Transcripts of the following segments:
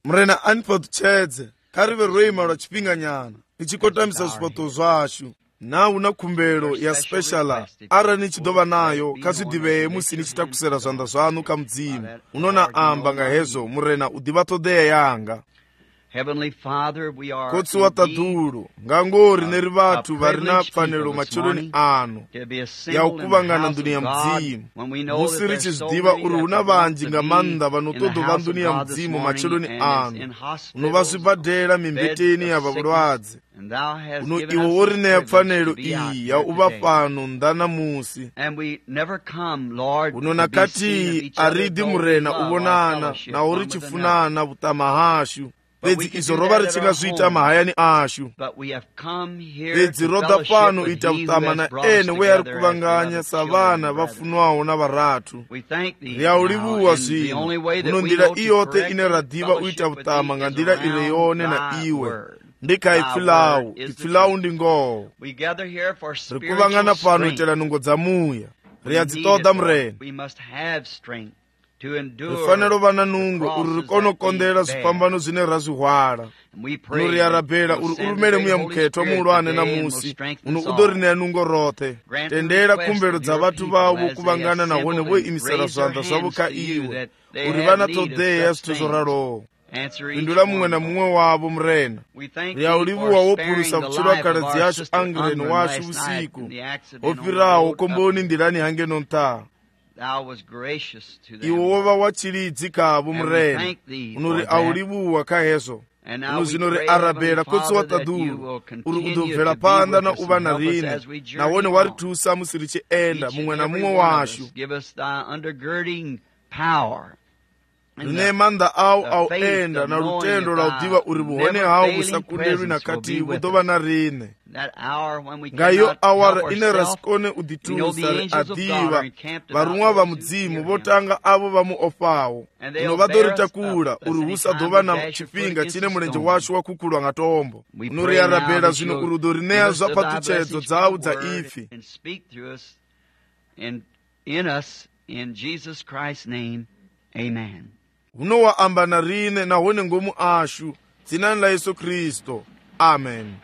murena anipa tuchedze karive rweima lwa chipinganyana nichikotamisa zvipoto zvashu na una khumbelo ya speciala ara nichidova nayo kazvidiveye musi nichitakusera zvanda zvanu kamudzimu unona amba nga hezvo murena udiva todeya yanga kotsi wa tadulu ngangori neri vathu vari na pfanelo macheloni ano ya ukuvangana nduni ya mudzimu musi richizvidiva uri una vanji nga manda vanotodova nduni ya mudzimu macheloni ano unovazvibhadhela mimbeteni ya vavulwadze uno iwe uri neya pfanelo iyi ya uva fano ndana musi uno nakati aridi murena uvonana na uri chifunana vutama hashu pedzi izo rova richingazviita mahayani ashu pedzi roda pano ita vutama na ene we ari kuvanganya savana vafunwawo na varatu riyaulivuwa zvino uno ndira iyote ine radiva uita vutama nga ndira ire yone na iwe ndikaipfilawu ipfilawu ndi ngoho ri kuvangana pano itela nungo dza muya riyadzitoda murena rifanelo vana nungo uri rikonokondela zvipambano zvine razvihwala uno riyarabhela uri urumele muya mukhethwa muulwane na musi uno udorineya nungo rothe tendela khumbelo dza vathu vavo kuvangana nahone voimisela zvanda zvavo ka iwe uri vana todeya zvithu zvoralowo pindula mumwe na mumwe wavo murena riyaulivuwa wopulusa vutshilo wa khaladzi yashu angireni washu vusiku wopfirawo komboni ndirani hangeno ntaha iwe wova wachilidzi kavo murena unori aulivuwa ka hezvo uno zvino ri arabhela kotsi wa tadulu uri kudobvela panda na uva na rine nawone waritusa musi richienda mumwe na mumwe washu rine manda awu auenda na lutendo la udiva uri vuhone hawu vusakundelwi na kati vudova na rine ngayo awara ine rasikone uditusa ri adiva varumwa va mudzimu votanga avo va muofawo uno vadoritakula uri husadova na chipinga chine mulenje washu wakukulwa nga tombo uno riyarabhela zvino uri udorineya zvapatuchedzo dzawu dza ifi uno waamba na rine nahone ngomu ashu dzinani la Yesu Kristo. Amen.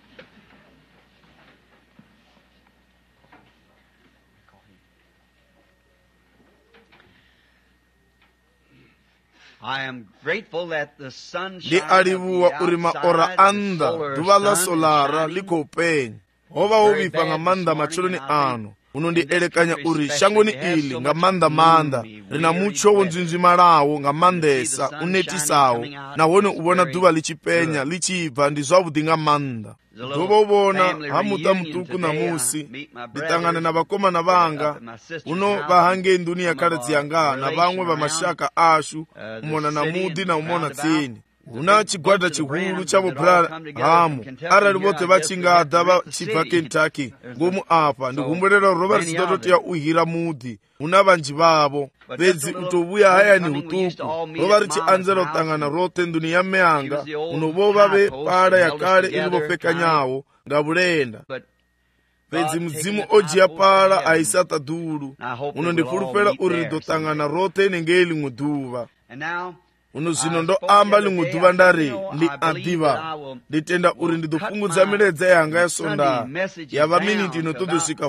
Ndi alivuwa uri maora anda duva la solara liko upenya hova wovipa nga manda macheloni ano uno ndi elekanya uri shangoni ili nga manda rina mucho wonzinzimalawo nga mandesa unetisawo nahone uvona duva lichipenya lichibva ndi zwavudi nga manda ndova uvona hamuta mutuku na musi nditangane na vakomana vanga uno vahange nduni ya khaladzi yanga na vamwe va mashaka ashu umona na mudi na umona tsini una chigwada chihulu chavo Abrahamu arali vote vachingada vachibva Kentucky ngomu apa ndikumbulera rova richidototi ya uhira mudhi una vanji vavo pedzi utovuya hayani hutuku rova richianzela utangana rote nduni ya meanga unovova ve pala ya kale ili vopfekanyawo nga vulenda pedzi mudzimu ojiya pala aisata dulu uno ndifulufela uri ridotangana rote inenge limwe duva uno zvino ndoamba limwe duva ndari ndi adiva nditenda uri ndidofungudza miledza yanga yasonda yava miniti inotodosvika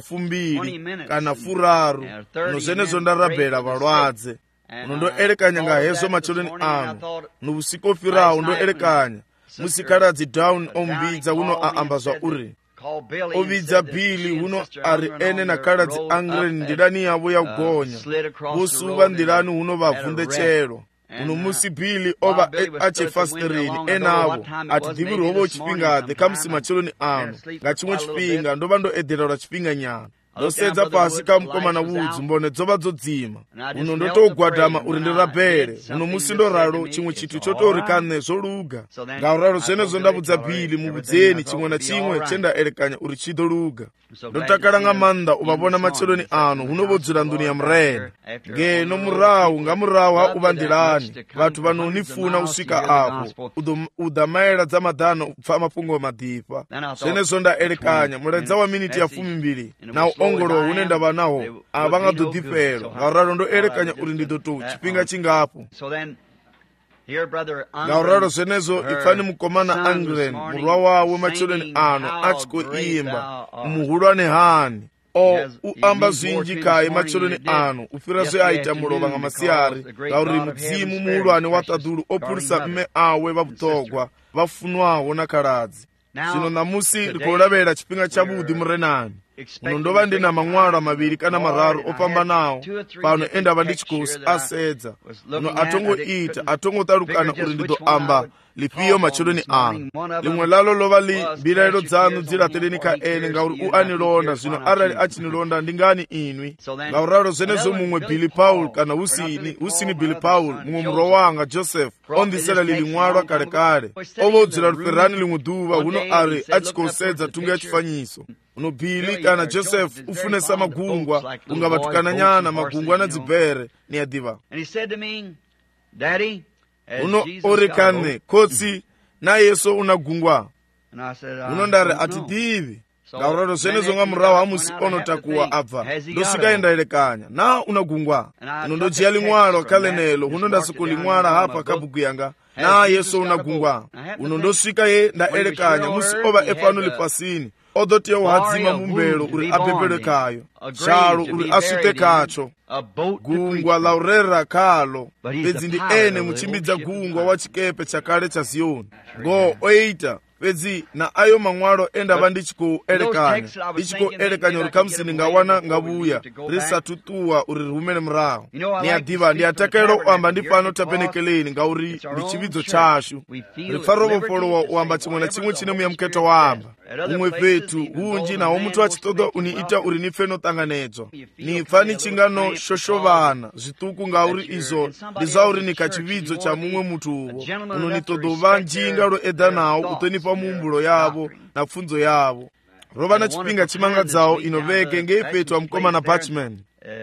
2 kana 4 uno zvenezvo ndarabhela valwadze uno ndoelekanya nga hezvo macheloni ano nuvusiku ofirawo ndoelekanya musikhaladzi down ombidza uno aamba zva uri ovidza Bili uno ari ene na khaladzi angireni ndirani yavo ya kugonya vosuva ndirani uno vabvunde chero uno musi Bili ova achefasiterini enavo ati diviri hova uchipingade kamusi macheloni ano nga chimwe chipinga ndova ndoedererwa chipinga nyana ndosedza pasi kamukomana wudzu mbone dzova dzodzima uno ndotogwadhama uri ndirabhele uno musi ndoralo chimwe chithu chotori kane zoluga ngauralo zvenezvo ndavudza Bili muvudzeni chimwe na chimwe chendaelekanya uri chidoluga ndotakala nga manda uvavona macheloni ano unovodzula nduni ya murena ngeno murawu nga murawu ha uva ndirani vathu vanonifuna usvika apo udamaela dza madhano upfa mafungo madifa zvenezvo ndaelekanya muledza wa miniti ya 12 na ongolo une ndava nawo avangadodifelo ngauralo ndoelekanya uri ndidoto chipinga chingapo ngauralo zvenezo ipfani mukomana Angren murwa wawe matshudeni ano achikoimba muhulwane hani uamba zwinji kai matshudeni ano ufira zve aita mulova nga masiyari ngauri mudzimu muhulwane wa tadulu opulisa mme awe vavutogwa vafunwawo na khaladzi. Zvino namusi rikulavera chipinga chavudi murenani muno ndova ndina mang'walo maviri kana mararu opambanawo pano endava ndichikosi asedza muno atongotarukana uri ndidoamba lipiyo matshudeni ano limwe lalo lova li mbilaelo dzanu dzilateleni kha ene ngauri uanilonda. Zvino arali achinilonda ndingani inwi? Ngauralo zvenezo mumwe Billy Paul kana usini Billy Paul mumwe murwa wanga Joseph ondisela liling'walo kalekale ovodzera luferani limwe duva huno ari achikosedza tunga ya chifanyiso uno Billy kana Joseph ufunesa magungwa ungavatukana nyana magungwa na dzibhere ni adiva uno orikane kotsi na yeso unagungwa uno ndari atidivi ngauralo zvenezo nga murawo hamusi onotakuwa abva ndosvikaendaelekanya na unagungwa uno ndojiya ling'walo kalenelo uno ndasikoling'wala hapa kabhuku yanga na yeso unagungwa uno ndosvika ye ndaelekanya musi ova epano lipasini odotiya uhadzima mumbelo uri apepelwe kayo chalo uri asvite kacho gungwa laurera khalo pedzi ndi ene muchimbidza gungwa wa chikepe chakale cha Ziyoni ngo oita pedzi na ayo mang'walo endava ndichikoelekanya uri kamusini ngawana ngavuya risatutuwa uri rihumene murawo ni adiva ndiatakelo uamba ndi pano tapenekeleni ngauri ndi chividzo chashu rifarovopolowa uamba chimwe na chimwe chine muyamuketo waamba umwe petu hunji nawo mutu achitoda uniita uri nife notanganedzwa nipfa ni chingano shoshovana zvituku ngauri izo ndizauri ni kachividzo cha mumwe mutu uvo uno nitodova njinga roedha nawo utonipa muumbulo yavo na pfunzo yavo rova na chipinga chimangadzawo inoveke ngeipetu wa mukomana Bachman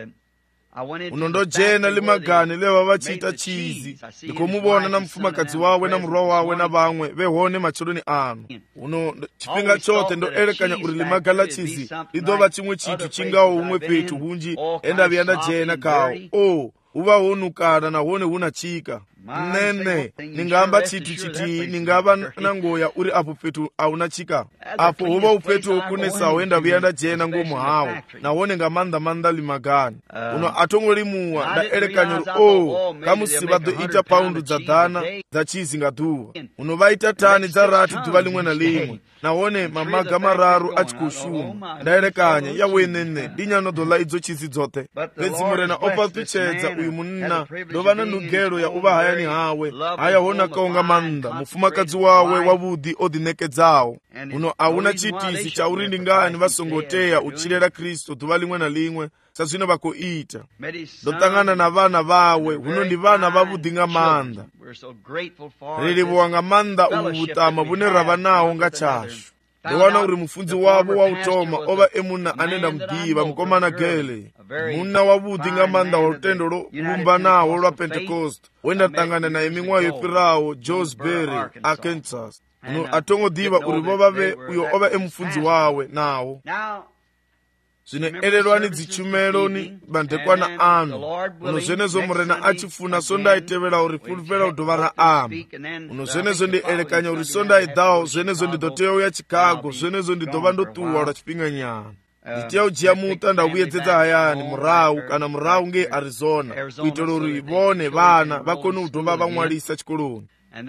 uno ndojena limagani leva vachita chizi ndikomuvona na mufumakadzi wawe na murwa wawe na vamwe vehone matshudeni ano uno chipinga chote ndoelekanya uri limagala chizi lidova chimwe chitu chingawo umwe petu hunji endaviya ndajena kawo uva honukana nahone huna chika nene ningamba chitu chiti ningava nangoya uri apo petu auna chika apo hova upetu okunesawo endaviya ndajena ngomuhawo nahone ngamanda limagani uno atongolimuwa ndaelekanya uri kamusiva doita paundu dzadhana dzachizi ngaduva uno vaita tani dzarati duva limwe na limwe nahone mamaga mararu achikushuma ndaelekanya yawenene ndinyanodola idzo chizi dzote pedzi murena opatuchedza uyu munna ndova na nugero ya uva hayani hawe hayahona kaunga manda mufumakadzi wawe wavudi odinekedzawo uno auna chitisi chauri ndingani vasongoteya uchilera Kristu duva limwe na limwe sazvino vakoita ndotangana na vana vawe huno ndi vana vavudi nga manda rilivuwa nga manda uvu vutama vune rava nawo nga chashu ndowana uri mufundzi wavo wautoma ova emuna anenda mudiva mukomana Gele munna wavudi nga manda wa lutendo luvumba nawo lwa Pentecost wenda tangana naye ming'wayo yopirawo Jonesbury Arkansas uno atongodiva uri vovave uyo ova emufundzi wawe nawo zvino elelwani dzichumeloni bandekwana ano uno zvenezo murena achifuna sondaitevera uri fulufera udova raamba uno zvenezo ndielekanya uri sondaidhawo zvenezo ndidoteuya Chicago zvenezo ndidova ndotuwa lwa chipinga nyana nditiya ujiya muta ndauyedzedza hayani murawu kana murawu ngeArizona kuitira uri vone vana vakone udova vamwalisa chikoloni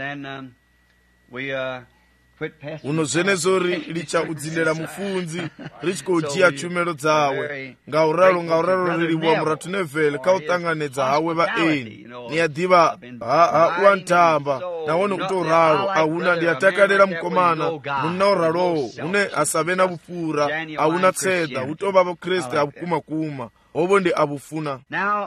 uno zvenezo richaudzilera mufundzi richikojiya chumelo dzawe ngauralo riliwa muratu nevhele kautanganedza hawe vaeni niyadiva uantamba nawone utoralo ahuna ndiyatakalera mukomana munna uralowo une asave na vupfura ahuna tseda utova vakreste avukumakuma ovo ndi avufuna.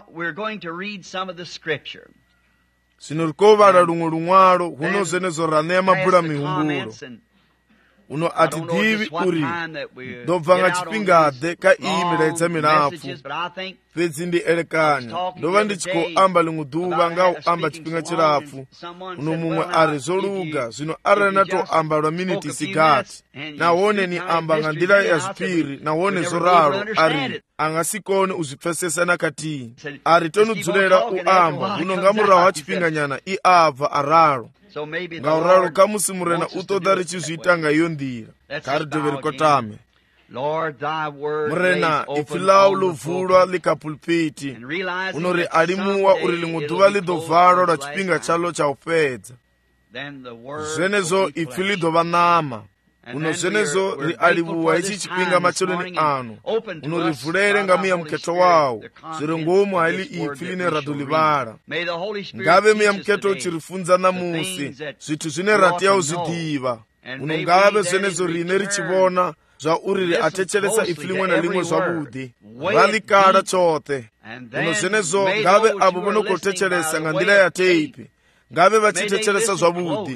Zvino rikovala lumwe lung'walo huno zvenezo raneya mabhula mihumbulo uno atidivi uri ndobva nga chipingade ka iyi milaedza minapfu fhedzi ndi elekanya. Ndova ndi tshi khou amba ḽiṅwe ḓuvha nga u amba tshifhinga tshilapfu. Uno muṅwe ari zwo luga, zwino arali na tou amba lwa miniti sigathi, nahone ni amba nga nḓila ya zwipfiri, nahone zwo ralo, ari a nga si kone u zwi pfesesa na khathihi. Ari toni dzulela u amba, huno nga murahu ha tshifhinga nyana i a bva a ralo. Nga u ralo kha musi murena u ṱoḓa ri tshi zwi ita nga iyo nḓila. Kha ri dovhe ri kotame. Murena, ipfi ḽau ḽo vulwa ḽi kha pulpiti, uno ri a limuwa uri ḽiṅwe ḓuvha ḽi ḓo valwa lwa tshifhinga tshaḽo tsha u fhedza. Zwenezwo ipfi ḽi ḓo vha ṋama. Uno zwenezwo ri a livhuwa hetshi tshifhinga matsheloni ano. Uno ri vulele nga muya mukhetho wawo, zwi re ngomu ha heḽi ipfi ḽine ra ḓo ḽi vhala. Ngavhe muya mukhetho u tshi ri funza ṋamusi zwithu zwine ra tea u zwi ḓivha. Uno ngavhe zwenezwo riṋe ri tshi vhona zwa uri ri a thetshelesa ipfi ḽiṅwe na ḽiṅwe zwavhuḓi, ra ḽi kala tshoṱhe. Uno zwenezwo ngavhe avho vho no khou thetshelesa nga nḓila ya teipi, ngavhe vha tshi thetshelesa zwavhuḓi,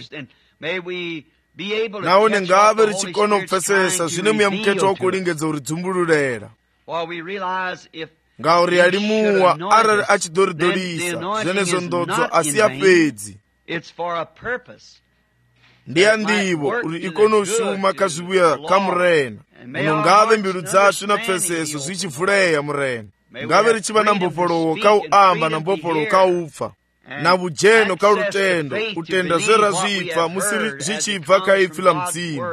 nahone ngavhe ri tshi kona u pfesesa zwine muya mukhetho wa khou lingedza u ri dzumbululela. Ngauri a limuwa arali a tshi ḓo ri ḓolisa, zwenezwo ndodzo a si ya fhedzi, ndi ya nḓivho uri i kone u shuma kha zwivhuya kha murena. Uno ngavhe mbilu dzashu na pfeseso zwi tshi vulea murena, ngavhe ri tshi vha na mbofholowo kha u amba na mbofholowo kha u pfa, na vhudzheno kha lutendo, u tenda zwe ra zwi pfa musi zwi tshi bva kha ipfi ḽa Mudzimu,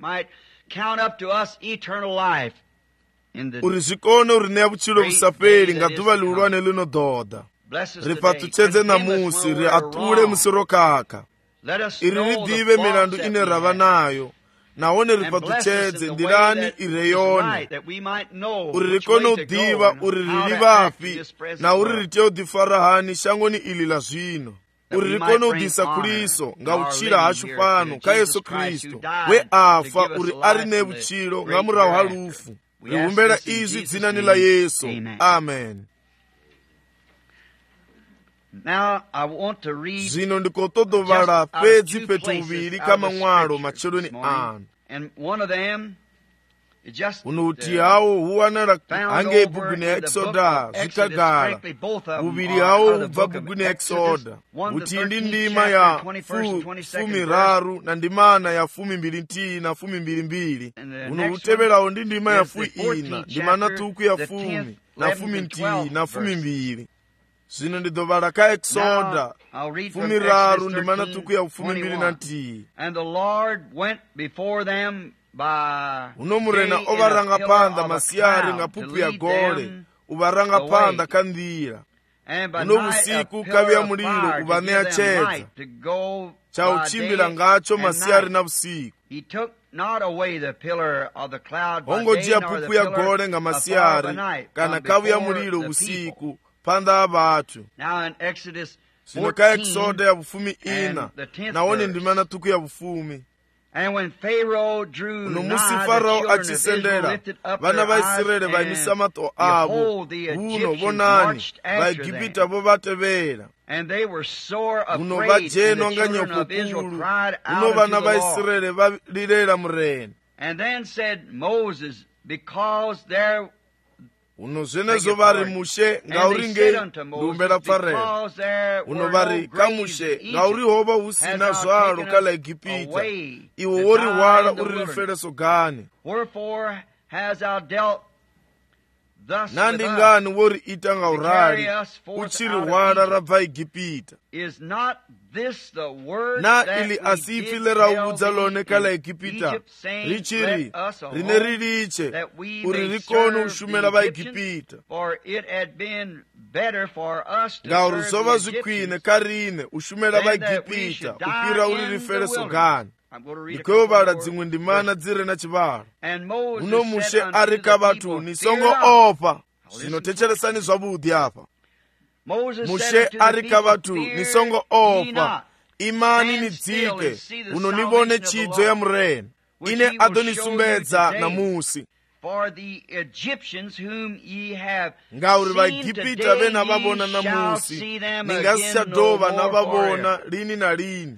uri zwi kone u ri ṋea vhutshilo vhu sa fheli nga ḓuvha ḽihulwane ḽi no ḓoḓa. Ri fhaṱutshedze ṋamusi, ri aṱule musi ro khakha. Iri ri ḓivhe milandu ine ra vha nayo, nahone ri fhaṱutshedze nḓilani i re yone, uri ri kone u ḓivha uri ri livhafhi na uri ri tea u ḓifara hani shangoni iḽi ḽa zwino, uri ri kone u ḓisa khuliso nga u tshila hashu fhano kha Yesu Kristo, we a fa uri a ri ṋee vhutshilo nga murahu ha lufu. Ri humbela izwi dzinani ḽa Yesu. Amen. Zwino ndi khou ṱoḓa u vhala fhedzi fhethu huvhili kha maṅwalo matsheloni ano. Uno huthihi hawo hu wanala hangei buguni ya Eksoda zwi khagala. Vhuvhili hawo hu bva buguni ya Eksoda. Huthihi ndi ndima ya 13 na ndimana ya 12 na 22. Uno hu tevhelaho ndi ndima ya 14, ndimana ṱhukhu ya 10 na 11 na 12. Zwino ndi ḓo vhala kha Eksoda 13 ndimana ṱhukhu ya 12. Uno murena o vha rangaphanḓa masiari nga phuphu ya gole, u vha rangaphanḓa kha nḓila. Uno vhusiku kavhi ya mulilo u vha ṋea tshedza tsha u tshimbila ngatsho masiari na vhusiku. Hongo dzhia phuphu ya gole nga masiari kana kavhi ya mulilo vhusiku phanḓa ha vhathu. Zwino kha Eksoda ya 14 nahone ndimana ṱhukhu ya 10. Uno musi Farao a tshi sendela, vhana vha Israele vha imisa maṱo avho, huno vhonani Vaigipita vho vha tevhela. Uno vha dzhenwa nga nyofho khulu, uno vhana vha Israele vha lilela murena. Uno zwenezwo vha ri mushe ngauri ngei ndi humbela pfarelo. Uno vha ri kha mushe ngauri ho vha hu si na zwalo kha ḽa Egipita, iwe wo ri hwala uri ri fele sogani. Na ndi ngani wo ri ita nga urali u tshi ri hwala ra bva Egipita? Na ili a si ipfi ḽe ra u vhudza ḽone kha ḽa Egipita ri tshi ri riṋe ri litshe uri ri kone u shumela Vaigipita, ngauri zwo vha zwi khwine kha riṋe u shumela Vaigipita u fhira uri ri fele sogani. Ndi khou vhala dziṅwe ndimana dzi re na tshivhalo. Uno mushe a ri kha vhathu, ni songo ofha. Zwino thetshelesani zwavhuḓi afha. Mushe a ri kha vhathu, ni songo ofha, imani ni dzike, uno ni vhone tshidzo ya murena ine a ḓo ni sumbedza ṋamusi. Ngauri Vaigipita vhe na vha vhona ṋamusi, ni nga si tsha dovha na vha vhona lini na lini.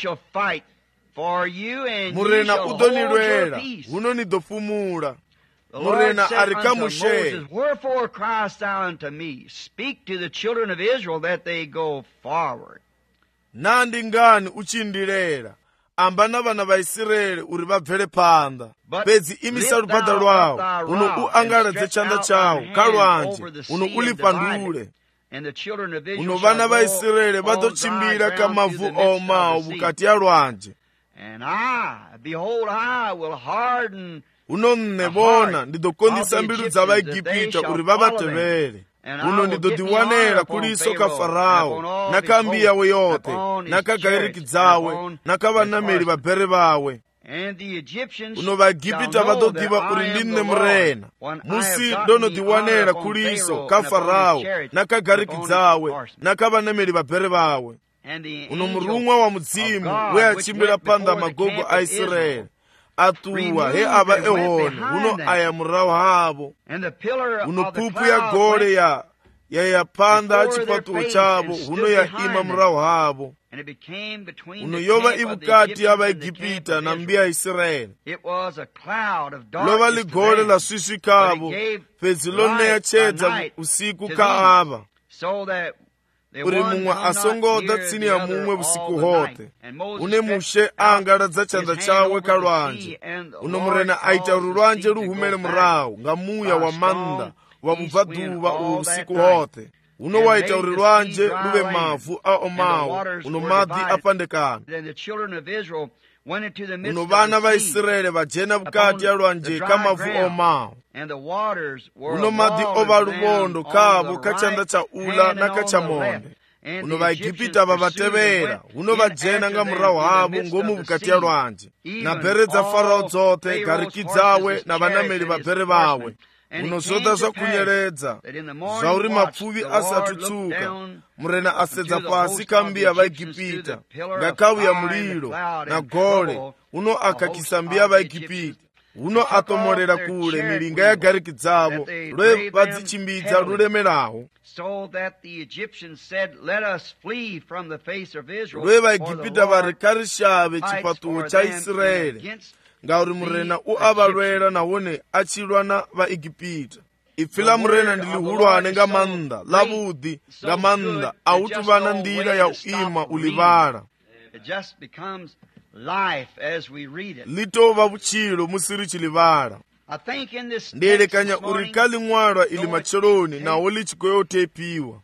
Murena u ḓo ni lwela, huno ni ḓo fhumula. murena ari kamushe. Wherefore criest thou unto me? Speak to the children of Israel that they go forward. Nandi ngani uchindilera ambana vana va Israeli uri vabvele panda. Bedzi imisa lupata lwawo uno uangaladze chanda chawo kalwanje uno ulipandule. Uno vana va Israeli vadochimbira kamavu omawo bukati ya lwanje. And I, behold, I will harden uno nnebona ndidokondisa mbilu za vaigipita uri vavatevele. Uno ndidodiwanera kuliso ka Farao nakambi yawe yote nakagayiriki dzawe nakavanameli vabere vawe. Uno vaigipita vadodiva uri ndine murena musi ndonodiwanera kuliso ka Farao nakagayiriki dzawe nakavanameli vabere vawe. Uno murumwa wa mudzimu we achimbira panda magogo a Israeli atuwa he ava ehona uno aya murawo havo. Uno pupu ya gole ya panda chipatuwo chavo uno ya ima murawo havo. Uno yova ibukati ya vaigipita na mbi ya Israeli. Lova ligole la swiswikavo pedzi loneya chedza usiku ka ava uri mumwe asongoda tsini ya mumwe usiku hote. Une mushe angaladza chanda chawe kalwanje uno murena aita lulwanje luhumele murawo nga muya wa manda wa bubvaduva usiku hote. Uno waita uri lwanje luve mavu a omawo uno madhi apandekana. Uno vana va Israeli vajena bukati ya lwanje kamavu omawo. Uno madhi ova lubondo kavo kachanda cha ula na kachamonde. Uno vaigipita vavatevera uno vajena nga murawo havo ngomu bukati ya lwanje na bhere dza Farao dzote gariki dzawe na vanameli vabhere vawe. Uno zoda zva kunyeredza zvauri mapfuvi asatutsuka murena asedza pasi kambi ya vaigipita ngakauya mulilo na gole uno akakisa mbi ya vaigipita. Uno atomorera kule milinga ya gariki dzavo lwe vadzichimbidza lulemelawo. Lwe vaigipita vari karishave chipatuwo cha Israeli ngauri murena uavalwela nawone achilwa na vaigipita. Ipfi la murena ndilihulwane nga manda lavudi nga manda auti vana ndila ya uima ulivala. Litova vuchilo musiri chilivala. Ndiyelekanya uri kaling'walwa ili macheloni nawo lichikoyotepiwa.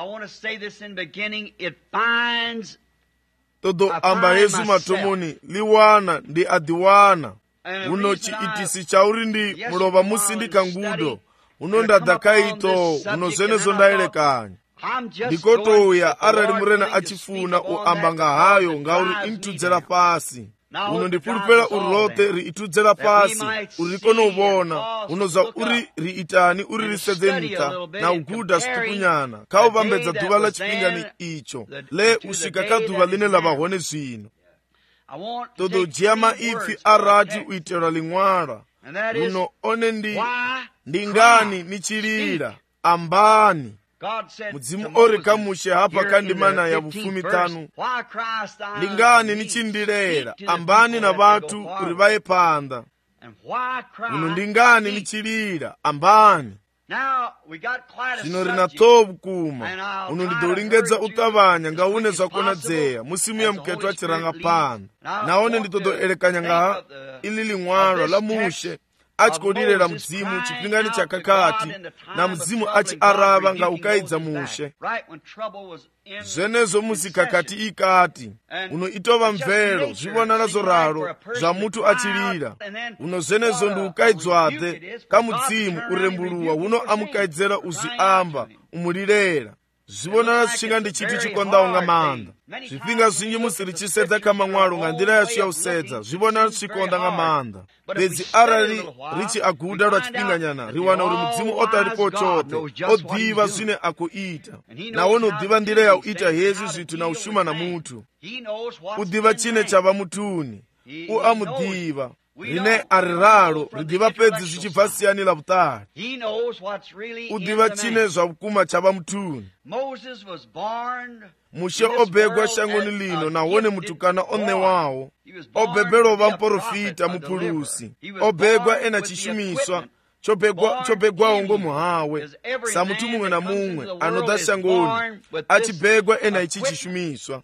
Todo amba Yesu matomoni liwana ndi adiwana. Uno chiitisi chauri ndi mulova musindika ngudo uno ndadakaito uno zenezo ndayelekanya. Ndikotoya arali murena achifuna uamba nga hayo ngauri intudzera pasi. Uno ndipulupela ulote ri itudzera pasi urikono ubona unoza uri ri itani uri risedzenika na uguda situkunyana kauvambedza duva la chipingani icho le usika ka duva line la vahone zvino. Todo jiyama ipfi arati uitela ling'wala uno one ndi ngani nichilila ambani. Mudzimu ori kamushe hapa kandimana ya bufumi tanu. Ndingani nichindilera ambani na vatu uri vaye panda. Uno ndingani nichilira ambani. Chino rinatobu kuma uno ndidolingedza utavanya nga une zakona dzeya musimu ya mketo achiranga panda. Naone nditodo elekanya nga ili ling'walwa la mushe achikodilera mudzimu chipingani chakakati na mudzimu achi arava nga ukaidza mushe. Zenezo musikakati ikati uno itova mvelo zvibonana zoralo zva mutu achilira uno zenezo ndi ukaidzwate kamudzimu urembuluwa uno amukaidzera uziamba umulilera. Zvibonana zichinga ndi chiti chikondawo nga manda. Zvipinga zvinji musiri chisedza kamang'walo nga ndira yacho ya usedza zvibonana zvichikonda nga manda. Pedzi arali richi aguda lwa chipinganyana riwana uri mudzimu otalipo chote odiva zvine akuita nawone udiva ndira ya uita hezi zvitu na ushuma na mutu. Udiva chine chava mutuni uamudiva rine ariralo ridiva pedzi zvichibva siyani la vutali. Udiva chine zvavukuma chava mutuni. Mushe obegwa shangoni lino nawone mutukana one wawo obebelova mporofita mupulusi obegwa ena chishumiswa chobegwawo ngomuhawe sa muthu mumwe na mumwe anodza shangoni achibegwa ena ichi chishumiswa.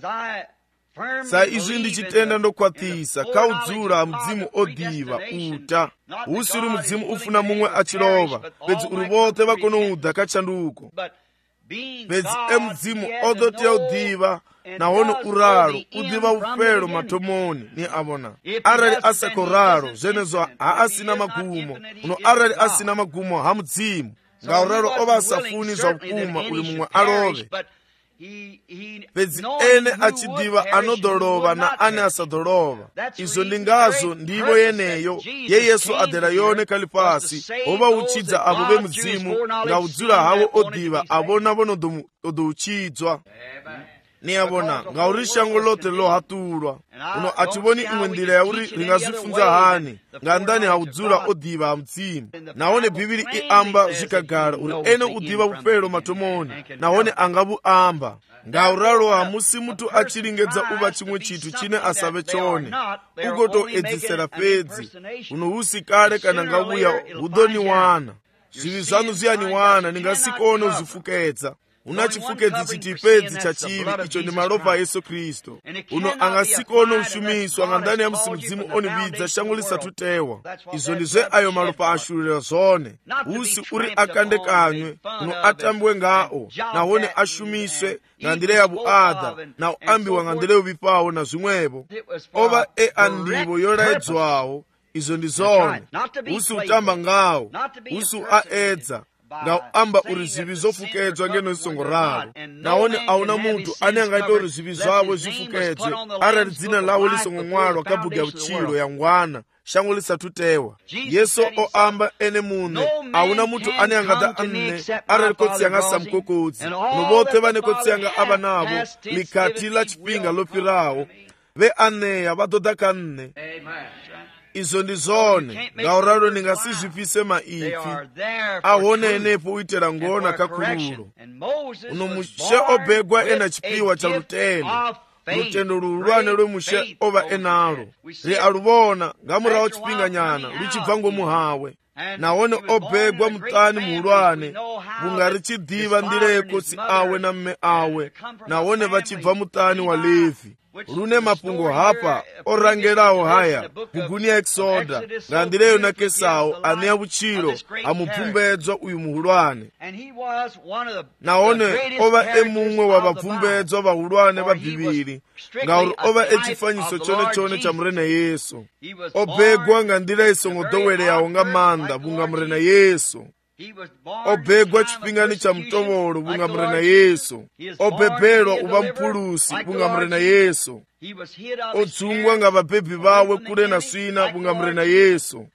Sa izvi ndichitenda ndokwatisa kaudzura mudzimu odiva uta usiri mudzimu ufuna mumwe achilova pedzi uri vothe vakonoudha kachanduko pedzi emudzimu odotea udiva nahono uraro udiva ufero matomoni ni avona arali asakoraro zvenezo haasina magumo uno arali asina magumo hamudzimu ngauraro ova asafuni zvakuma uri mumwe alove pedzi ene achidiva anodolova na ane asadolova. Izvo ndingazo ndivo yeneyo yeyesu adera yone kali pasi ova uchidza avo vemudzimu ngaudzura havo odiva avona vonodouchidzwa niyavona ngauri shango lote lohatulwa uno achivoni imwe ndira yauri ringazvifunza hani ngandani haudzura odiva hamudzimu. Nahone bhibhiri iamba zvikagara uri ene udiva ufero matomoni nahone angavuamba ngauralo hamusi mutu achiringedza uva chimwe chitu chine asave chone ugotoedzisera pedzi unohusi kale kana ngavuya hudoniwana zvivi zvanu zviyaniwana ningasikone uzvifukedza una chifukedzi chiti pedzi chachivi icho ndi malopa a Yesu Kristu uno angasikone ushumiswa ngandani ya musimudzimu onividza shango lisatutewa. Izvo ndizve ayo malopa ashulira zvone usi uri akandekanywe uno atambwe ngao nahone ashumiswe ngandire yavuada na uambiwa ngandire uvipawo na zvimwevo ova andivo yoraidzwawo. Izvo ndizone usi utamba ngao usi aedza ngauamba uri zvivi zvofukedzwa ngeno isongo ravo nahone auna munthu ane angaita uri zvivi zvavo zvifukedzwe arali dzina lavo lisongomwalwa kabhuku ya uchilo ya ngwana shango lisatutewa. Yesu oamba ene mune auna munthu ane angada anne arali kotsi yanga samkokodzi uno vothe vane kotsi yanga ava navo likati la chipinga lopirawo ve aneya vadoda kanne. Izvo ndizone ngauralo ningasizvipise maipfi ahone enepo uitera ngona kakururo uno mushe obegwa ena chipiwa cha lutendo lulwane lwemushe ova enalo ri aluvona ngamurawo chipinganyana luchibva ngomuhawe nahone obegwa mutani muulwane vunga richidiva ndira yekosi awe na mme awe nahone vachibva mutani wa Levi rune mapungo hapa orangerawo haya bhuguni ya Exoda ngandireyo nakesawo ane yavuchiro amubvumbedzwa uyu muhulwane nahone ova emumwe wa vabvumbedzwa vahulwane vabhiviri ngauri ova echifanyiso chone cha murena Yesu obegwa ngandira isongodoweleyawo nga manda vunga murena Yesu obegwa chipingani cha mtovolo vunga murena Yesu obebhelwa uva mpulusi vunga murena Yesu odzungwa nga vabhebhi vawe kule na swina vunga murena Yesu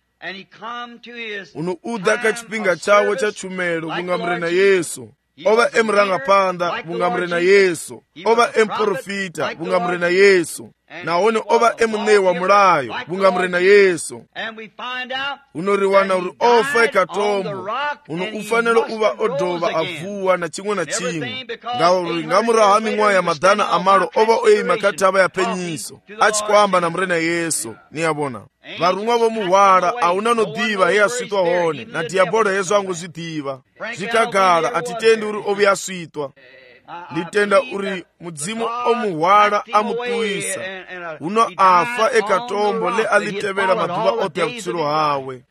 uno udha ka chipinga chawo cha chumelo vunga murena Yesu ova emurangapanda vunga murena Yesu ova emprofita vunga murena Yesu nahone ova emunewa mulayo vunga murena Yesu unoriwana uri ofa ekatombo uno ufanelo uva odova avuwa na chimwe na chimwe ngauri ngamuraha mimwa ya madhana amalo ova oima katava ya penyiso achikwamba na murena Yesu niyavona varumwa vomuhwala auna nodiva he aswitwa hone na diabolo hezo angozvidiva zvikagara atitendi uri ovi aswitwa. Nditenda uri mudzimu omuhwala amutuyisa uno afa ekatombo le alitevera maduva ote ya kutsiro hawe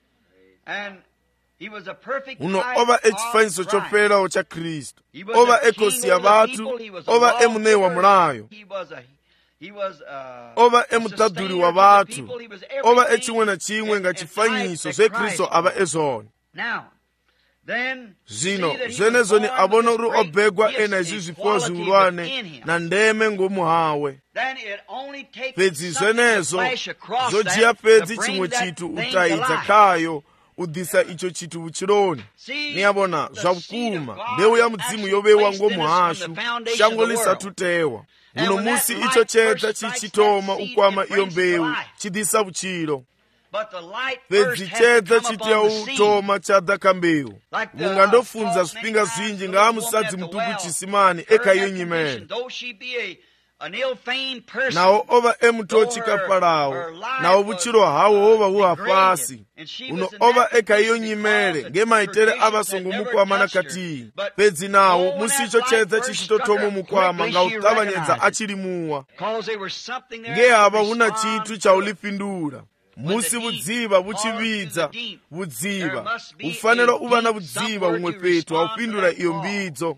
uno ova echifanyiso choperawo cha Kristu ova ekosi ya vatu ova emune wa mulayo ova emutadhuri wa vatu ova echimwe na chimwe nga chifanyiso zve Kristu ava ezoni. Zvino zvenezo ni abona uri obegwa ena izvi zvipo zviulwane na ndeme ngomuhawe pedzi zvenezo zojiya pedzi chimwe chitu utaidza kayo udhisa icho chitu uchironi niyavona zvakukuma mbeu ya mudzimu yovewa ngomuhashu shango lisatutewa uno musi icho chedza chichitoma ukwama iyo mbeu chidhisa uchiro pedzi chedza chitiya utoma chadhaka mbeu munga ndofunza zvipinga zvinji ngaamusadzi mutuku chisimani ekaiyo nyimene nawo ova emutocika Farao, nawo vuchiro hawo ova huhafasi uno ova ekaiyo nyimele ngemaitele avasungu mukwama nakati pedzi nawo musicho chedza chichitotomo mukwama nga utavanyedza achilimuwa nge ava huna chitu cha ulipindula musi vudziva vuchividza vudziva ufanelo uva na vudziva umwe petu haupindula iyo mbidzo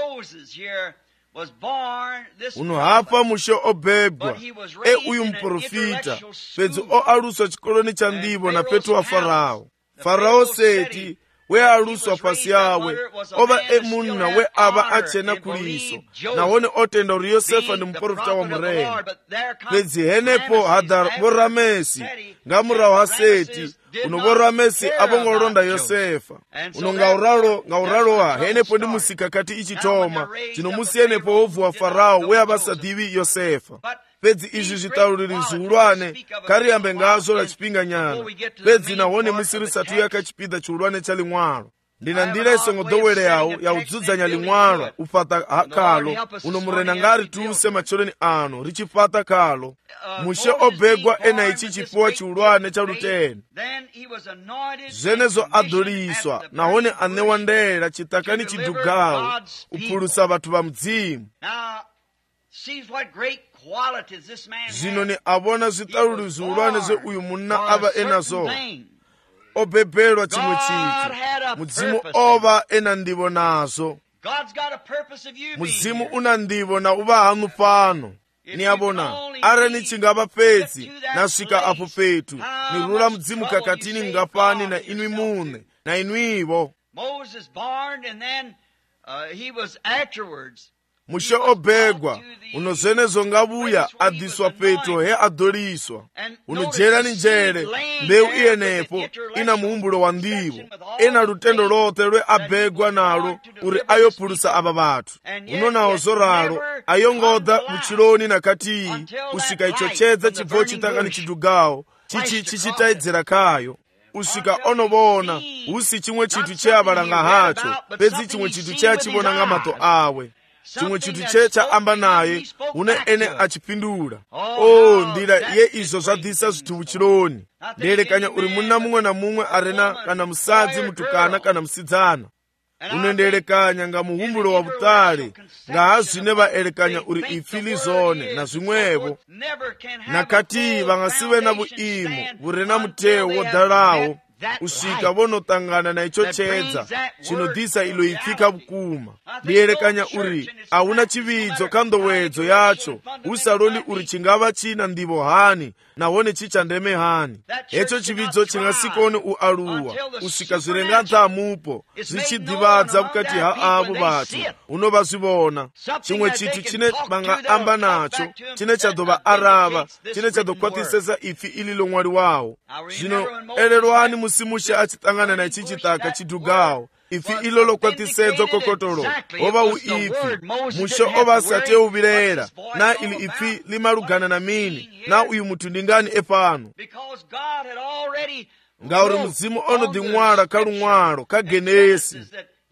uno hapa mushe obebwa uyu mprofita pedzi aluswa chikoloni cha ndivo na petu wa Farao. Farao seti we aluswa pasi yawe ova munna we ava achena kuliso nawone otenda uri Yosefa ndi mprofita wa mureni pedzi henepo hadha voramesi nga murawo ha Seti uno voramesi avongolonda Yosefa uno ngauralowa henepo ndi musika kati ichitoma chino musi henepo wovu wa Farao we avasadivi Yosefa pedzi izvi zvitauriri zviulwane kariyambe ngazo la chipinga nyana pedzi nawone musirisatu yakachipidha chiulwane cha limwalo ndina ndira isongodowele yawo yaudzudzanya limwalo ufata kalo uno murena ngari tuuse macholeni ano richifata kalo mushe obegwa ena ichi chipuwa chiulwane cha luteni zvenezo adoliswa nahone anewandela chitakani chidugawo upulusa vatu va mdzimu zvino ni avona zvitauriri zviulwane zve munna ava enazo obebelwa chimwe chitu mudzimu ova ena ndivo nazo mudzimu una ndivo na uva hanu pano ni avona are ni chingava pedzi nasvika apo petu ni rula mudzimu kakatini ngapani na inwi mune na inwivo mushe obegwa uno zvenezo ngavuya adiswa peto he adoliswa unojera ni njere mbeu iyenepo ina muhumbulo wa ndivo ena lutendo lote lwe abegwa nalo uri ayopulusa ava vatu uno nawo zoralo ayongoda muchiloni na katiyi usika icho chedza chibvo chitakani chidugawo chichitaidzera kayo usika onovona usi chimwe chitu cheavalanga hacho pedzi chimwe chitu cheachivonanga mato awe chimwe chitu checha amba naye une ene achipindula ndira ye izo zvadhisa zvithu muchiloni nderekanya uri munna mumwe na mumwe arena kana musadzi mutukana kana musidzana unenderekanya nga muhumbulo wa vutali nga hazvine vaerekanya uri ifili zone na zvimwevo nakati vangasive na vuimo vurena muteo wodalawo usika vonotangana na icho chedza chinodhisa ilo ifika vukuma ndiyerekanya uri hauna chividzo kandowedzo yacho usaloni uri chingava china ndivo hani nahone chichandeme hani hecho chividzo chingasikone ualuwa usika zvirengadza mupo zvichidhivadza vukati haavo vatu unova zvivona chimwe chitu chine vangaamba nacho chine chadova arava chine chadokwatisesa ifi ililo mwari wawo zvino ererwani musimushe achitangana na ichi chitaka chidugawo ifi ilo lokwatisedzwa kokotolo ova uifi mushe ova asati euvirera na ili ifi limalugana na mini na uyu mutu ndingani epano ngauri mudzimu onodhimwala kalumwalo ka Genesi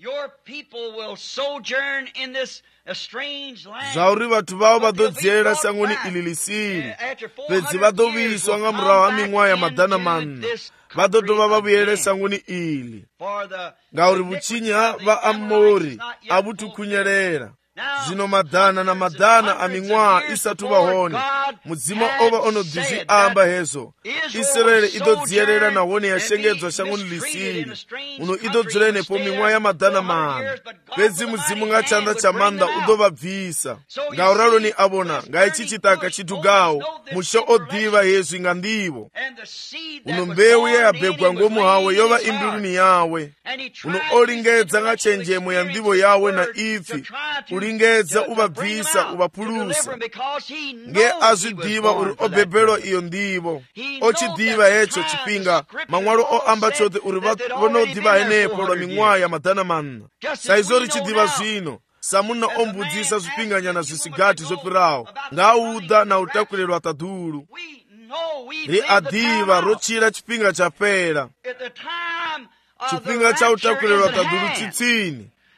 zvauri vatu vavo vadodzera sangoni ili lisiri pedzi vadoviswa nga murahu ha ming'waha ya madhana manna vadodova vavuyele sangoni ili ngauri vuchinyi ha vaamori avutukunyerera zvino madhana na madhana a ming'waha isatu vahone mudzimu ova onodhizviamba hezo Israeli idodziyerera nahone yashengedzwa shangoni lisiri uno idodzirenepo ming'waha ya madhana mana pedzi mudzimu ngachanda chamanda udovabvisa ngauralo ni avona ngaichi chitaka chidugawo mushe odhiva yezu inga ndivo uno mbeu yeyabhegwa ngomu hawe yova imbiruni yawe uno olingedza nga chenjemo ya ndivo yawe na ifi ulingedza uvabvisa uvapulusa nge azvidhiva uri obebelwa iyo ndivo ochidhiva hecho chipinga mamwalo oamba chose uri vonodhiva henepo lwa ming'waha ya madhana manna saizo richidhiva zvino samuna ombudzisa zvipinganyana zvisigati zvopirawo ngaudha na utakulelwa tadhulu riadhiva rochira chipinga chapera chipinga cha utakulelwa tadhulu chitsini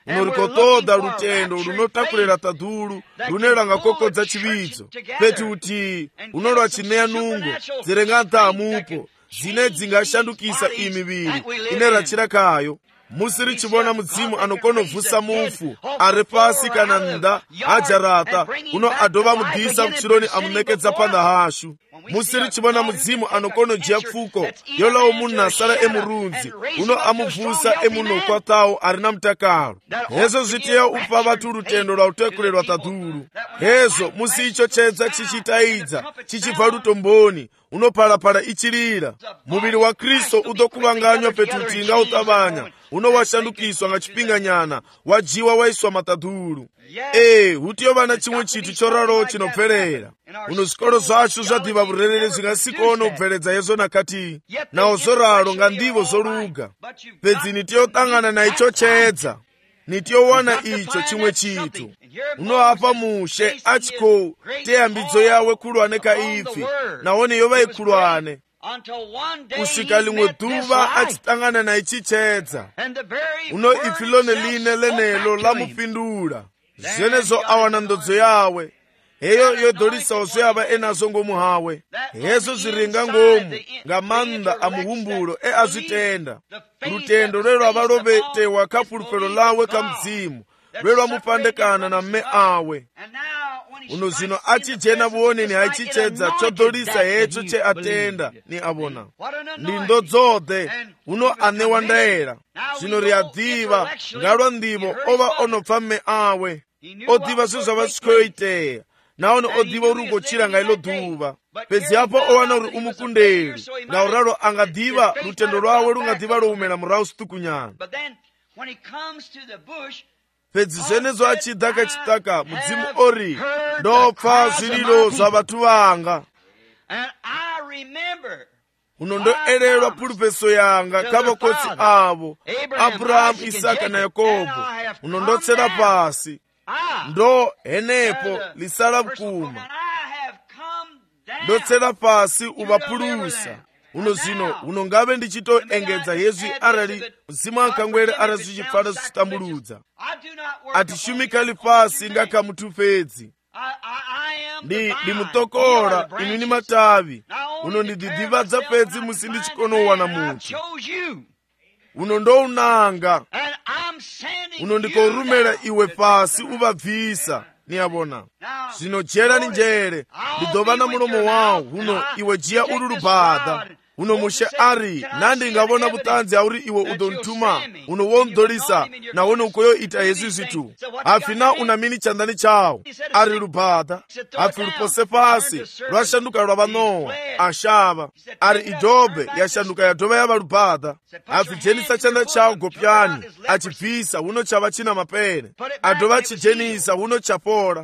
unorikotoda lutendo lunotakulira tadulu lunelanga kokodza chividzo petuti unolowa chineya nungo dzirenga amupo zine dzingashandukisa iyi miviri inerachira kayo. Musiri chibona mudzimu anokonovhusa mufu ari pasi kana nda ajarata uno adova mudhisa kuchironi amunekedza panda hashu. Musiri chibona mudzimu anokonojia pfuko yolawo munhu asara emurunzi uno amubvusa emunhu arina mutakalo. Hezo zvitiya upa vatu lutendo rautekulirwa tadhuru. Hezo musi icho chedza chichitaidza chichibva lutomboni unopara ichirira. Muviri wa Kristo udokuvanganywa petuti ngautavanya unowashandukiswa ngachipinganyana wajiwa waiswa matadhuru. Hutiyo vana chimwe chitu choraro chinobverera. Uno zvikoro zvacho zvadhiva vurerere zvingasikoona kubveredza yezo nakati nawo zoraro ngandivo zoruga. Pedzi nitiyotangana naicho chedza nitiyowana icho chimwe chitu. Unoapa mushe achiko teyambidzo yawe kulwane kaifi naone yova ikulwane kusvika limwe dhuva achitangana naichichedza uno ifi lone line lenelo lamupindura zvenezo awana ndodzo yawe heyo yodhorisawo zvoyava enazo ngomu hawe. Hezo zviringa ngomu ngamanda amuhumbulo azvitenda lutendo rwerwava rovetewa kapulupero lawe kamudzimu rwerwamupandekana na mme awe. Uno zvino achijena vuoneni haichichedza chodhorisa hecho cheatenda ni avona ndindo dzodhe uno anewa ndaera zvino riadhiva ngalwa ndivo ova onobva mme awe odhiva zvinhu zvavasvikoiteya naono odhiva uri ugochira ngailo dhuva pedzi apo owana uri umukunderi ngauraro angadhiva lutendo rwawe rungadhiva roumera murau situkunyana. Pedzi zvenezo achidha kachitaka mudzimu ori ndopfa zviriro zvavatu vanga unondoererwa puripeso yanga kavakotsi avo Abrahamu, Isaka naYakobo unondotsera pasi ndo henepo lisala vukuma ndotsera pasi uvapulusa. Uno zvino unongave ndichitoengedza yezvi arali mudzimu akangwere arazvichipfara zvichitambudza atishumikali pasi ngakamutupedzi ndimutokora imi ni matavi unondidhidhivadza pedzi musi ndichikonowana muti uno ndounanga unondikorumera iwe pasi uvabvisa niyavona zvino jera ni njere ndidhova na mulomo wawo uno iwe jiya uri rubhadha uno mushe ari nandingavona vutanzi auri iwe udonituma uno wondolisa nawone ukoyo ita yezvi zvitu hafina unamini chandani chawo ari rubhadha hafi rupose pasi rwashanduka rwava Nowa ashava ari idhobhe yashanduka yadhova yava rubhadha hafi jenisa chanda chawo gopyani achibvisa uno chava china mapene adhova achijenisa uno chapora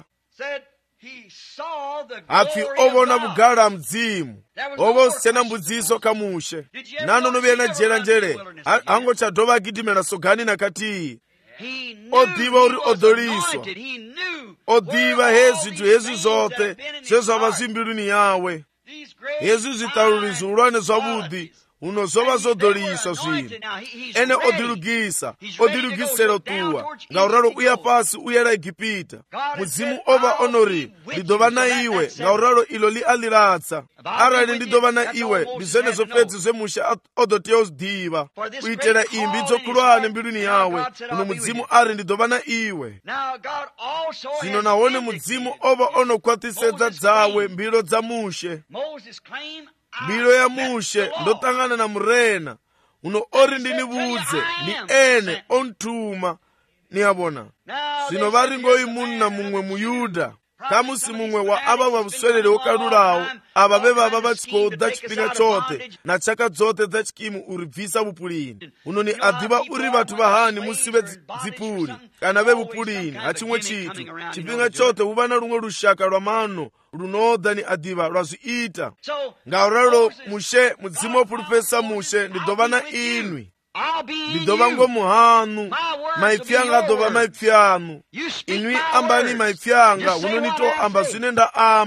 hafi ovona vugara mudzimu ovo usichena mbudziso kamushe nanonoviye na jera njere hango chadhova akidimera sogani nakati odhiva uri odhoriswa odhiva hezvitu hezvi zvote zvezvava zvimbiruni yawe hezvi zvitarurizo ulwane zvavudhi unozova zodhoriswa zvino ene odilugisera tuwa ngauraro uya pasi uyera Egipita mudzimu ova onori ndidhova naiwe ngauraro ilo lialiratsa arali ndidhova naiwe ndizvenezo pedzi zvemushe odotiya uzidhiva kuitira imbi dzokulwane mbiruni yawe uno mudzimu ari ndidhova naiwe zvino nawone mudzimu ova onokwatisedza dzawe mbiro dza mushe mbiro ya mushe ndotangana na murena uno ori ndinivudze ni ene ontuma niyavona zvino vari ngoyi munhu na mumwe muyudha kamusi mumwe wa ava vavuswelele wokalulawo ava vevava vachikodza chipinga chote na chaka dzote dza chikimu uribvisa vupulini uno ni adhiva uri vatu vahani musive dzipuli kana vevupulini hachimwe chitu chipinga chote uva na rumwe rushaka rwa mano runodha ni adhiva rwazviita ngauralo mushe mudzimu wopulupesa mushe ndidhova na inwi ndidhova ngomuhanu maipfi anga adhova maipfi anu inwi ambani maipfi anga unonito amba zvine ndaamba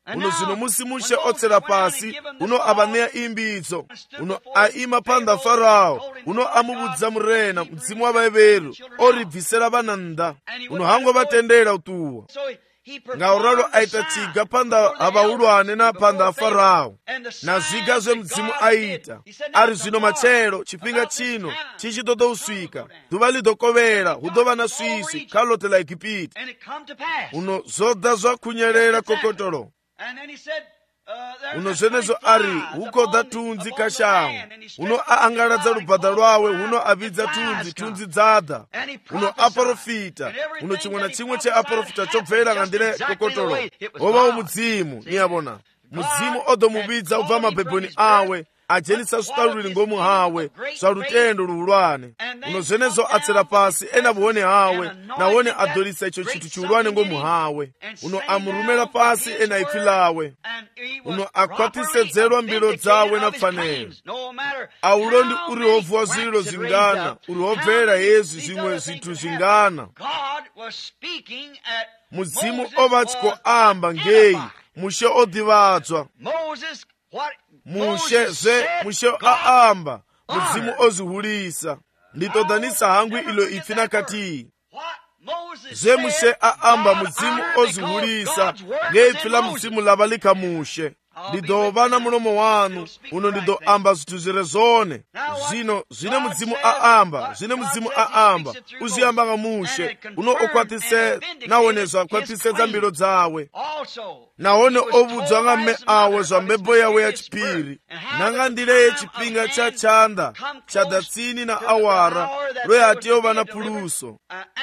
uno zvino musi mushe otsera pasi, uno abaneya imbidzo, uno aima panda Farao, uno amubudza murena mudzimu wavaeveru, oribvisera vana nda, uno hango vatendera utuwa. Ngauralo aita chiga panda havaulwane na panda Farao, na zviga zvemudzimu aita. Ari zvino machero, chipinga chino chichitoda usvika, dhuva lidokovera, hudova na swiswi, Kalote la Igipiti. Uno zodha zvakunyerera kokotolo. Uno zvenezo ari hukodha tunzi kashango, uno aangaradza rubhadha rwawe, uno avidza tunzi dzadha, uno aprofita, uno chimwe na chimwe cheaprofita chobvera ngandira kokotolo. Hovawo mudzimu, niyabona mudzimu odomuvidza ubva mabhebhoni awe, ajenisa zvitaruriri ngomu hawe zvarutendo ruhulwane. Uno zvenezo atsera pasi ena vuone hawe, naone adorisa icho chitu chiulwane ngomu hawe. Uno amurumera pasi ena ipfi lawe, uno akwatisedzerwa mbiro dzawe na pfanelo. Aulondi uri hovhuwa zviriro zvingana, uri hobvera Yesu zvimwe zvitu zvingana. Mudzimu ovatiko amba ngei, mushe odivadzwa. Mushe aamba, mudzimu ozihulisa. Nditodanisa hangu ilo ipfi nakati. Mushe aamba, mudzimu ozihulisa, ngeipfi la mudzimu lava likamushe. Ndidova na mulomo wanu, uno ndidoamba zvithu zvire zvone. Zvine mudzimu aamba, uziyamba ngamushe, uno okwatise, naone zvakwatisedza mbiro dzawe. Naone ovudzwa nga mme awe zva mbebo yawe yachipiri, nanga ndire yechipinga cha chanda, chadatsini na awara, royati yova na puluso.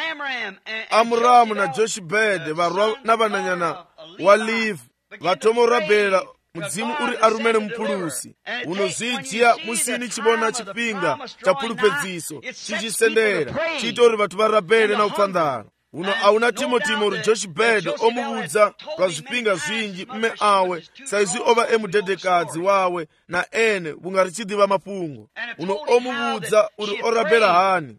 Amuramu na Joshebed, varwa na vananyana wa Livi, vatomorabhera, mudzimu uri arumene mupulusi. Unozvidziya musini chibona chipinga cha pulupedziso, chichisendera, chitori vatu varabhere na upfandara. Uno auna Timotimo uri Joshebed omuvudza pazvipinga zvinji mme awe, saizi ova emudedekadzi wawe na ene vunga richidiva mapungo. Uno omuvudza uri orabhera hani.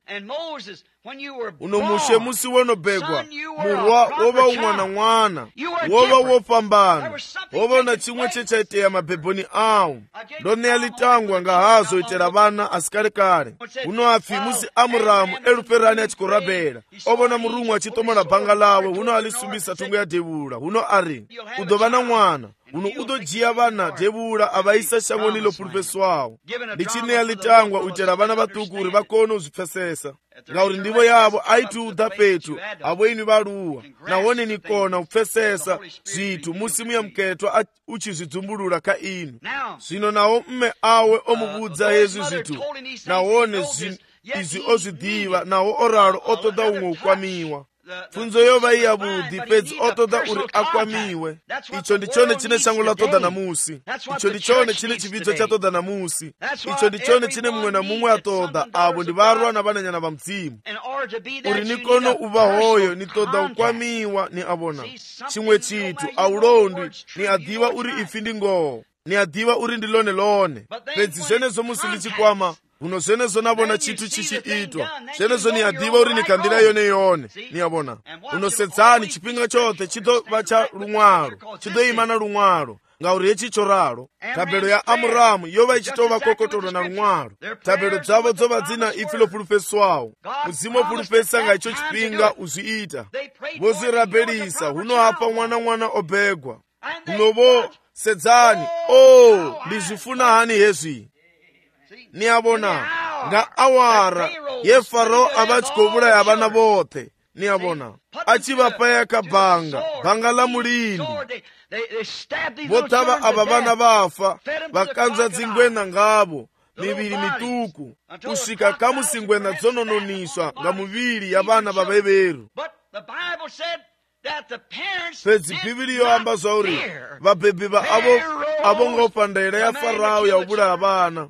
Uno mushe musi wonobegwa, murwa wova umwana, wova wopambana, wova na chimwe chechaiteya mabhebhoni awo. Ndone alitangwa ngahazo itera vana asikarikare. Uno afi musi Amuramu eruperani achikorabhera, ovona murumwe achitomora bhanga lawe, uno alisumbisa tungo ya Debura. Uno ari udova na mwana, uno udojiya vana Debura avaisa shangoni lopulupeswawo. Ndichine alitangwa uitera vana vatuku uri vakone uzvipfesesa. Ngauri ndivo yavo aitiudha petu avoini varuwa, naone nikona upfesesa zvitu musi muyamuketwa uchizvidzumbulula kainu. Zvino nawo mme awe omuvudza Yesu zvitu, naone izi ozvidiva, nawo oraro otoda umwe ukwamiwa. Pfunzo yova iyavudi, pedzi otoda uri akwamiwe. Icho ndichone chine shango latoda namusi. Icho ndichone chine chividzo chatoda namusi. Icho ndichone chine mumwe na mumwe atoda, avo ndi varwa na vananyana va mdzimu. Uri nikono uva hoyo, nitoda ukwamiwa ni avona. Chimwe chitu, aulondi, ni adiva uri ifi ndi ngoho. Ni adiva uri ndilone. Pedzi zvenezo musi lichikwama, uno zvenezo navona chitu chichiitwa. Zvenezo ni adiva uri nikandira yone. Ni avona. Uno sedzani chipinga chote chitova cha lumwaro, chitoima na lumwaro. Ngauri yechicho raro, tabelo ya Amuramu yova ichitova kokotoro na lumwaro. Tabelo dzavo dzova dzina ifi lopulupeswawo. Mudzimu opulupesa nga icho chipinga uzviita. Vozvirabherisa, huno hapa mwana obegwa. Unovo sedzani, ndizvifuna hani hezvi. Niyabona, nga awara yeFarao avachikouraya vana vothe. Niyabona, achivapa bhanga la mulindi. Votava ava vana vafa, vakanza dzingwena ngavo, miviri mituku, kusvika kamusingwena dzonononiswa nga muviri ya vana vavaeveru. Pedzi Bhibhiri yoamba zvauri vabhebhi va avo ngopandera ya Farao ya ubulaya vana.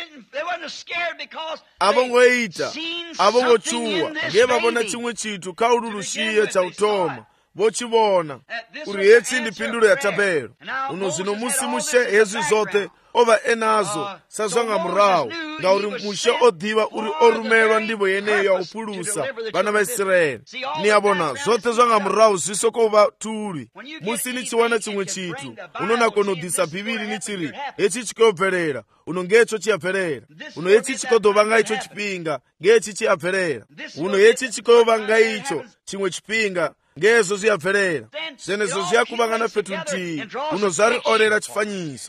Avo ngoita, avo ngochuwa, nge vavona chimwe chitu kaururushiye cha utoma. vochivona uri yetsi ndi pindulo ya tabelo. Uno zvino musi mushe hezwi zote ova enazo sazvanga murahu ngauri mushe odiva uri orumelwa ndivo yeneyo ya upulusa vana vaIsraeri. Niyavona zote zvanga murahu zviso kova tuli. Musi nichiwana chimwe chitu unonakona udhisa bhiviri nichiri hechi chikobverera uno ngecho chiyabverera. Uno hechi chikodovanga icho chipinga ngechi chiyabverera. Uno hechi chikovanga icho chimwe chipinga ngezo ziyabverera. Zvenezo ziyakuvangana petu ntii uno zvari orera chifanyiso.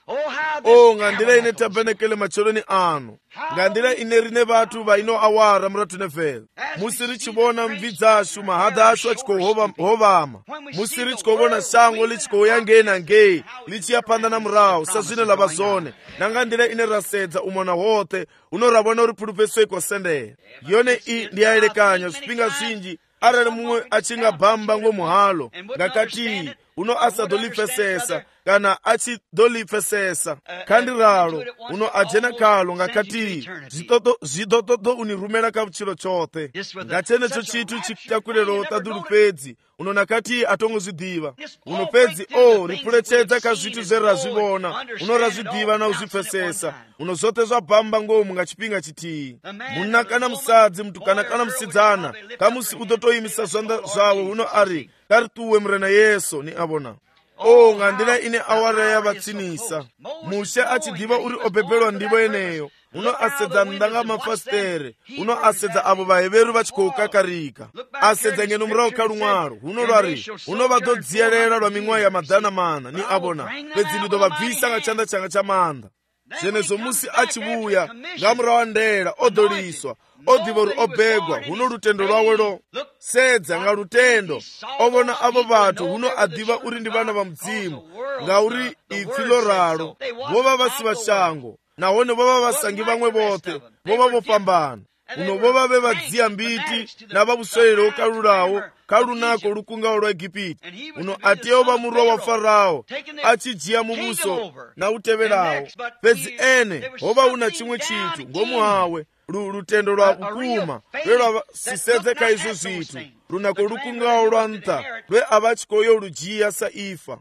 Ngandira ine tabenekele macholoni ano, ngandira ine rine vatu vaino awara muratu nevhela. Musi richivona mvi dzashu mahadha ashu achikohovama. Musi richikuvona shango lichikouya ngei nangei lichiyapanda namurahu sazvine lava zvone. Nangandira ine rasedza umona hote unoravona uri purupesweko sendera. Yone iyi ndiyaelekanya zvipinga zvinji arali mumwe achingabhamba ngomuhalo ngakati uno asadolipfesesa kana achidolipfesesa kandiralo uno ajena kalo ngakati zvidododo unirumela kavuchiro chote ngachenecho chitu chitakulero tadulu pedzi uno nakati atongozvidiva uno pedzi ripuletsedza kazvitu zverazvivona uno razvidiva na uzvipfesesa uno zote zvabhamba ngomu ngachipinga chitii. Muna kana musadzi mutukana kana musidzana kamusi utotoyimisa zvanda zvavo uno ari karituwe murena Yesu ni avona. Ngandira ine awara yavatsinisa. Mushe achidiva uri obebelwa ndivo eneyo uno asedza ndanga mafastere uno asedza avo vaheveru vachikokakarika asedza ngeno murahu kalumwaro uno rwari uno vadodziyerera lwa mimwe ya madhana mana ni avona pedzi ndidovabvisa ngachanda changa chamanda. Zvenezo musi achivuya ngamurahu andera odoliswa odiva uri obegwa huno lutendo lwawelo sedza nga lutendo ovona avo vatu huno adiva uri ndi vana va mudzimu ngauri ipfilo ralo vova vasi vashango nahone vova vasangi vamwe vote vova vopambana uno vova vevadziya mbiti na vavuswelele okalulawo kalunako lukungawo lwa Egipiti uno atiyewo vamurwa wa Farao achijiya mubuso na utevelawo pedzi ene hova una chimwe chitu ngomuhawe lutendo lwa kukuma lwelwa sisedzeka izo zvitu lunako lukungawo lwa nta lwe avachikoyo lujiya sa ifa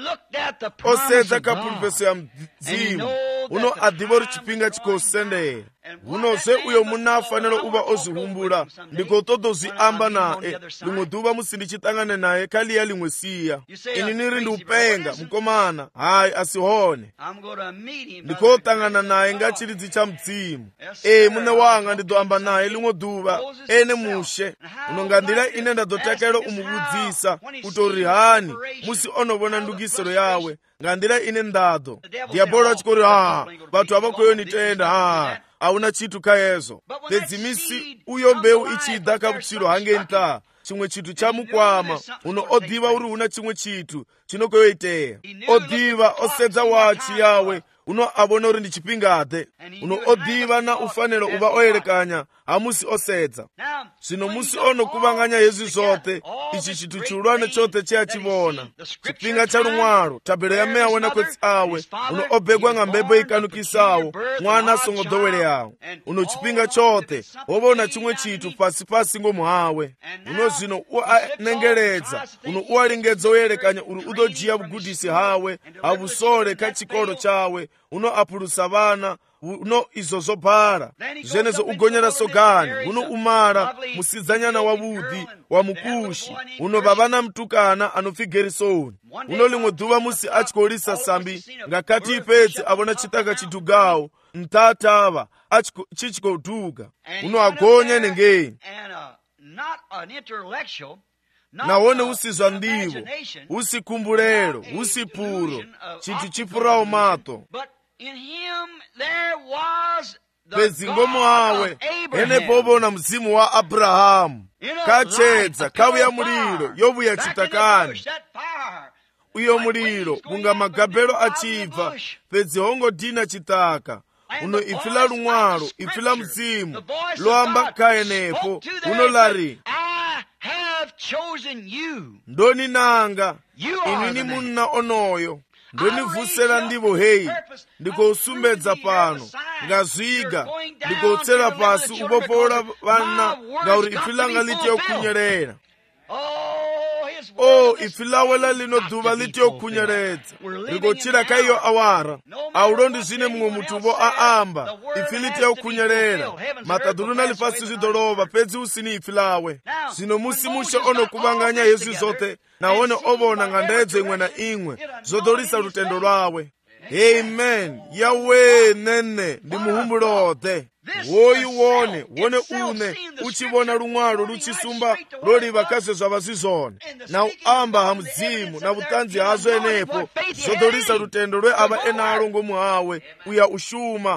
osedza kapulupesi ya mdzimu uno adiva uri chipinga chikosendera uno zve uyo muna afanira uva ozvihumbula ndikotodozviamba naye limwe dhuva musi ndichitangane naye kaliya limwe siya ini niri ndiupenga mukomana hayi asihone ndikotangana naye ngachiridzi cha mdzimu muna wanga ndidoamba naye limwe dhuva ene mushe unongandira ine ndadotakela umuvudzisa utori hani musi onovona ndugisiro yawe ngandira ine ndado diabolo achikori vatu avakoyonitenda auna chitu kayezo pedzi misi uyo mbeu ichidha kavuchiro hangenta chimwe chitu chamukwama uno odiva uri una chimwe chitu chinokoyoiteya odiva osedza wachi yawe uno avona uri ndi chipingate uno odiva na ufanelo uva oyelekanya hamusi osedza zvino musi ono kuvanganya hezvi zote ichi chitu chiulwane chote cheyachivona chipinga cha lumwalo tabelo ya meya wena kwetsi awe uno obegwa nga mbebo ikanukisawo mwana asongodowele yawo uno chipinga chote wovona chimwe chitu pasi ngomuhawe uno zvino uanengeledza uno ualingedza oyelekanya uri udojiya vugudisi hawe havusole ka chikolo chawe uno apulusa vana uno izo zobhala zvenezo ugonyera sogani uno umara musidzanyana wavudi wa mukushi uno vavana mtukana anopfi Gerisoni uno limwe dhuva musi achikolisa sambi ngakati ipedzi avona chitaka chidugawo mtatava chichikodhuga uno agonya nengeni nawone usizwa ndivo usikumbulelo usipuro chitu chipurawo mato pedzi ngomuhawe enepo ovona mzimu wa Abrahamu kachedza kavuya muliro yovuya chitakani uyo muliro unga magabelo achibva pedzi hongodhina chitaka uno ifila lumwalo ifila mzimu loamba kaenepo uno lari ndoni nanga inini munna onoyo ndonivusela ndivo heyi ndikousumbedza pano ngazviga ndikoutsera pasi uvopola vana ngauri ifilanga liti yokunyerera o ifi lawe la lino ḓuvha ḽi tea u khunyeledza ri khou tshila kha iyo awara. A u londi zwine muṅwe muthu vho a amba, ifi ḽi tea u khunyelela. Maṱaḓulu na ḽifhasi zwi ḓo lovha fhedzi hu si ni ifi lawe. Zwino musi mushe o no kuvhanganya hezwi zwoṱhe nahone o vhona nga ndedzo iṅwe na iṅwe, zwo ḓo lisa lutendo lwawe. Amen. Yawe nene ndi muhumbuloḓe. Woyu wone une u tshi vhona luṅwalo lu tshi sumba lwo livha kha zwe zwa vha zwi zwone, na u amba ha mudzimu na vhuṱanzi hazwo henefho, zwo ḓo lisa lutendo lwe a vha enalo ngomu hawe u ya u shuma.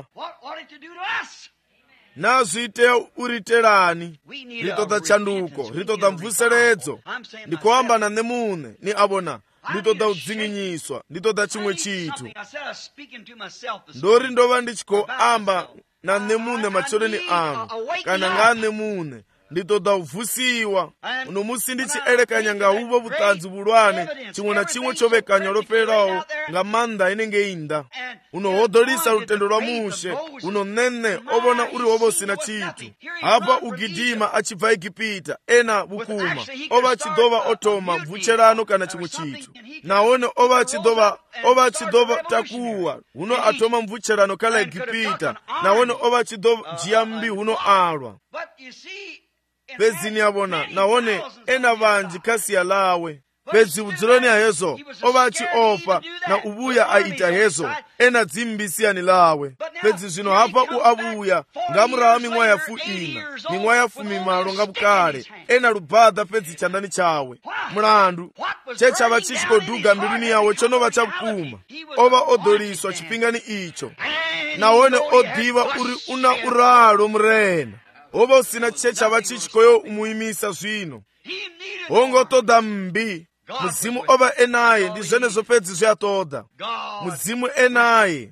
Na zwi tea u ri itelani? Ri ṱoḓa tshanduko, ri ṱoḓa mvuseledzo. Ndi khou amba na nṋe muṋe, ni a vhona, ndi ṱoḓa u dzinginyiswa, ndi ṱoḓa tshiṅwe tshithu. Ndori ndo vha ndi tshi khou amba na nṋe muṋe matsheloni anga, kana nga nṋe muṋe, ndi ṱoḓa u vusiwa. Uno musi ndi tshi elekanya nga huvho vhuṱanzi vhulwane, tshiṅwe na tshiṅwe tsho vhekanywa lwo fhelelaho nga maanḓa henengei nnḓa. Uno ho ḓo lisa lutendo lwa mushe, uno nṋe o vhona uri ho vha hu sina tshithu. Hafha u gidima a tshi bva Egipita ena vhukuma, o vha a tshi ḓo vha o thoma mvutshelano kana tshiṅwe tshithu, nahone o vha a tshi ḓo vha takuwa huno a thoma mvutshelano kha ḽa Egipita, nahone o vha a tshi ḓo dzhia mmbi huno alwa. Fhedzi ni a vhona, nahone ena vhanzhi kha sia ḽawe. Fhedzi vhudzuloni ha hezwo o vha a tshi ofha na u vhuya a ita hezwo ena dzimbi siani ḽawe. Fhedzi zwino hafha u a vhuya nga murahu ha miṅwaha ya 14, miṅwaha ya 18 nga vhukale, ena lubaḓa fhedzi tshanḓani tshawe. Mulandu tshe tsha vha tshi khou duga mbiluni yawe tsho no vha tsha vhukuma. O vha o ḓo liswa tshifhingani itsho, nahone o ḓivha uri u na u ralo murena. Ho vha hu sina tshe tsha vha tshi khou yo mu imisa zwino. Ho ngo ṱoḓa mmbi. Mudzimu o vha enaye, ndi zwenezwo fhedzi zwi a ṱoḓa. Mudzimu enaye.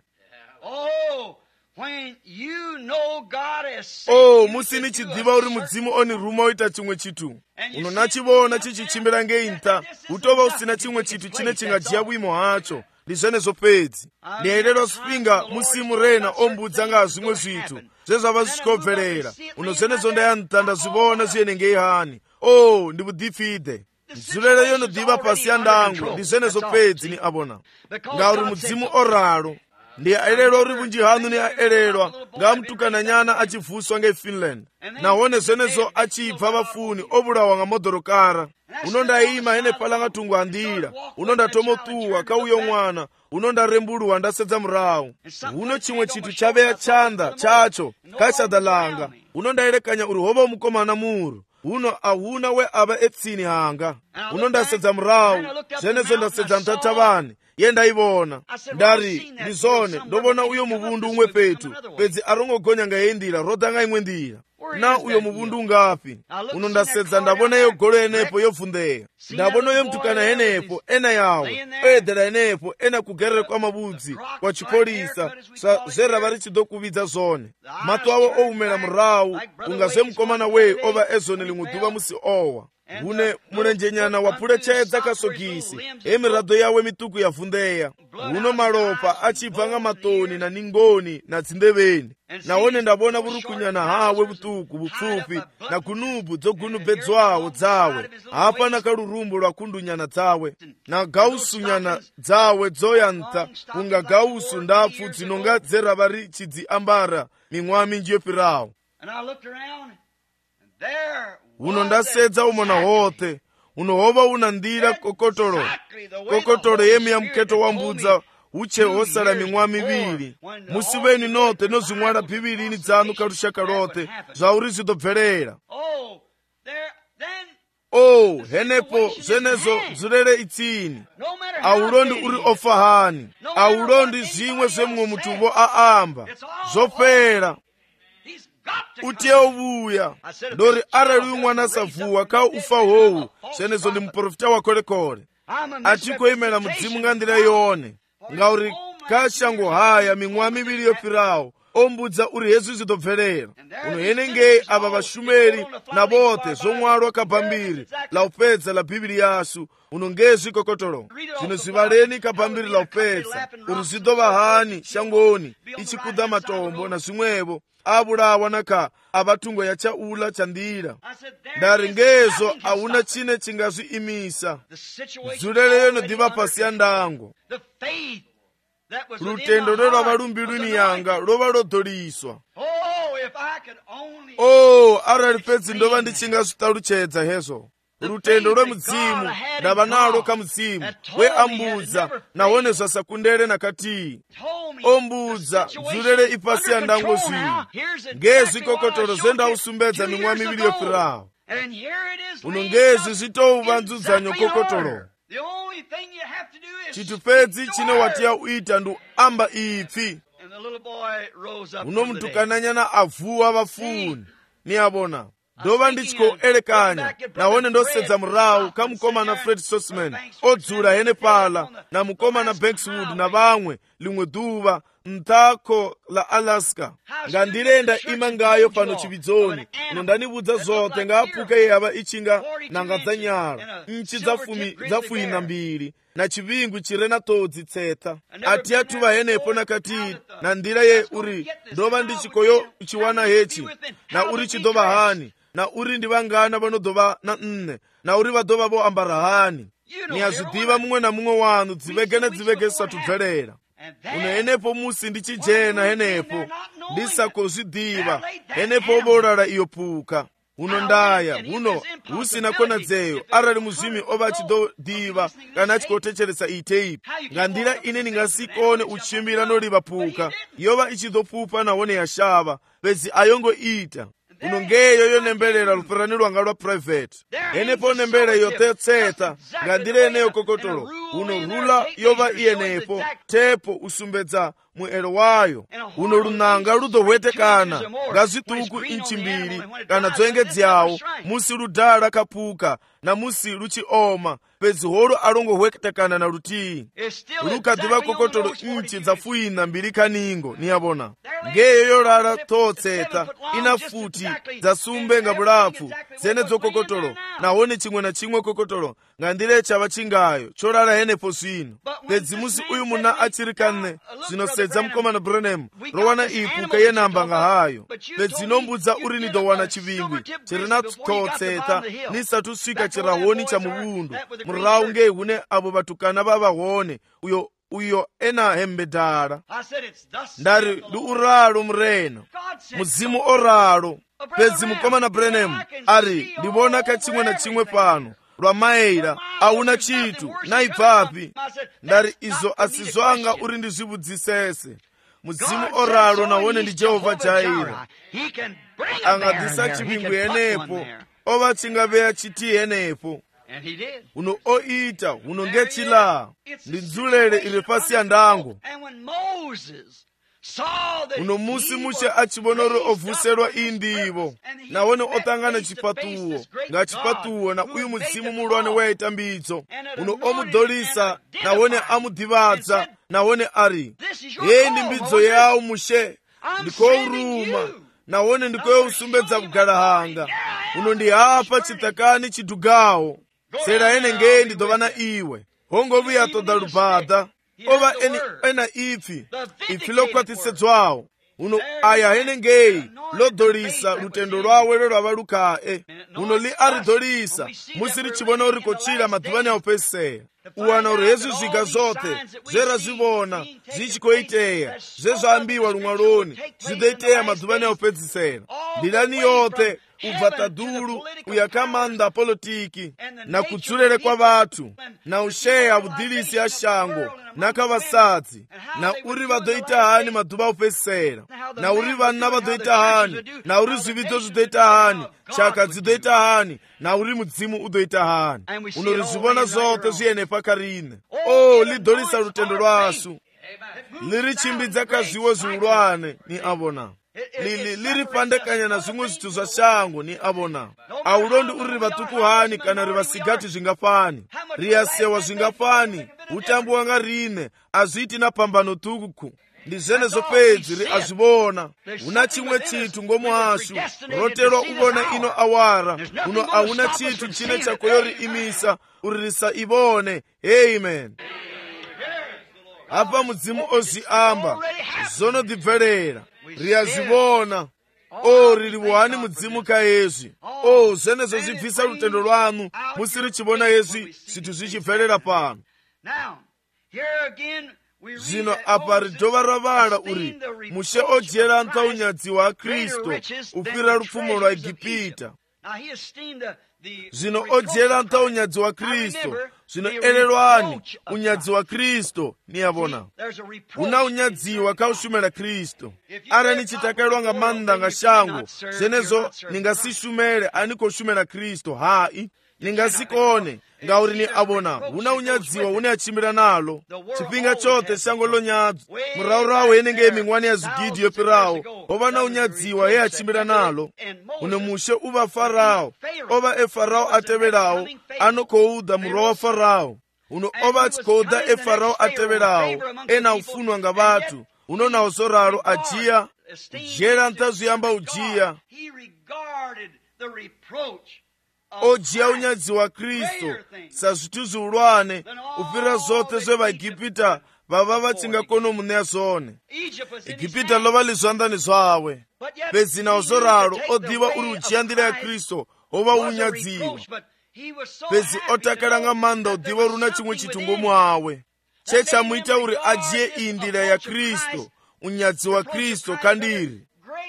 Musi ni tshi ḓivha uri mudzimu o ni ruma u ita tshiṅwe tshithu, uno na tshi vhona tshi tshi tshimbila ngei nṱha, hu tou vha hu sina tshiṅwe tshithu tshine tshi nga dzhia vhuimo hatsho. Ndi zwenezwo fhedzi. Ndi elelwa zwifhinga musi murena o mbudza nga zwiṅwe zwithu zwe zwa vha zwi tshi khou bvelela. Uno zwenezwo nda ya nṱha nda zwi vhona zwi henengei hani. Ndi vhuḓipfiḓe. Dzulele yo no ḓivha fhasi ya ndango. Ndi zwenezwo fhedzi ni a vhona. Ngauri mudzimu o ralo. Ndi a elelwa uri vhunzhi hanu ni a elelwa nga mutukana nyana a tshi vuswa ngei Finland, nahone zwenezwo a tshi bva vhafuni o vhulawa nga moḓorokara. Uno nda ima henefhaḽa nga thungo ha nḓila, uno nda thoma u ṱuwa kha uyo ṅwana, uno nda rembuluwa nda sedza murahu. Huno tshiṅwe tshithu tsha vhea tshanḓa tshatsho kha shaḓa langa. Uno nda elekanya uri ho vha mukomana muru. Huno a huna we a vha etsini hanga. Uno nda sedza murahu, zwenezwo nda sedza nṱha thavhani, ye nda i vhona. Ndari ndi zwone, ndo vhona uyo muvhundu umwe fhethu, fhedzi a ro ngo gonya nga heyi nḓila, ro ḓa nga iṅwe nḓila. Na uyo muvhundu ngafhi? Uno nda sedza nda vhona yo golo henefho yo vunḓea. Nda vhona yo mutukana henefho ena yawe o eḓela henefho ena kugerere kwa mavhudzi kwa tshipholisa sa zwe ra vha ri tshi ḓo kuvhidza zwone. Maṱo awe o humela murahu unga zwe mukomana we o vha ezone ḽiṅwe ḓuvha musi owa. Hune mulenjenyana wa phuletshedza kha sogisi, he miraḓo yawe miṱuku ya vunḓea. Huno malofha a tshi bva nga maṱoni na ningoni na dzinḓevheni. Nahone nda vhona vhurukunyana hawe vhuṱuku vhupfufhi na gunubu dzo gunubedzwaho dzawe, hafha na kha lurumbu lwa khundunyana dzawe, na gausunyana dzawe dzo ya nṱha unga gausu ndapfu dzi no nga dze ra vha ri tshi dzi ambara miṅwaha minzhi yo fhiraho. Uno nda sedza u mona hoṱhe, uno ho vha hu na nḓila kokotolo ye ya mukheto wa mbudza hu tshe ho sala miṅwaha mivhili. Musi vheni noṱhe no zwi ṅwala bivhilini dzaṋu kha lushaka lwoṱhe zwa uri zwi ḓo bvelela. Henefho zwenezwo dzulele itsini. A u londi uri o fa hani, a u londi zwiṅwe zwe muṅwe muthu vho a amba, zwo fhela. U tea u vhuya. Ndori arali uyu ṅwana sa vuwa kha u fa howu, zwenezwo ndi muprofita wa kholekole. A tshi khou imela mudzimu nga nḓila yone. Ngauri kha shango haya miṅwaha mivhili yo fhiraho ombudza uri hezwi zvidobverera. Uno henengei ava vashumeri navote zomwalwa kapambiri la upedza la Bhibhiri yasu. Uno ngezvi kokotolo zvino zivaleni kapambiri la upedza uri zvidova hani shangoni ichikudza matombo na zvimwevo abulawa naka abatungo yachaula chandira. Ndari ngezo auna chine chingazviimisa. Dzulelelo nodiva pasi ya ndango. Lutendo lwava lumbirwini yanga lova lodholiswa. Arali fedzi ndova ndichingazvitaluchedza hezvo. Lutendo lwemudzimu ndava nalo kamudzimu weambudza nahone zvasakundere nakati ombudza dzulele ipasi ya ndango zvino ngezvi kokotoro zvendausumbedza mimwa miviri yofirawo. Uno ngezvi zvitouvanzudzanyo kokotoro. Chitu fedzi chine watiya uita nduamba ipfi. Uno mutukananyana avuwa vafuni niyabona. Ndova ndichikoelekanya nahone ndosedza murawu kamukomana Fred Sosman odzula hene pala na mukomana Bankswood na vamwe limwe duva mthako la Alaska. Ngandirenda ima ngayo pano chividzoni. Uno ndanibudza zote ngaapuke yava ichinga nanga dzanyala nchi dzafuina mbiri na chivingwi chirena todzi tseta. Ati atuva henepo nakati na ndira ye uri ndova ndichikoyo uchiwana hechi na uri chidova hani na uri ndivangana vanodova na nne na uri vadova vo ambara hani. Niyazvidiva mumwe na mumwe wanu dzivege zisatubverera. Uno henepo musi ndichijena henepo ndisakozvidiva henepo oborara iyo puka. Uno ndaya uno husina konadzeyo arali muzvimi ova achidodiva kana achikotecheresa iteipi. Ngandira ine ningasikone uchimbira noliva puka yova ichidopupa nahone yashava bedzi ayongoita. Uno ngeyo yonembelela lupirani lwanga lwa private. Enepo nembele yotetseta ngandira eneyo kokotolo. Uno rula yova iyenepo tepo usumbedza muelo wayo. Uno lunanga ludohwetekana ngazvituku inchi mbiri kana dzoengedzawo musi ludala kapuka na musi luchioma pedzi holo alongohwetekana na lutii. Lukadiva kokotolo inchi dzafuina mbiri kaningo niyabona. Ngeyo yolala totseta ina futi dzasumbe nga bulafu zene dzokokotolo nahone chimwe na chimwe kokotolo ngandire chava chingayo cholala henepo zvino. Pedzi musi uyu muna achirikane zvinosedza mukomana Branham rowana ipuka yenamba nga hayo. Pedzi nombudza uri nidowana chivingwi chirina totseta nisatu swika chirahoni cha muvundu murawu ngei hune avo vatukana vavahone uyo ena hembedala. Ndari ndiuralo murena muzimu oralo. Pedzi mukomana Branham ari ndivona kachimwe na chimwe pano lwamaeira auna chitu naibvapi. Ndari izo asizwanga uri ndizvibudzisese. Muzimu oralo nahone ndi Jehovha Jaira angadisa chivingwi henepo ova chingaveya chiti henepo. Uno oita uno ngechila ndidzulele iri pasi ya ndango. Uno musi muche achibonoro ovuselwa indivo nahone otangana chipatuwo nga chipatuwo na uyu mudzimu mulwane waita mbidzo. Uno omudolisa nahone amudivadza nahone ari hei ndi mbidzo yawo mushe ndikouruma nahone ndikoyosumbedza kugalahanga. Uno ndi hapa chitakani chidugawo sera hene ngei ndidova na iwe hongovuya toda lubhadha ova ena ipfi lokwatisedzwawo. Uno aya hene ngei lodolisa lutendo lwawe lolwava lukae. Uno li aridolisa musi lichivona uri kochira madhuvani aupesera. Uwana uri hezwi zviga zote zverazvivona zvichikoiteya zvezvaambiwa lumwaloni zvidoiteya madhuvani aupedzisera. Ndilani yote ubva tadulu uyakamanda politiki na kudzulele kwa vatu na usheya vudhilisi ya shango nakavasadzi na uri vadoita hani madhuva aupesera na uri vana vadoita hani na uri zvividzo zvidoita hani chaka dzidoita hani na uri mudzimu udoita hani. Unorizvivona zote zviyenepa karine lidolisa lutendo lwasu lirichimbidza kazviwo zviulwane ni avona. liripandekanya na zvimwe zvithu zva shango ni abona. Aulondi uri vatukuhani kana rivasigati zvingafani, riyasewa zvingafani, utambo wanga rine azviiti na pambano tuku. Ndi zvenezo pedzi ri azvibona. Una chimwe chithu ngomu hashu roterwa ubona ino awara uno auna chithu chine chakoyori imisa uri risaibone. Amen. Apa mudzimu oziamba zonodibverera riyazibona. Riri wani mudzimu ka Yesu. Zvenezo zvibvisa rutendo rwanu musiri chibona Yesu zvithu zvichibverera pano. Zvino apa ridova ravala uri mushe odyera unyadzi wa Kristo ufira rupfumo rwa Igipita. Zvino odyera unyadzi wa Kristo. Zvino ererwani unyadzi wa Kristo niyabona. Una unyadziwa kaushumira Kristo. Ara nichitakalwa nga manda nga shango zenezo ningasishumere anikoshumira Kristo hai. Ningasikone ngauri ni abona una unyadziwa une achimira nalo chipinga chote shango lonyadzo muraurawo yenenge mingwani ya zigidi yopirawo ova na unyadziwa ye achimira nalo. Une mushe uva Farao ova Farao ateverawo anokouda murwa wa Farao uno ova achikouda Farao ateverawo ena ufunwa nga vatu uno na uzoraro ajiya jera ntazuyamba ujiya ojiya unyadzi wa Kristo sa zvithu ziulwane ufira zote zvevaigipita vava vasingakono muneya zone. Igipita lova lizvandani zvawe bedzi na uzoraro odiva uri ujiya ndira ya Kristo ova unyadziwa bedzi otakala nga manda odiva uri una chimwe chithu ngomu hawe chechamuita uri ajiye iyi ndira ya Kristo unyadzi wa Kristo kandiri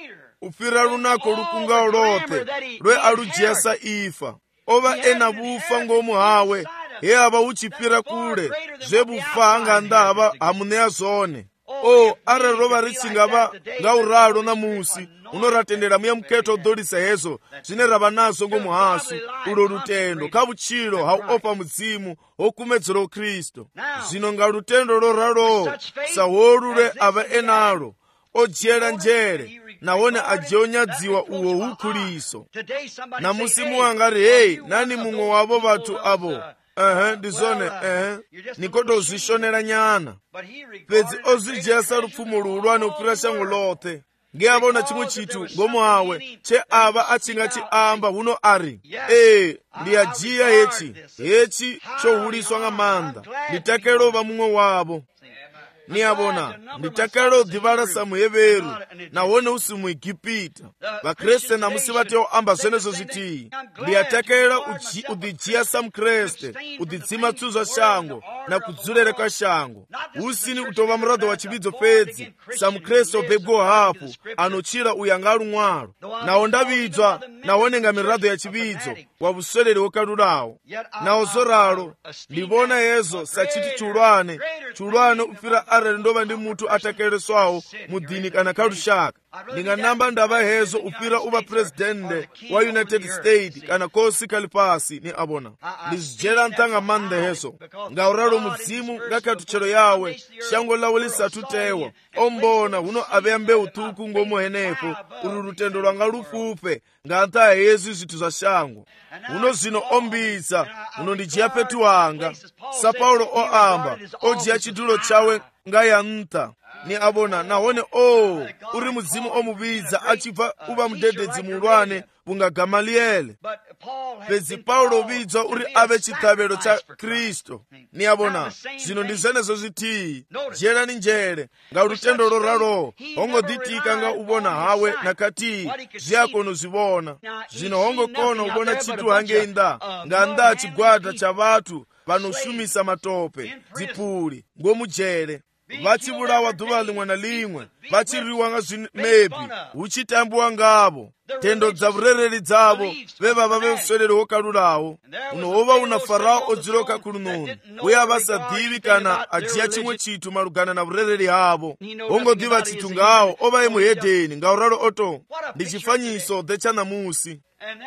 ufira runako rukunga lote lwe alujesa ifa ova ena bufa ngomu hawe he ava uchipira kule zvebufa anga ndava hamuneya zone. Ara rova richingava ngauralo na musi unoratendera muya muketo odolisa hezo zvine rava nazo ngomu hasu ulo rutendo kabuchiro hauopa mudzimu okumedzero Kristo. Zvino nga rutendo loralo sahorule ava enalo odyera njere nawone ajonyadziwa uwo hukuliso. Na musimu wangari hey nani mumwe wavo vatu avo ndizone nikoto uzishonera nyana pedzi ozijesa rupfumo luulwane upira shango lote nge avona chimwe chithu ngomu hawe che ava achinga chiamba huno ari ndiyajiya hechi chohuliswa nga manda nditakelo va mumwe wavo niyabona nditakalo divala samuyeveru nawone usi mu Igipita. Vakreste namusi vateo amba zvenezo zviti ndiyatakela udijiya samukreste udidzima tsuza shango na kudzulere ka shango usini utova murado wa chividzo pedzi samukreste obebgo hapu anochira uyanga lumwalo nawo ndavidzwa nawone nga mirado ya chividzo wa vusweleli wokalulawo nawo zoralo ndivona yezo sachiti chulwane ufira arali ndova ndi mutu atakeleswawo mudini kana kalushaka ndinganamba ndava hezo ufira uva presidente wa United States kana kosi kalipasi ni abona ndizijera ntanga manda hezo ngauralo mudzimu ngakatuchelo yawe shango lawo lisatutewa ombona huno aveya mbeu tuku ngomu henepo uru rutendo lwanga lufupe nganta yezu zvithu za shango huno zvino ombisa huno ndijiya petu wanga sa Paulo oamba ojiya chitulo chawe ngaya nta ni abona nawone uri mudzimu omubidza achibva uva mudededzi mulwane bunga Gamalieli pedzi Paulo ubidzwa uri ave chitavelo cha Kristo ni abona zvino ndi zvenezo zviti jera ni njere nga rutendo loralo hongoditika nga ubona hawe nakati zviakono zvibona zvino hongokono ubona chitu hangeinda nga nda chigwada cha vatu vanoshumisa matope dzipuli ngomujere vachibulawa dhuva limwe na limwe vachiriwa nga zvimebi uchitambuwa ngavo tendo dza vurereri dzavo vevava veusweleli wokalulawo unohova una Farao odziloka kulununu uye avasadivi kana ajiya chimwe chithu malugana na vurereri havo hongodiva chithu ngawo ova ye muhedheni ngauralo oto ndi chifanyiso decha namusi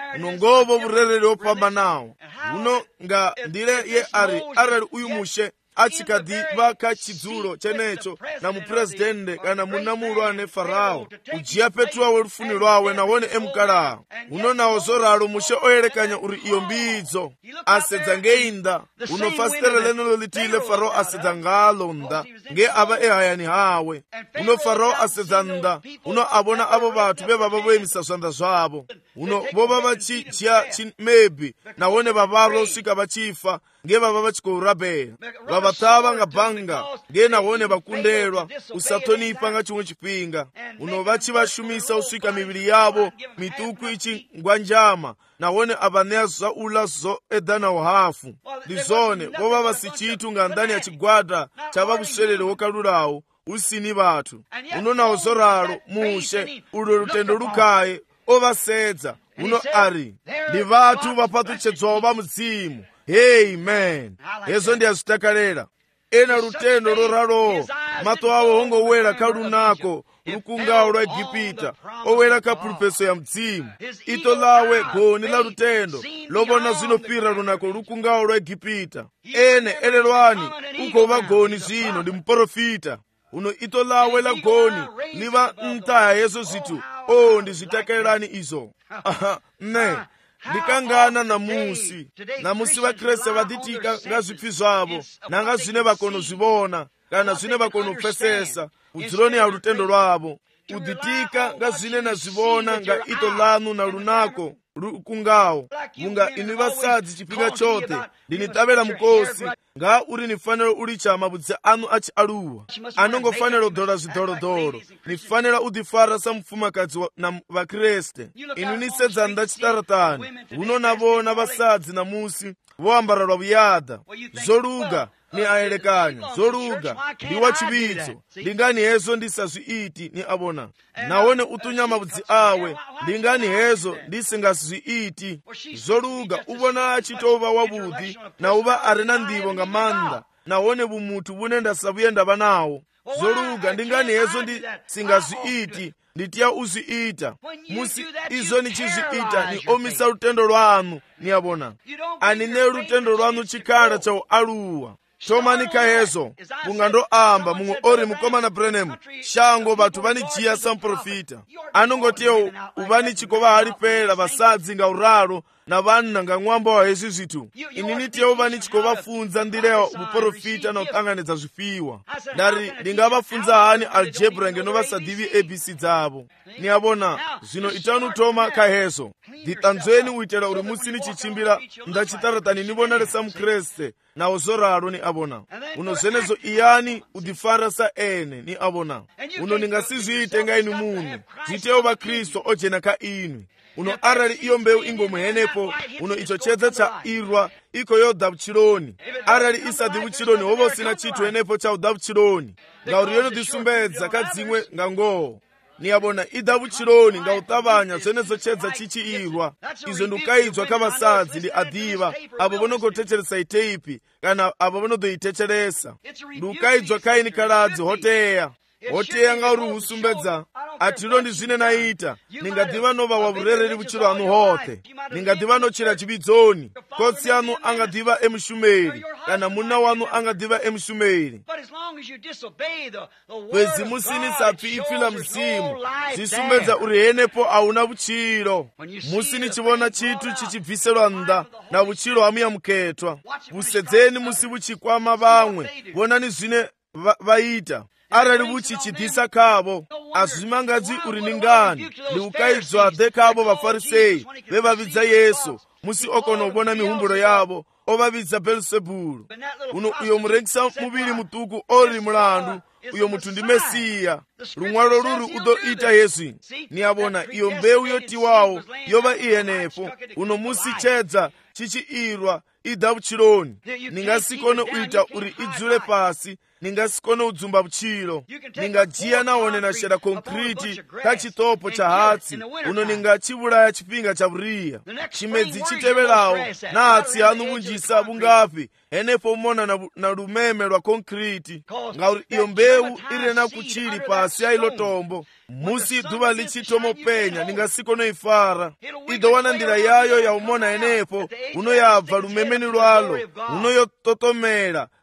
unongovo vurereri opambanawo uno nga ndile ye arali uyu mushe achikadiva kachidzulo chenecho na mupresidente kana munamulwane Farao ujiya Petro awe lufuni lwawe nawone emukala uno nawo zoralo mushe oyelekanya uri iyo mbidzo asedza ngeinda uno fastere leno litile Farao asedza ngalonda nge aba ehayani hawe uno Farao asedza nda uno abona abo batu bebaba boyimisa zwanda zwabo uno boba bachiya chimebi nawone babaro sika bachifa nge baba bachikourabe babataba ngabanga nge nawone bakundelwa usatonipa nga chimwe chipinga uno bachi bashumisa usika mibili yabo mituku ichi ngwanjama nawone abanea za ula zo edana uhafu lizone boba basichitu nga ndani ya chigwada chababuselele wokalulawo usini batu uno nawo zoralo mushe ulo lutendo lukaye ovasedza uno ari ndi vatu vapatuchedzoba mudzimu. Amen. Ezo ndi azitakalera ena lutendo loralo mato awo hongowera kalunako lukungawo lwa Egipita owera kapulpeso ya mdzimu ito lawe goni la lutendo lobona zinopira lunako lukungawo lwa Egipita ene elelwani uko bagoni zino ndi mprofita uno ito lawe la goni liva ntaya yezo zitu ndizitakalelani izo. Ne ndikangana namusi vakreste vaditika nga zipfi zwavo nanga zwine vakono zvivona kana zwine vakono pfesesa udziloni ya lutendo lwavo uditika nga zwine na zvivona nga ito lanu na lunako lukungawo munga inu vasadzi chipinga chote ndinitavela mukosi nga uri nifanelo ulicha mabudzi anu achi aluwa anongofanelo dola zidolodolo nifanela udifara sa mfumakazi na vakreste inu nisedza ndachitaratani uno navona vasadzi na musi voambara lwa vuyada zoluga ni aelekanya zoluga ndi wachividzo ndingani hezo ndisazwiiti ni abona nawone utunya mabudzi awe ndingani hezo ndisingazwiiti zoluga ubona achitova wabudi na uba arena ndivo nga manda nawone bumutu bunenda sabuyenda banawo zoluga ndingani hezo ndisingazwiiti nditiya uzwiita musi izo nichizwiita ni omisa lutendo lwanu ni abona anine lutendo lwanu chikhala chawo aluwa tomanika hezo mungando amba mumwe ori mukomana Branham shango batu vanijiya sa mprofita anongotiyo uvani chikova halipela vasadzi nga uralo na vanna nga ng'wamba wa hezi zitu ininitiyo uvani chikova funza ndilewa uprofita na utanganeza zvifiwa ndari ndingavafunza hani algebra ngeno vasadivi ABC dzavo ni abona zino itanu toma kahezo ditanzweni uitela uri musini chichimbira ndachitaratani nivona lesa mkreste na ozoralo ni abona uno zenezo iyani udifara sa ene ni abona uno ningasizwiite nga inu munu ziteyo vakristo ojena ka inu uno arali iyo mbeu ingomuhenepo uno icho chedza cha irwa iko yoda buchiloni arali isadi buchiloni hovo sina chitu henepo cha uda buchiloni nga uriyono disumbedza kadzimwe nga ngoo ni abona ida buchiloni nga utabanya zenezo chedza chichi irwa izo ndukaidzwa kavasadzi ndi adiva abo vonogotechelesa iteipi kana abo vonodoitecheresa ndukaidzwa kaini kaladzi hoteya nga uri husumbedza atilo ndi zvine naita ningadiva nova wa vurereri vuchilo anu hote ningadiva nochira chividzoni kotsi anu angadiva emushumeri kana muna wanu angadiva emushumeri kwezi musini sapfi ipfila mzimu zisumbedza uri henepo auna vuchilo musini chivona chitu chichibviselwa nda na vuchilo hamuya muketwa vusedzeni musi vuchikwama vamwe vonani zvine vaita arali vuchichidhisa kavo azvimangadzi uri ningani ndiukaidzwa de kavo vafarisei vevavidza Yesu musi okonobona mihumbulo yavo ovavidza Belzebulu uno uyo murengisa muviri mutuku ori mulandu uyo mutu ndi Mesiya lumwalo lulu udoita Yesu ni abona iyo mbeu yotiwawo yova ihenepo uno musi chedza chichiirwa ida vuchiloni ningasikone uita uri idzule pasi ningasikone udzumba vuchilo ningajiya nawone na shera konkriti kachitopo cha hatsi uno ningachivulaya chipinga cha vuriya chimedzi chitevelawo na hatsi anu vunjisa vungapi henepo umona na lumeme lwa konkriti ngauri iyo mbeu irena kuchili pasi ya ilo tombo musi duva lichitomopenya ningasikone ifara idowana ndira yayo ya umona henepo uno yabva lumemeni lwalo uno yototomera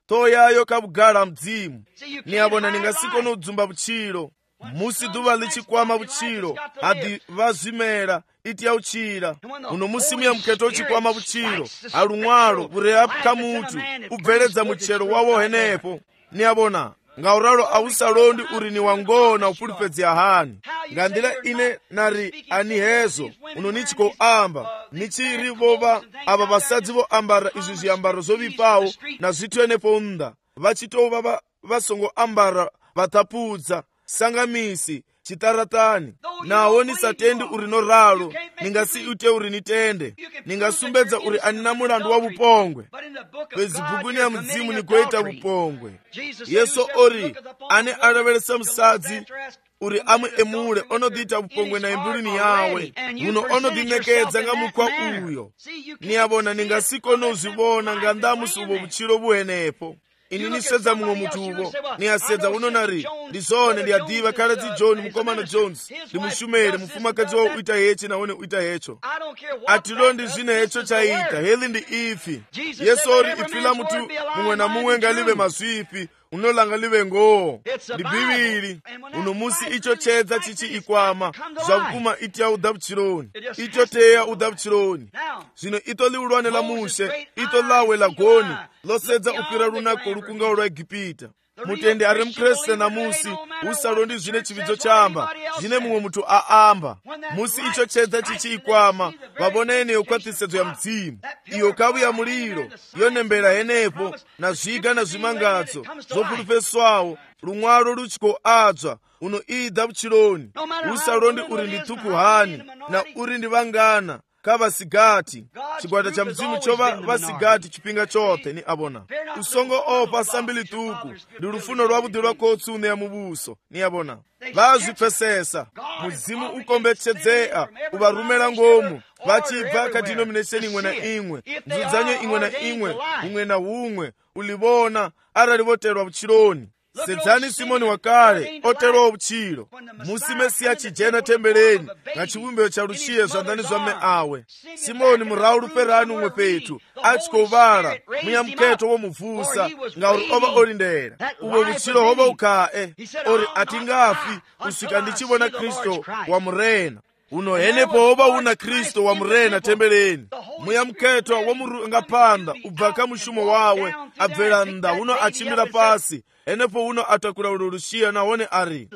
toyayo kabugala mdzimu. Niyabona ningasikono udzumba butchilo. Musi duva lichikwama butchilo adi vazimera iti yauchira. Uno musi muya mketo chikwama butchilo alumwalo bureya kamutu ubveledza muchero wawo henepo. Niyabona ngauralo ausalondi uri ni wangona upulipedzi ahani. Ngandila ine nari anihezo uno nichiko amba nichiri voba aba basadzi vo ambara izvi zviambaro zovipawo na zvitu enepo nda vachitova vasongo ambara vatapudza sangamisi chitaratani nawo nisatendi uri noralo ningasi ute uri nitende ningasumbedza uri anina mulandu wa vupongwe kwezi bhukuni ya mudzimu nikoita vupongwe. Yesu ori ane alavelesa musadzi uri amwe emule onodita vupongwe na imbulini yawe uno onodinekedza nga mukwa uyo. Niyabona ningasikono uzibona nga ndamusi ubo butchilo buhenepo. Ini nisedza mumwe mutu ubo niyasedza uno nari ndizone ndiyadiva kale dzi John mukomana Jones ndimushumere mufumakazi wo uita hechi naone uita hecho atilondi zvine hecho chaita heli ndi ifi. Yesu ori ifila mutu mumwe na mumwe ngalive mazvifi unolanga live ngoo ndi biviri. Uno musi icho chedza chichi ikwama zvakuma itya udabchironi icho teya udabchironi. Zvino ito liulwane la mushe ito lawe la goni losedza upira runako lukunga lwa Egipita. Mutende ari mkreste na musi usalondi zvine chividzo chamba zvine mumwe mutu aamba. Musi icho chedza chichi ikwama vabonene yokwatisedzo ya mdzimu iyo kavu ya muliro yonembera henepo na zviga na zvimangadzo zopulupeswawo lumwalo luchiko adzwa uno idha buchiloni. Usalondi uri ndi tukuhani na uri ndi vangana kavasigati chikwata cha mzimu chova vasigati chipinga chote ni abona. Usongo opa sambili tuku ndi lufuno lwa budi lwa kotsune ya mubuso ni abona. Vazvipesesa muzimu ukombetshedzea uvarumela ngomu vachibva kadenomination imwe na imwe nzudzanyo imwe na imwe umwe na umwe ulivona arali votelwa buchiloni. Sedzani Simoni wakale otelwa buchilo musi Mesiya chijena tembeleni na chivumbeo cha rushiye zvandani zwa me awe. Simoni muraulu perani umwe petu achikovala muya mketo wo muvusa ngauri oba olindera ubo buchilo hoba ukae ori atingafi usika ndichibona Kristo wa murena. Uno henepo oba una Kristo wa murena tembeleni muya mketo wo murunga panda ubvaka mushumo wawe abvera nda uno achimira pasi henepo uno atakula urushiya naone ari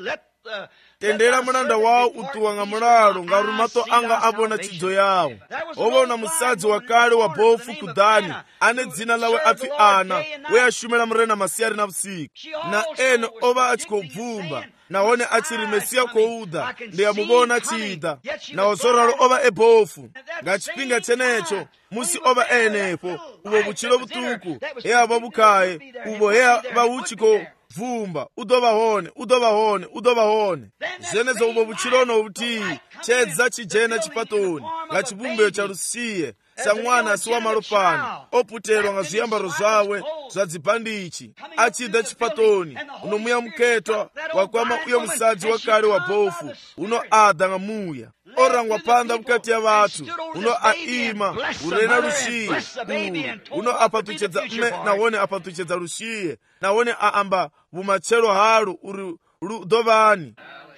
tendera munanda wawo utuwanga mulalo nga rumato anga abona chidzo yawo. Obona musadzi wakale wa bofu kudani ane dzina lawe apfi Ana we ashumela murena masiyari na usiku na eno oba achikobvumba naone achiri Mesiya kouda ndiyamubona chida na ozoralo oba ebofu nga chipinga chenecho musi oba enepo ubo buchilo butuku heya babukaye ubo heya bauchiko vumba udovahone zenezo ubo buchilono buti chedza chijena chipatoni nga chibumbeo cha rusiye sa mwana asiwa malopani oputelwa nga ziyambaro zawe za dzibandichi achida chipatoni uno muya mketwa wakwama uyo musadzi wakale wa bofu uno ada nga muya orangwa panda mukati ya vatu uno aima urena rushiye uno apatuchedza mme nawone apatuchedza rushiye nawone aamba vumachelo halu uri ludovani.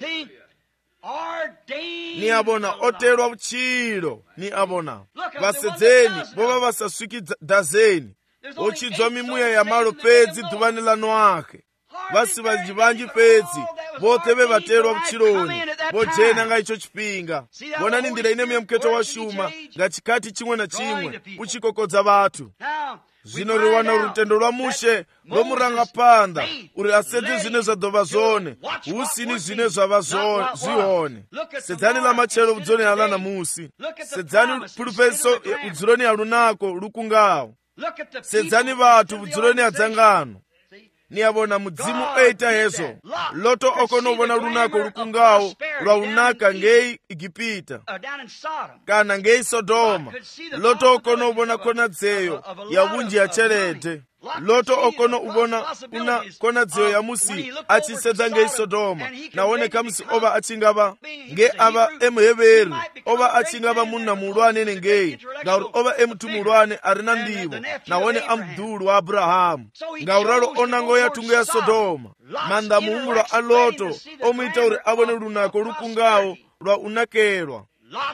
Ni abona otelwa buchilo ni abona vasedzeni bova vasaswiki dazeni ochidzwa mimuya ya malo pedzi dhuvani lano ake vasi vajivanji pedzi vote vevatelwa buchiloni vojena nga icho chipinga. Vonani ndira ine muya mketo wa shuma nga chikati chimwe na chimwe uchikokodza vatu. Zvino riwana rutendo lwa mushe lomuranga panda uri asedze zvine zvadova zone usini zvine zvava zvihone. Sedzani la machelo budzoni alana musi sedzani pulupeso budzuloni alunako lukungawo sedzani vatu budzuloni adzangano. Niyabona mudzimu eita hezo loto okonovona lunako lukungawo lwa unaka ngei igipita down in Sodom. kana ngei sodoma. Loto okono ubona konadzeyo ya bunji ya cherete. Loto okono ubona una konadzeyo ya musi achisedza ngei sodoma. Naoneka musi oba achingaba nge aba emuheveru oba achingaba munna mulwane ngei ngauri oba emutu mulwane arina ndivo naone amdhulu wa Abrahamu ngauralo onango ya tungu ya Sodoma. Manda muumbulo a Loto omuita uri abone lunako lukungawo lwa unakelwa.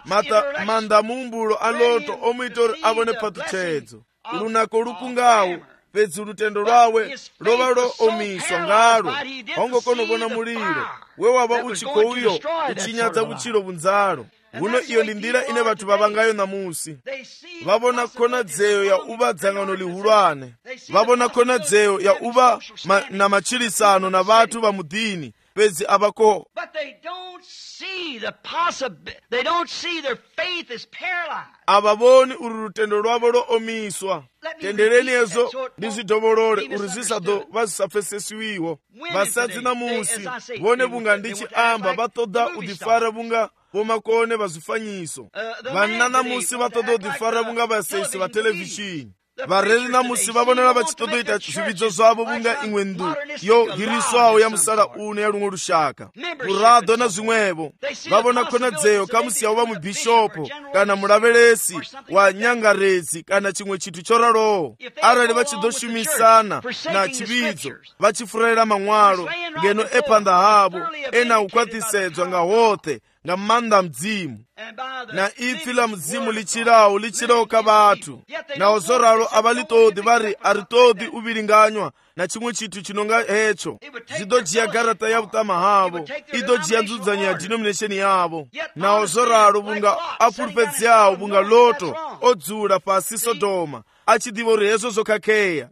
Manda muumbulo a Loto omuita uri abone patuchedzo lunako lukungawo pedzi lutendo lwawe lova lo omiswa ngalo ongokono bona muliro we waba uchiko uyo uchinyadza buchiro bunzalo. Huno iyo ndi ndira ine bathu babangayo namusi. Vabona konadzeyo ya uba dzangano lihulwane. Vabona konadzeyo ya uba na machilisano na bathu ba mudini pedzi abako. But they don't see the possibility. They don't see their faith is paralyzed. Ababoni uri lutendo lwabo lo omiswa. Tendereni ezo ndizidobolole uri zisado vasisafesesiwiwo. Vasadzi namusi vone bunga ndichi amba batoda udifara bunga vomakone vazifanyiso. Vanna namusi vatoda udifara bunga vaseisi va televishini. Vareli namusi vavonela vachitotoita zvividzo zvavo bunga imwe ndu yo hiriswawo ya musala uno ya lumwe lushaka kurado na zvimwevo. Vavona konadzeyo kamusi yavo va mubhishopo kana mulavelesi wa nyangaredzi kana chimwe chithu choralowo arali vachidoshumisana na chividzo vachifurayira mamwalo ngeno epanda havo ena ukwathisedzwa nga hote nga manda mdzimu na ifi la mdzimu lichirawo ka bathu nawo zoralo abalitodi vari aritodi uvilinganywa na chimwe chithu chinonga hecho zidojiya garata ya utama havo idojiya nzudzanyo ya denomination yavo nawo zoralo bunga apulpedzi yawo bunga Loto odzula pasi Sodoma achidiva uri hezvo zvokakeya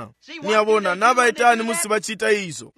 ni avona navaitani musi vachita izvo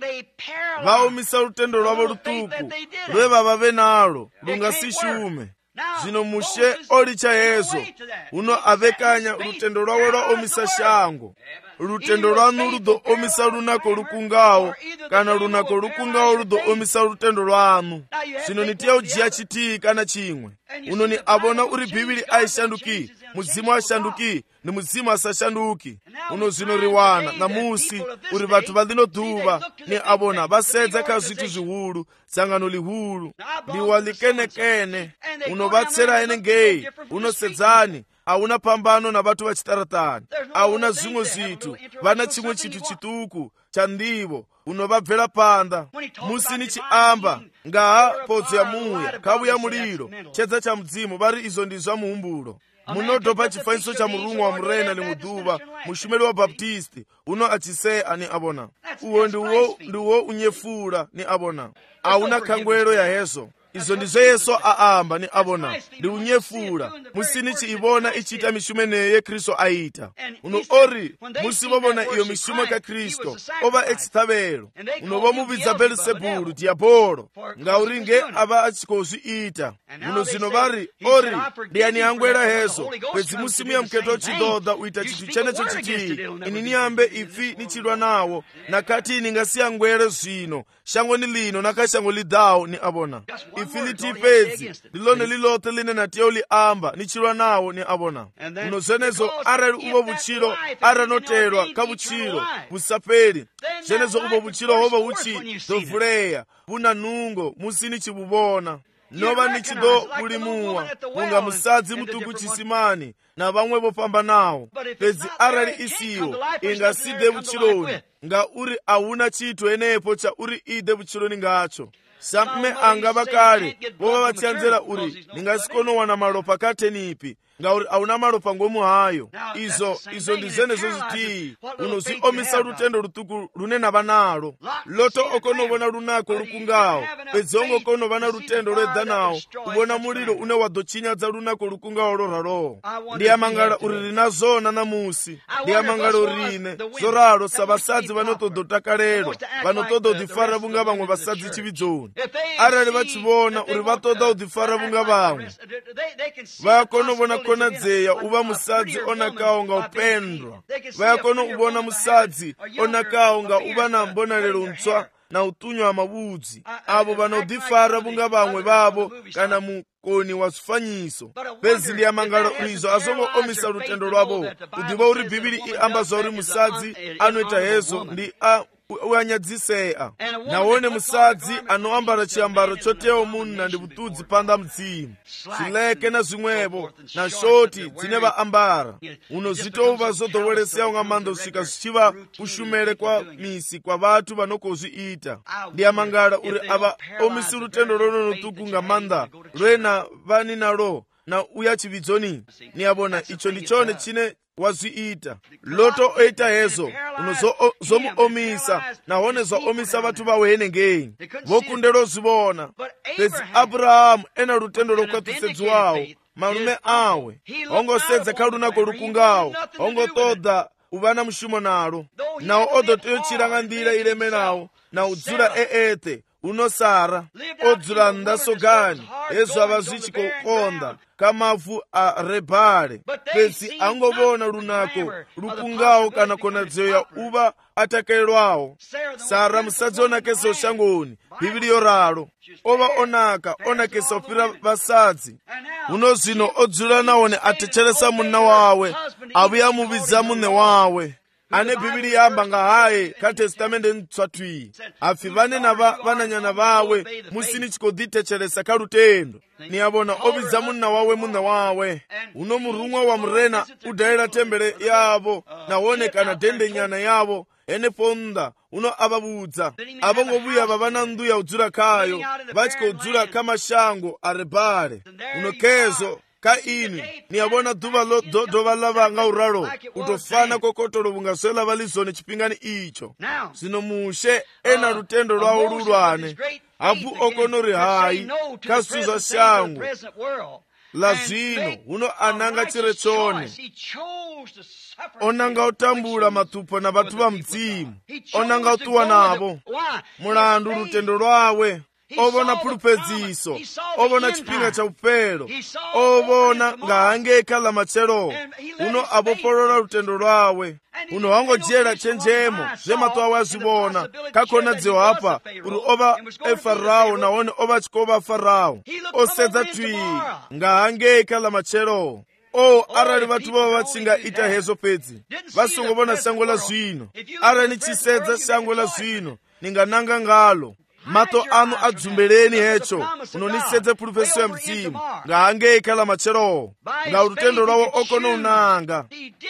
vaomisa lutendo lwavo lutuku lwevava venalo lungasishume. Zvino mushe olicha hezo uno avekanya lutendo lwawo lwaomisa shango. Lutendo lwanu ludo omisa lunako lukungawo kana lunako lukungawo ludo omisa lutendo lwanu. Zvino nitiya ujiya chitii kana chimwe uno ni avona uri bhibili aishanduki mudzimu ashanduki ni mudzimu asashanduki. Uno zvino riwana namusi uri vathu valinoduva ni avona vasedza ka zvithu zvihulu dzangano lihulu liwa likenekene unovatsera ene ngei unosedzani hauna pambano na vathu vachitaratani hauna zvimwe zvithu vana chimwe chithu chituku cha ndivo unovabvera panda musi ni chiamba ngaha podzo ya muya kavu ya muliro chedza cha mdzimu vari izvo ndi zva muhumbulo. Munodopa chifanyiso cha murumwa wa murena limuduva mushumeli wa baptisti uno achiseya ni avona uwo ndiwo unyefula ni avona hauna khangwelo ya hezo. Izo ndizo Yesu aamba ni avona ndi unyefula musini chiivona ichita mishumo neye Kristo aita uno ori musivovona iyo mishumo ka Kristo ova echitavelo uno vomuvidza Belzebulu diabolo ngauri nge ava achikozviita uno zvino vari ori ndiyani angwera hezo pedzi musimu ya mketo chidoda uita chithu chenecho chitii ini niyambe ifi nichidwa nawo nakati ini ngasiyangwere zvino shango ni lino nakashango lidawo ni avona ifi litipedzi lilone lilote line natiyo liamba nichilwa nawo ni avona uno zenezo arali uvo vuchilo aranotelwa ka vuchilo vusapeli zenezo uvo vuchilo hova uchi dovuleya vuna nungo musini chivuvona nova nichido kulimuwa kunga musadzi mutuku chisimani na vamwe vofamba nawo pedzi arali isiwo ingaside vuchiloni nga uri hauna chithu enepo cha uri ide vuchiloni ngacho. Samme anga vakale vova vachianzera uri ningasikonowana malopa katenipi ngauri hauna malopa ngomu hayo. Izo ndi zenezo zitii unozviomisa lutendo lutuku lune navanalo. Loto okonovona lunako lukungawo pedzi ongokonovana lutendo lwedza nawo uvona muliro une wadochinyadza lunako lukungawo loralowo. Ndiyamangala uri rinazona namusi ndiyamangala urine zoralo savasadzi vanotodotakalelo vanotoda udifara vunga vamwe vasadzi chividzoni arali vachivona uri vatoda udifara vunga vamwe vayakonovona konadzeya uva musadzi onakawo nga upendwa vayakono uvona musadzi onakawo nga uva na mbonalelo ntswa na utunywa wa mabudzi avo vanodifara vunga vamwe vavo kana mukoni wa zvifanyiso. Bedzi ndi amangalorizo azongoomisa lutendo lwavo. Kudiva uri bhibhiri iamba zvauri musadzi anoita hezo ndi uyanyadziseya. Naone musadzi anoambara chiambaro chotewa munna ndi butudzi panda mdzimu, zileke na zimwevo na shoti dzine vaambara. Uno zitova zodowereseya nga manda usvika zvichiva ushumere kwa misi kwa vatu vanokozviita. Ndi amangala uri ava omisi lutendo lonono tuku nga manda lwena vani nalo na uya chividzoni. Niyabona icho ndichone chine wazviita. Loto oita hezo uno zomuomisa nahone zvaomisa vatu vawenengei vokundelo zvivona. Bedzi Abrahamu ena lutendo lokwatusedzi wawo malume awe ongosedza kalunako lukungawo ongotoda uvana mushumo nalo nawo odoteyochiranga ndira ilemenawo na udzula eete uno Sara odzula ndasogani ezo ava zvichikokonda kamavu a rebhale. Bedzi angovona lunako lukungawo kana konadziyo ya uva atakelelwawo. Sara musadzi onakesa ushangoni bhibhiri yoralo ova onakesa upira vasadzi. Uno zvino odzula nawone atecheresa munna wawe avuya muvidza munne wawe ane bhibhiri yamba nga haye ka testamende ntswatwi afi vane na vananyana vawe musini chikoditecheresa ka lutendo. Niyabona ovidza munna wawe uno murumwa wa murena udayira tembere yavo nawone kana dende nyana yavo ene ponda uno avavudza avo ngovuya vavana nduya udzula kayo vachikodzula kamashango a rebhale. Uno kezo ka ini niyabona dhuva dova lavanga uralo utofana kokotolo vungaswela valizone chipingani icho. Zino mushe ena lutendo lwawo lulwane apu okonori hayi kasuza shango la zvino uno ananga chirechone onanga utambula matupo na vatu va mdzimu onanga utuwa navo mulandu lutendo lwawe. Ovona pulupedziso ovona chipinga cha upelo ovona nga hangekhala machero uno avopolola lutendo lwawe. Uno wangojera chenjemo zvemato awe azvivona kakona dziwo apa uri ova efarao naone ova chikova farao osedza twii nga hangekhala machero. Arali vatu vava vachinga ita hezo pedzi vasungovona shango la zvino. Arali nichisedza shango la zvino ningananga ngalo mato anu adzumbereni hecho unonisedze pulupesiyo ya mdzimu nga hangekhala machero nga lutendo lwawo okono unanga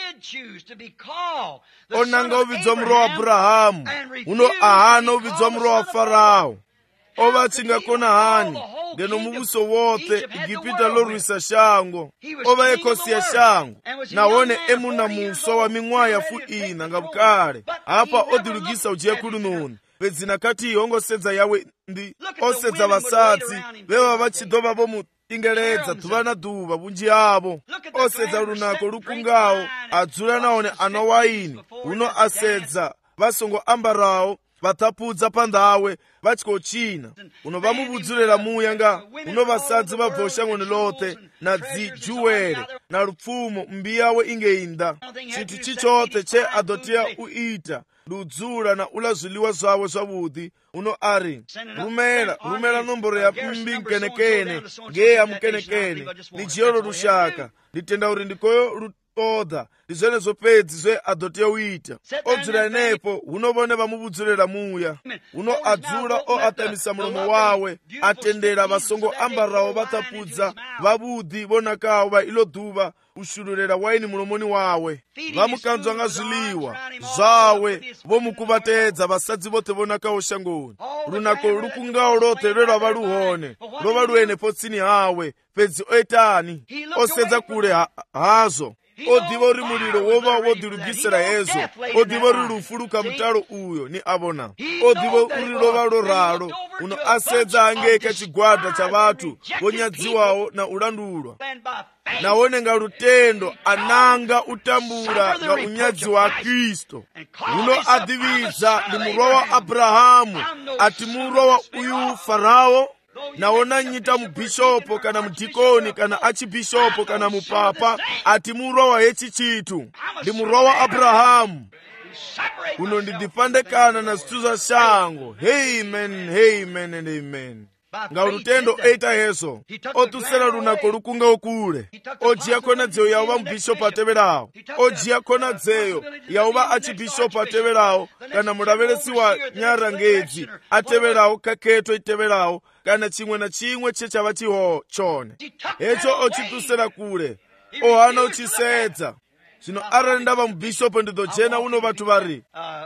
onanga uvidzwa muro wa Abrahamu uno ahana uvidzwa muro wa Farao ovachinga kona hani ngeno mubuso wote Igipita lorwisa shango ova ekosi ya shango nawone emuna muswa wa ming'wa yafu ina nga bukale apa odilugisa ujiye kulununi. Bedzi nakati ongosedza yawe ndi osedza vasadzi veva vachidova vomutingeredza dhuva na dhuva vunji avo osedza lunako lukungawo adzula naone ana waini uno asedza vasongo ambarawo vatapudza pandawe vachikochina uno vamuvudzulera muya nga uno vasadzi vabva shangoni lote na dzijuwere na lupfumo mbiyawe ingeinda chinthu chichote che adotiya uita ludzula na ulazwiliwa zwawe zwavudi uno ari rumela nomboro ya mbi nkenekene ngeya mukenekene lijiyolo lushaka litenda uri ndikoyo lutoda lizwene zopedzi zwe adotiya uita odzula enepo unovone vamuvudzulera muya uno adzula atamisa mulomo wawe atendera vasongo ambarawo vatapudza vavudi vonakawo va ilo dhuva ushululera waini mulomoni wawe vamukanzwa nga zviliwa zvawe vomukuvatedza vasadzi vote vonakawo shangoni lunako lukungawo lote lwelwava luhone lova luene potsini hawe pedzi oitani osedza kule hazo odiva uri mulilo wova wodilugisira hezo odiva uri lufuluka mutalo uyo ni avona odiva uri lova loralo uno asedza angeka chigwada cha vatu vonyadziwawo na ulandulwa nawone nga lutendo ananga utambula nga unyadzi wa Kristo uno adividza ndi murwa wa Abrahamu ati murwa wa uyu Farao nawona nyita mubishopo kana mudikoni kana achibishopo kana mupapa ati murwa wa hechi chitu ndi murwa wa Abrahamu uno ndidifandekana na zithu za shango. Amen, amen and amen. Nga ulutendo eita yeso otusera lunako lukunga okule ojiya kona dzeyo yauba mubishopu ateberawo, ojiya kona dzeyo yauba achibishopu ateberawo, kana mulavelesi wa nyarangedzi ateberawo, kaketo iteberawo, kana chimwe na chimwe chechava chiho chone echo ochitusera kule ohana uchisedza. Zvino arali ndava mubishopu ndidojena uno vatu vari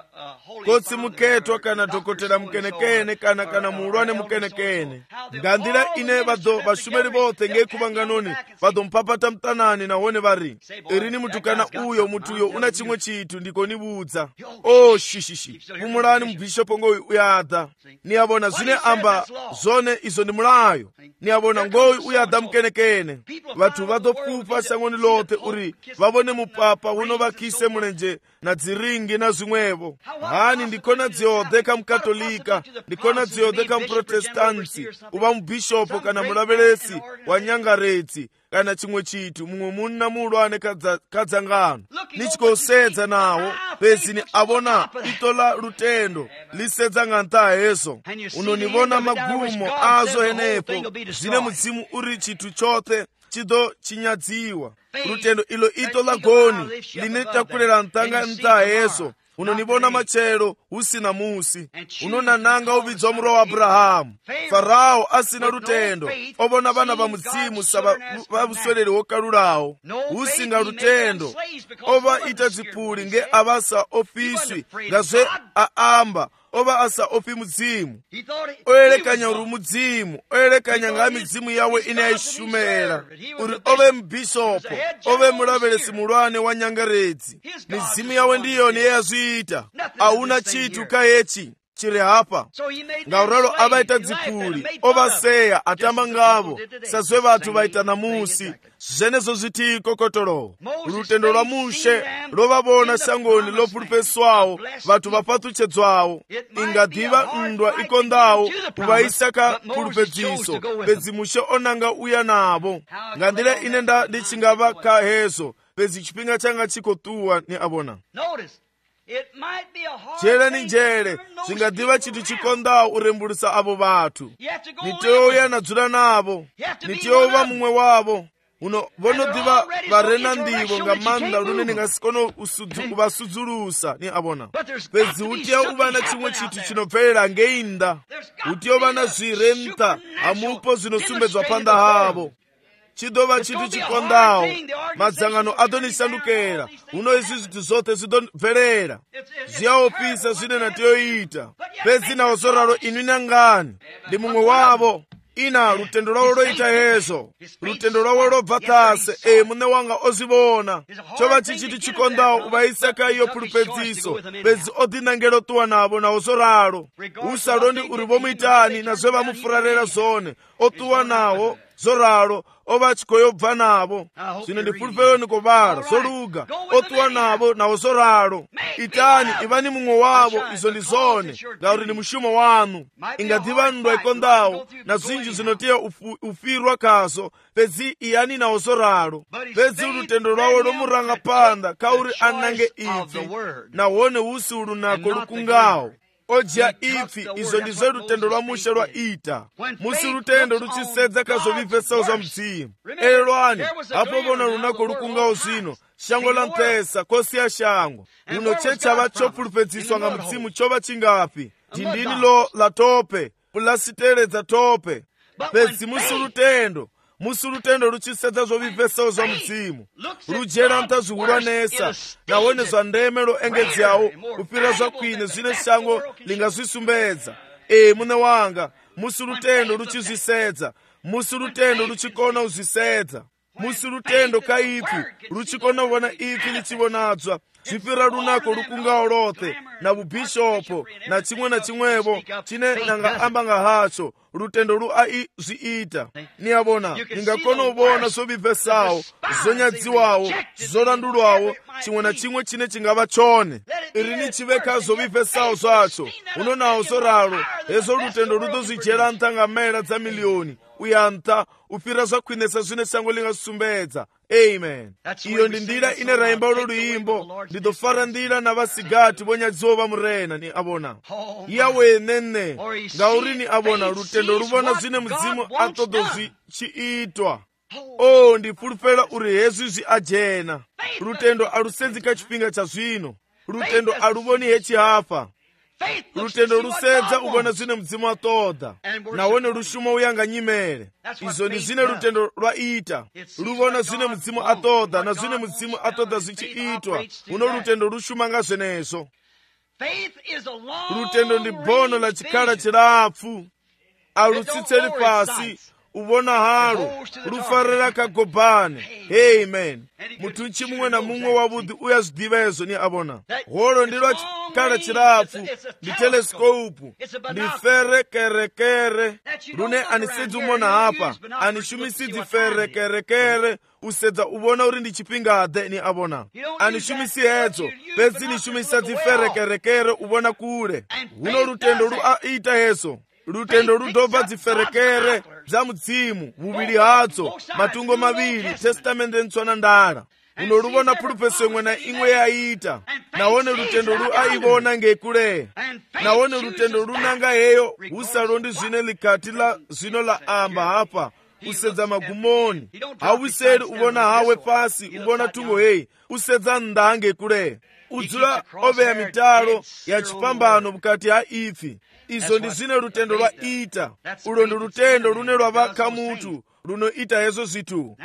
kotsi muketwa kana dhokotera mukenekene kana muulwane mukenekene ngandira ine vashumeri vothe ngekuvanganoni vadompapata mutanani nahone vari irini mutukana uyo mutuyo una chimwe chitu ndikonibudza. Oh shishishi kumulani mubishopu ngoyu uyadha niyavona zvine amba zone izo ndi mulayo. Niyavona ngoyu uyadha mukenekene vatu vadopfupa shangoni lothe uri vavone mupapa uno vakise mulenje na dziringi na zvimwevo. Hani ndikona dziodhe kamukatolika, ndikona dziodhe kamuprotestanti, uva mubishopu kana mulavelesi wa nyangaredzi kana chimwe chitu mumwe munna muulwane kadzangano nichikosedza nawo pezini avona ito la lutendo lisedza ng'anta yeso unonivona magumo azo henepo zvine mudzimu uri chitu chothe chido chinyadziwa. Lutendo ilo ito la goni linetakulera ntanga nta yeso unonivona machero usina musi unonananga uvidzwa muro wa Abrahamu. Farao asina lutendo ovona vana va mudzimu sava vavusweleli wokalulawo usinga lutendo ova ita dzipuli nge avasa ofiswi ngazve aamba ova asa ofi mudzimu oyelekanya uri mudzimu oyelekanya nga midzimu yawe ine yaishumera uri ove mubishopu ove mulavelesi mulwane wa nyangaredzi midzimu yawe ndiyoni yeyazviita auna chitu kayechi chiri hapa. Ngauralo avaita dzipuli ovaseya atamba ngavo sazve vatu vaita namusi zvenezo zviti kokotolo. Lutendo lwa mushe lovavona shangoni lopulupeswawo vatu vapatuchedzwawo ingadiva ndwa ikondawo kuvaisaka pulupedziso pedzi mushe onanga uya navo ngandira ine ndichingava kahezo pedzi chipinga changa chikotuwa ni avona chele ni njere zvingadiva chitu chikondawo urembulisa avo vatu niteuya nadzula navo niteuva mumwe wavo uno vonodiva varena ndivo nga manda lune ningasikono uvasudzulusa ni avona pedzi utiya uva na chimwe chitu chinobvelela ngeinda utiya uva na zvirenta hamupo zvinosumbedzwa panda havo chidova chitu chikondawo madzangano adonisandukera uno izvi zvitu zothe zvidobvelela zviyaopisa zvine natiyoita pedzi nawo zoralo inwi nangani ndi mumwe wavo ina lutendo lwawo loita yezo lutendo lwawo lobva tase mune wanga ozivona chova chichitu chikondawo uvaisaka iyo pulupedziso pedzi odinangelo tuwa navo nawo zoralo usalondi uri vomuitani nazve vamufurarera zone otuwa nawo zoralo ova chikoyobva navo zvino ndifulufelo nikovala zoluga otuwa navo nawo zoralo itani ivani mumwe wavo izo ndi zone ngauri ndi mushumo wanu ingadiva ndwa ikondawo na zinji zinotiya ufirwa kazo pedzi iyani nawo zoralo pedzi lutendo lwawo lomuranga panda kauri anange ivi nawone usi ulunako lukungawo ojiya ipfi izo ndizo lutendo lwa mushe lwa ita musi lutendo luchisedza kazovipfesawo za mdzimu elelwani apo vona lunako lukungawo zvino shango la mpesa kosi ya shango luno chechava chopulupedziswa nga mdzimu chova chingapi tindini lo la tope pulasiteledza tope pedzi musi lutendo luchisedza zovipfesawo za mdzimu lujera nta zviulwanesa nawone zva ndeme loengedzawo kupira zvakwine zvine shango lingazvisumbedza mune wanga musi lutendo luchizvisedza musi lutendo luchikona uzvisedza musi lutendo kaipi luchikona uvona ipi lichivonadzwa zvipira lunako lukungawo lothe na ubhishopo na chimwe na chimwevo chine nanga amba nga hacho lutendo lu zviita niyavona ningakona uvona zovipfesawo zonyadziwawo zolandulwawo chimwe na chimwe chine chingava chone irini chiveka zovipfesawo zvacho unonawo zoralo hezo lutendo ludozvijera ntanga maera dza miliyoni uya nta ufira zvakwinesa zvine shango lingasumbedza amen. Iyo ndi ndira ine rayimba ulo luyimbo ndidofara ndira na vasigati vonyadziwa murena ni abona yawe nene ngauri ni abona lutendo luvona zwine mudzimu atodo zvichiitwa. O ndifulufela uri hezwi zwi ajena. Lutendo alusedzika chifhinga cha zvino. Lutendo aluvoni hechihafa. Lutendo lusedza uvona zwine mudzimu atoda nawone lushuma uyanga nyimele. Izo ndi zwine lutendo lwaita luvona zwine mudzimu atoda na zwine mudzimu atoda zvichiitwa. Uno lutendo lushuma nga zvenezo. Lutendo ndi bono la chikhala chilapfu alutsitseli pasi uvona halo lufarira kagobane. Amen. Muthu chimwe na mumwe wavudi uyazwidiva ezo ni abona holo ndi lwa chikhala chilapfu ndi teleskopu ndi ferekerekere lune anisedzi umona hapa anishumisidzi ferekerekere usedza uvona uri ndi chipingade ni abona anishumisi hedzo pedzi nishumisa dziferekerekere uvona kule. Huno lutendo luaita heso lutendo ludobva dziferekere dza mudzimu vuvili hadzo matungo maviri testamende ntswana ndala uno luvona pulupese imwe na imwe yaita nawone lutendo luaivona ngekule nawone lutendo lunanga heyo usalondi zwine likati la zwino la amba hapa usedza magumoni hawiseli uvona hawe pasi uvona tungo heyi usedza ndange kule udzula oveya mitalo ya chipambano bukati ha ifi. Izo ndi zwine lutendo lwaita ulo ndi lutendo lune lwavakha mutu lunoita hezo zithu.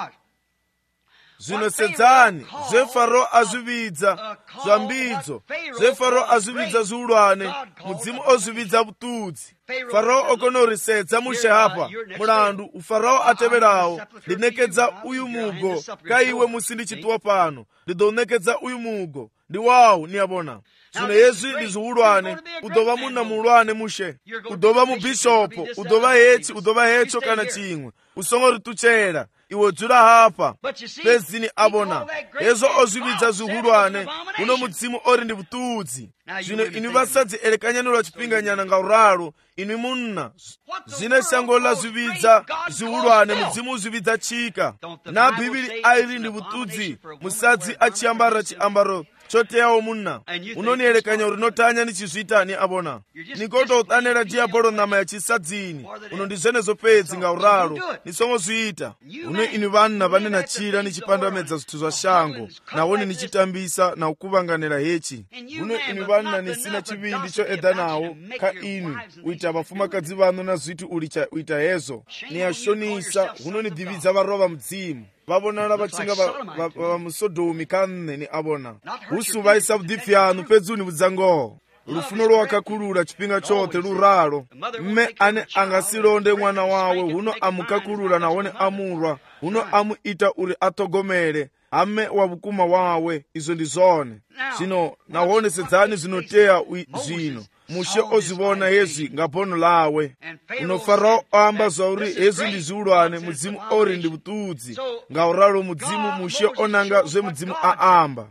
Zvino sedzani zve Farao azvividza zvambidzo zve Farao azvividza zviulwane mudzimu ozvividza vutudzi. Farao okonorisedza mushe hapa mulandu ufarao ateverawo ndinekedza uyu mugo kaiwe musi ndichituwa pano ndidonekedza uyu mugo ndi wawu niyabona. Zvino yezvi ndi zviulwane udova muna mulwane mushe udova mubhishopo udova hechi udova hecho kana chimwe usongorituchera iwe dzula hapa pezini abona hezo ozvividza zviulwane uno mudzimu ori ndi vutudzi. Zvino ini vasadzi elekanyanirwa chipinganyana ngauralo ini munna zvine shango la zvividza zviulwane mudzimu uzvividza chika na bhibhiri airi ndi vutudzi musadzi achiyambara chiambaro choteyawo munna unonielekanya urinotanya nichizvita ni abona nikototanera diabolo nama ya chisadzini uno ndi zvenezo pedzi ngauralo nisongozviita uno ini vanna vanena chira nichipandamedza zvithu zva shango nawoni nichitambisa na ukuvanganira hechi uno ini vanna nisina chivindi choedha nawo ka inu uita vafumakadzi vano na zvithu uita hezo niyashonisa uno nidividza varova mudzimu vavonala vachinga vamusodomi kanne ni abona usuvaisa vudipfi anu pedzi univudzangoho lufuno lwakakulula chipinga chote luralo mme ane angasilonde mwana wawe huno amukakulula nawone amurwa huno amuita uri atogomere ame wavukuma wawe izo ndi zone zvino nawone sedzani zvinoteya zvino mushe ozivona hezvi ngabono lawe uno Farao amba zvauri hezvi ndi zviulwane mudzimu ori ndi vutudzi ngauralo mudzimu mushe onanga zvemudzimu aamba.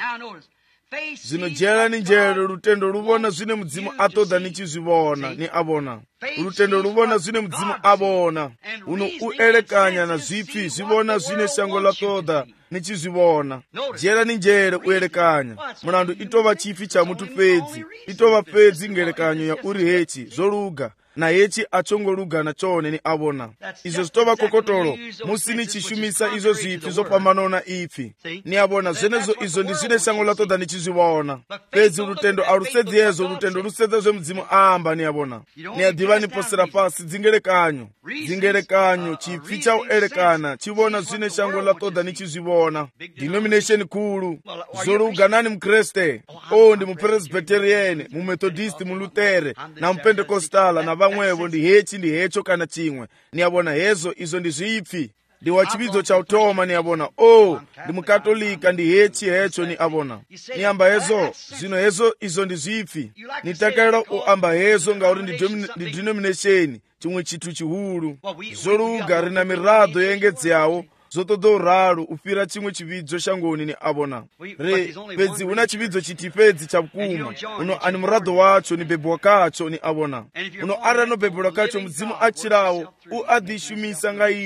Zvino jera ni njero lutendo luvona zvine mudzimu atoda nichizvivona ni abona lutendo luvona zvine mudzimu abona uno uelekanya na zvipfi zvivona zvine shango latoda nichizvivona jera ni njere uelekanya mulandu itova chipfi cha mutu pedzi itova pedzi ngelekanyo ya uri hechi zoluga na hechi achongoluga na chone ni abona izo zitova kokotolo musini chishumisa izo zvipfi zopambana na ipfi ni abona zvenezo izo ndi zvine shango latoda nichizvivona pedzi lutendo alusedzi yezo lutendo lusedza zvemudzimu aamba ni abona ni adivani posera pasi dzingelekanyo chipfi cha uelekana chivona zvine shango latoda nichizvivona denomination kulu zoluga nani mkreste ndi mupresbyterian mumethodist mulutere na mupendekostala na vamwevo ndi hechi ndi hecho kana chimwe niyabona hezo izo ndi zvipfi ndi wachividzo cha utoma niyabona ndi mukatolika ndi hechi hecho ni abona niyamba hezo zvino hezo izo ndi zvipfi nitakalira uamba hezo ngauri ndi denomination chimwe chithu chihulu zoluga rina mirado yengedzeyawo zotodoralo ufira chimwe chividzo shangoni ni abona pedzi una chividzo chiti pedzi cha bukuma uno ani murado wacho ni bebwa kacho ni abona uno ara no bebwa kacho mudzimu achirawo uadishumisa nga inwi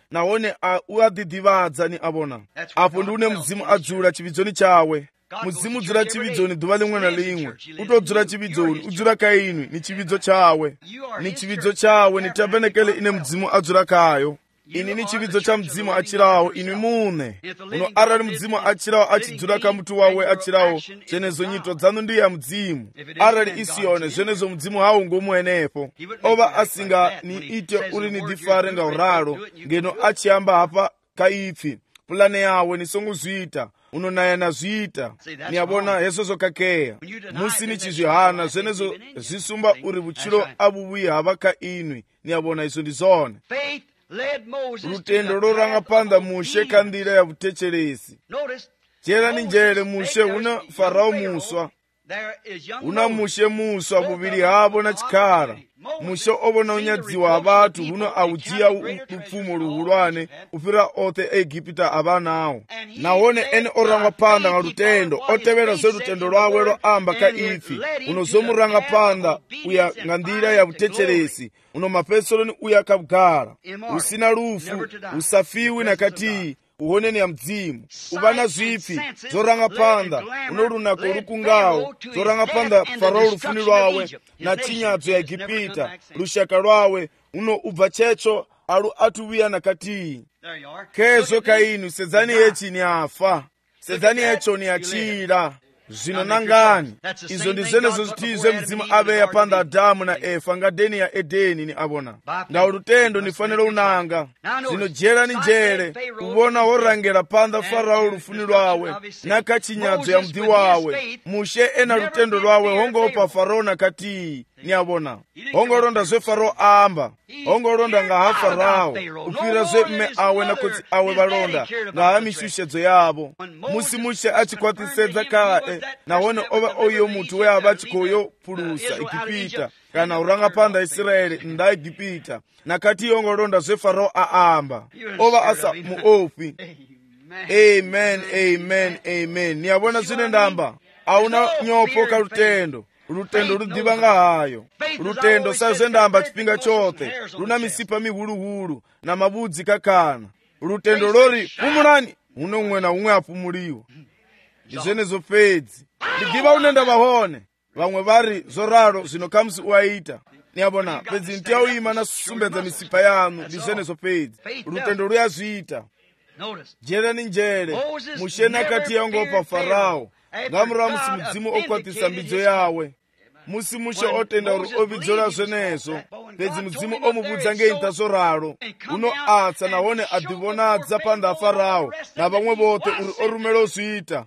nahone uadidivadza ni abona apo ndi une mzimu adzula chividzoni chawe. Muzimu udzula chividzoni dhuva limwe na limwe, utodzula chividzoni udzula kainwi ni chividzo chawe, ni chividzo chawe ni tabenekele ine mzimu adzula kayo. Ini ni chividzo cha mzimu achirawo inwi mune. Uno arali mzimu achirawo achidzula ka mutu wawe achirawo, zenezo nyito dzanu ndi ya mzimu. Arali isiyone zenezo mzimu haungomuenepo. Ova asinga ni ite uri ni difare nga uralo, ngeno achiyamba hapa kaipfi. Pulane yawe ni songo zwita, uno naye na zwita. Ni abona heso zokakeya. Musi ni chizyohana, zenezo zisumba uri buchiro abubuyi habaka inwi. Ni abona iso ndi zone. Lutendo lorangapanda mushe kandira ya butecheresi. Chera ni njere mushe una Farao muswa. Una mushe muswa bubiri habo na chikara. Mushe obona unyadziwa abatu huno awujia upfumo luhulwane ufira ote Egipta abanawo. Nahone ene orangapanda nga lutendo otevera zo lutendo lwawe lo amba ka ifi. Uno zomurangapanda uya ngandira ya butecheresi. Uno mapesolo uya kabgara. Usina lufu, usafiwi na katii. Uhone ni ya mzimu. Ubana zwipi, zorangapanda, unorunako rukungawo, zorangapanda Farao rufuni lwawe, na chinyadzo ya Egipta, rushaka lwawe, uno ubva checho, alu atuwia na katii. Kezo kainu, sezani echi ni afa, sezani echo ni achira. Zino nangani, izo ndizenezo zitize mzimu abe ya panda Adamu na Efa nga deni ya Edeni ni abona. Nga urutendo nifanelo unanga. Zino jera ni jere, ubona orangera panda Farao rufuni lwawe, na kachinyadzo ya mdi wawe. Mushe ena rutendo lwawe hongo opa Farao na katii ni abona. Hongo ronda zwe Farao amba, hongo ronda nga ha Farao, upira zwe mme awe na koti awe balonda, nga hamishushedzo yabo. Musi mushe achikwatisedza kae, nahone ova oyo mutu we abachikoyo pulusa Egipta, kana urangapanda Israeli nda Egipta, na kati hongo ronda zwe Farao aamba, ova asa muofi. Amen, amen, amen. Ni abona zine ndamba, auna nyopo ka lutendo. Lutendo ludibanga hayo. Lutendo sazendamba chipinga chote. Luna misipa mihulu na mabudzi kakana. Lutendo lori pumulani uno umwe na umwe apumuliwa. Izene zo fedzi. Ligiba unenda bahone. Vamwe vari zoraro zino kamsi uaita. Ni abona pedzi ntia uima na sumbedza misipa yanu. Izene zo fedzi. Lutendo luyazita. Jere ni njere. Mushena kati yango pa Farao. Ngamura musi mudzimu okwatisa mbidzo yawe. Musi mushe otenda uri ovidzora zvenezo. Pedzi mudzimu omubudza ngeinta zoraro. Uno atsa nahone adivonadza panda Farao. Na vamwe vote uri orumelo zviita.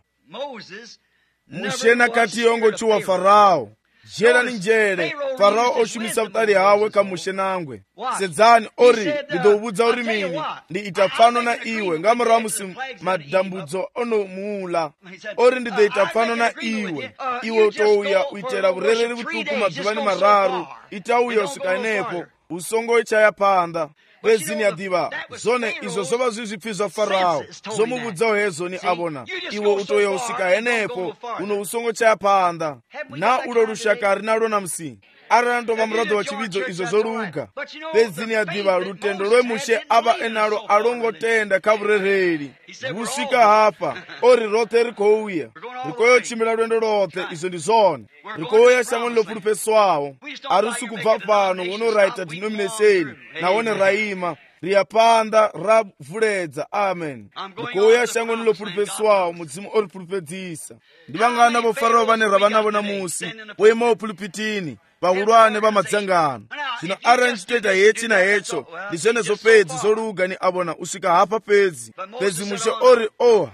Mushena kati yongo chuwa Farao. Jera ni njere. Farao oshumisa utari hawe kamushenangwe. Sedzani ori ndidobudza uri mini ndi itafano na iwe ngamura musi madambudzo ono mula ori ndide itafano na iwe utouya uitera burereri butuku madhuvani mararu itauya usikanepo usongo ichaya panda bezini yadiva zone izo zova zvizvipfizva Farao zomubudza hezo ni abona iwe utoya usikanepo uno usongo chaya panda na ulo rushaka rinalo na msi arandova murado wa chividzo izo zoruga bezini yadiva lutendo lwemushe ava enalo alongotenda kaburereri busika hapa ori rote rikouya rikoyochimira lwendo lote izo ndi zone rikouya shamoni lopulupeswawo arusi kubva pano unoraita denomination nawone raima riyapanda rabvuledza amen rikouya shangoni lopulupeswawo mudzimu oripulupedzisa ndivangana vo Farao vane ravanavo namusi wema opulupitini vahulwane va madzangano zvino aranjitoita hechi na hecho ndizvenezo pedzi zoruga ni abona usvika hapa pedzi mushe ori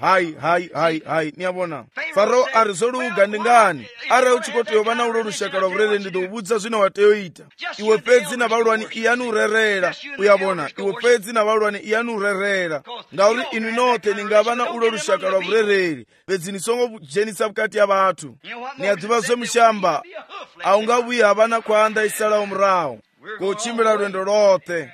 hai ni abona Farao ari zoruga ndingani ara uchikotoyova na ulo rushaka rwa vurere ndidobudza zvino wateyoita iwe pedzi na valwani iyanurerera uyabona iwe pedzi na valwani iyanurerera ngauri inu note ningava na ulo rushaka rwa vurereri pedzi nisongo jenisa vukati ya vatu niyadziva zvemushamba aungavuya havana kwanda isalawo murawo kochimbira lwendo lote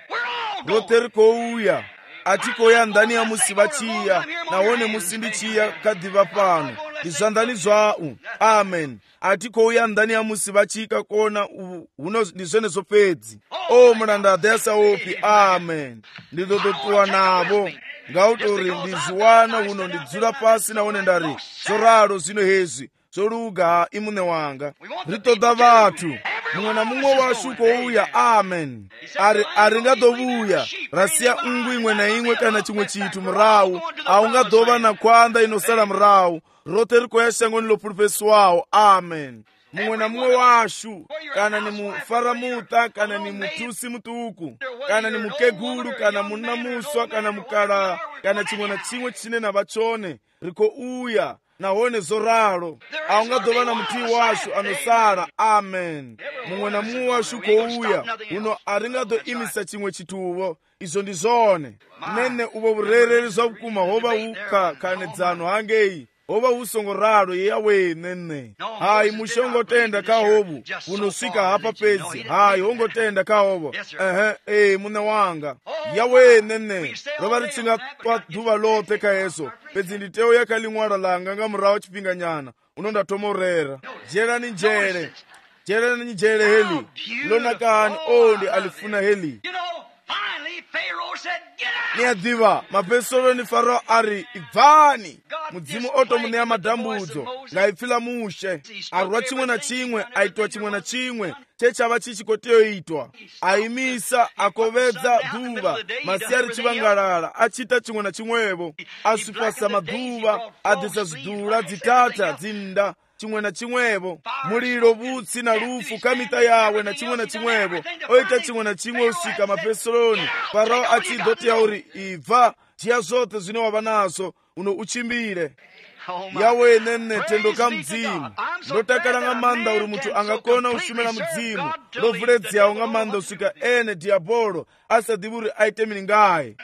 rikouya atikoya ndani ya musi vachiya nawone musi ndichiya kadhiva pano ndi za ndani zwau. Amen. ati kouya ndani ya musi vachika kuona huno ndi zvenezo pedzi. O muranda asaopi. Amen. Ndidodotuwa navo ngautori ndiziwana huno ndidzura pasi naone ndari zoraro zvino hezvi zoluga imune wanga ritoda vathu mumwe na mumwe washu kouya. Amen. aringadovuya rasiya ungu imwe na imwe kana chimwe chithu murawu aungadova na kwanda inosala murawu rote rikoya shangoni lopulupesiwawo. Amen. mumwe na mumwe washu kana ni mufaramuta kana ni mutusi mutuku kana ni mukegulu kana munamuswa kana mukala kana chimwe na chimwe chinena vachone riko uya naone zoralo aungadova na mutii washu anosala. Amen. mumwe na mumwe washu kouya uno aringado imisa chimwe chituvo izo ndi zone nene uvo vurereri zwa vukuma hova uka kanedzano hangeyi hova usongoralo yeyawe nene hayi mushongotenda kahovu unosvika hapa pedzi hayi hongotenda kahovo mune wanga yawe nene rova richinga twadhuva lote kaheso pedzi nditeo yakalimwara langa ngamurawo chipinganyana unondatomorera jerani njere heli lonakani ndi alifuna heli niyadhiva mapesolo ni farao ari ibvani mudzimu otomuneya madhambudzo ngaipfila mushe arwa chimwe na chimwe aitwa chimwe na chimwe chechava chichikoteyoitwa aimisa akovedza dhuva masiyari chivangalala achita chimwe na chimwevo asvipasa madhuva adhisa zidhula dzitata dzinda chimwe na chimwevo muliro vutsi na lufu kamita yawe na chimwe na chimwevo oita chimwe na chimwe usvika mapesoloni farao achidoti yauri ibva jiya zote zvine wava nazo uno uchimbire yawe nene tendoka mudzimu ndotakala ng'amanda uri munthu angakona ushumira mudzimu ndovhuledzi yawo ng'amanda usvika ene diabolo asadhivi uri aite miningayi.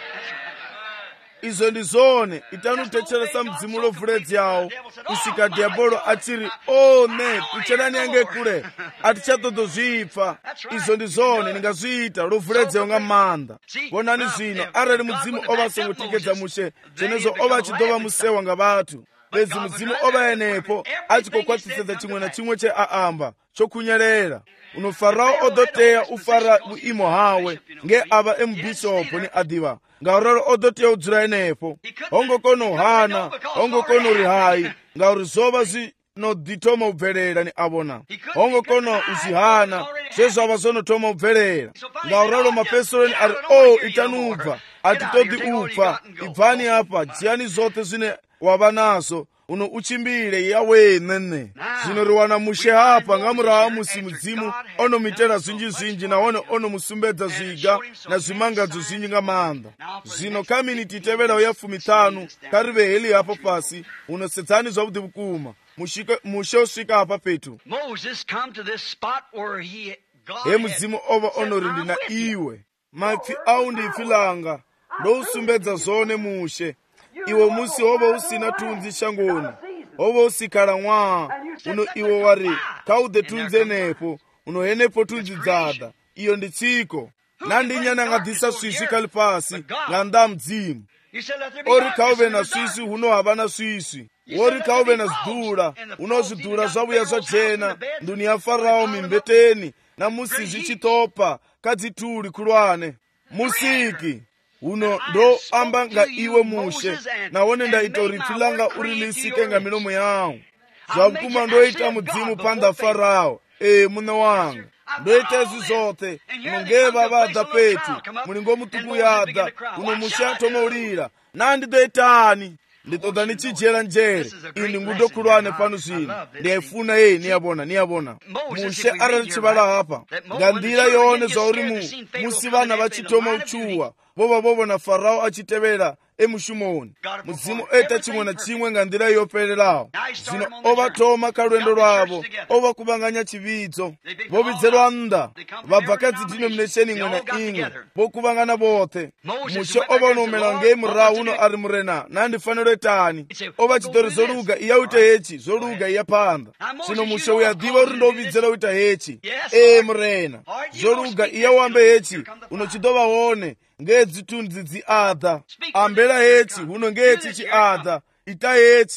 izo ndi zone itanutecheresa mudzimu lovhuledzi yawo usvika diabolo achiri ne picherani yange kure atichadodozvipfa. izo ndi zone ningazviita lovhuledzi yawo ng'amanda. vonani zvino arali mudzimu ovasongotekedza mushe zvenezo ova achidova musewa nga vathu bedzi mudzimu ova enepo achikokwatisedza chimwe na chimwe cheaamba chokunyerera uno farao odoteya ufara uimo hawe nge ava emubhishopu ni adhiva ngauralo odoteya udzura enepo hongokono hana hongokono uri hayi ngauri zova zvinodhitoma ubvelela ni avona hongokono uzihana zvezvava zonotoma ubvelela ngauralo mapesoloni ari itanubva atitodi upfa ibvani apa jiyani zote zvine wava nazo uno uchimbire yawe nene zvino riwana mushe hapa ngamurawa musi mudzimu onomitera zvinji naone onomusumbedza zviga na zvimangadzo zvinji ng'amanda. zvino kaminiti itevera uya 15 karive heli hapo pasi unosedzani zvavudhi vukuma mushe usvika hapa petu mudzimu ova onorindi na iwe mapfi au ndipfilanga ndousumbedza zone mushe iwe musi hova usina tunzi shangoni hova usikala ng'waa uno iwe wari kaudhe tunzi enepo uno henepo tunzi dzada iyo ndi tsiko nandinyana ng'adhisa swiswi kali pasi ng'anda mudzimu ori kauve na swiswi huno hava na swiswi wori kauve na zidhula uno zidhula zvavuya zvajena nduni ya farao mimbeteni na musi zvichitopa kadzituli kulwane musiki uno ndo amba nga iwe mushe naone ndaita uripfilanga urilisike nga milomo yawo zvavukuma ndoita mudzimu panda farao mune wanga ndoita izvi zote unongeva vadha petu mulingo mutuku yadha uno mushe atomaulira nandidoitani nditoda nichijera njere ini ngudokulwane pano zvino ndiyaifuna niyabona mushe arali chivala hapa ngandira yone zvauri musi vana vachitoma uchuwa vovo na farao achitevera emushumoni mudzimu eta chimwe na chimwe ngandira yopererawo zvino ovatoma kalwendo rwavo ovakuvanganya chividzo vovidzerwa nda vabva kadzidhinominesheni imwe na imwe vokuvangana vothe mushe ovanomera ngei murawu uno ari murena nandifaniro etani ovachitori zoluga iyauite hechi zoluga iyapanda zvino mushe uyadhiva uri ndovidzera uita hechi murena zoluga iyawambe hechi unochidovawone ngedzitundzi dziadha ambela hechi huno ngechi chiadha ita hechi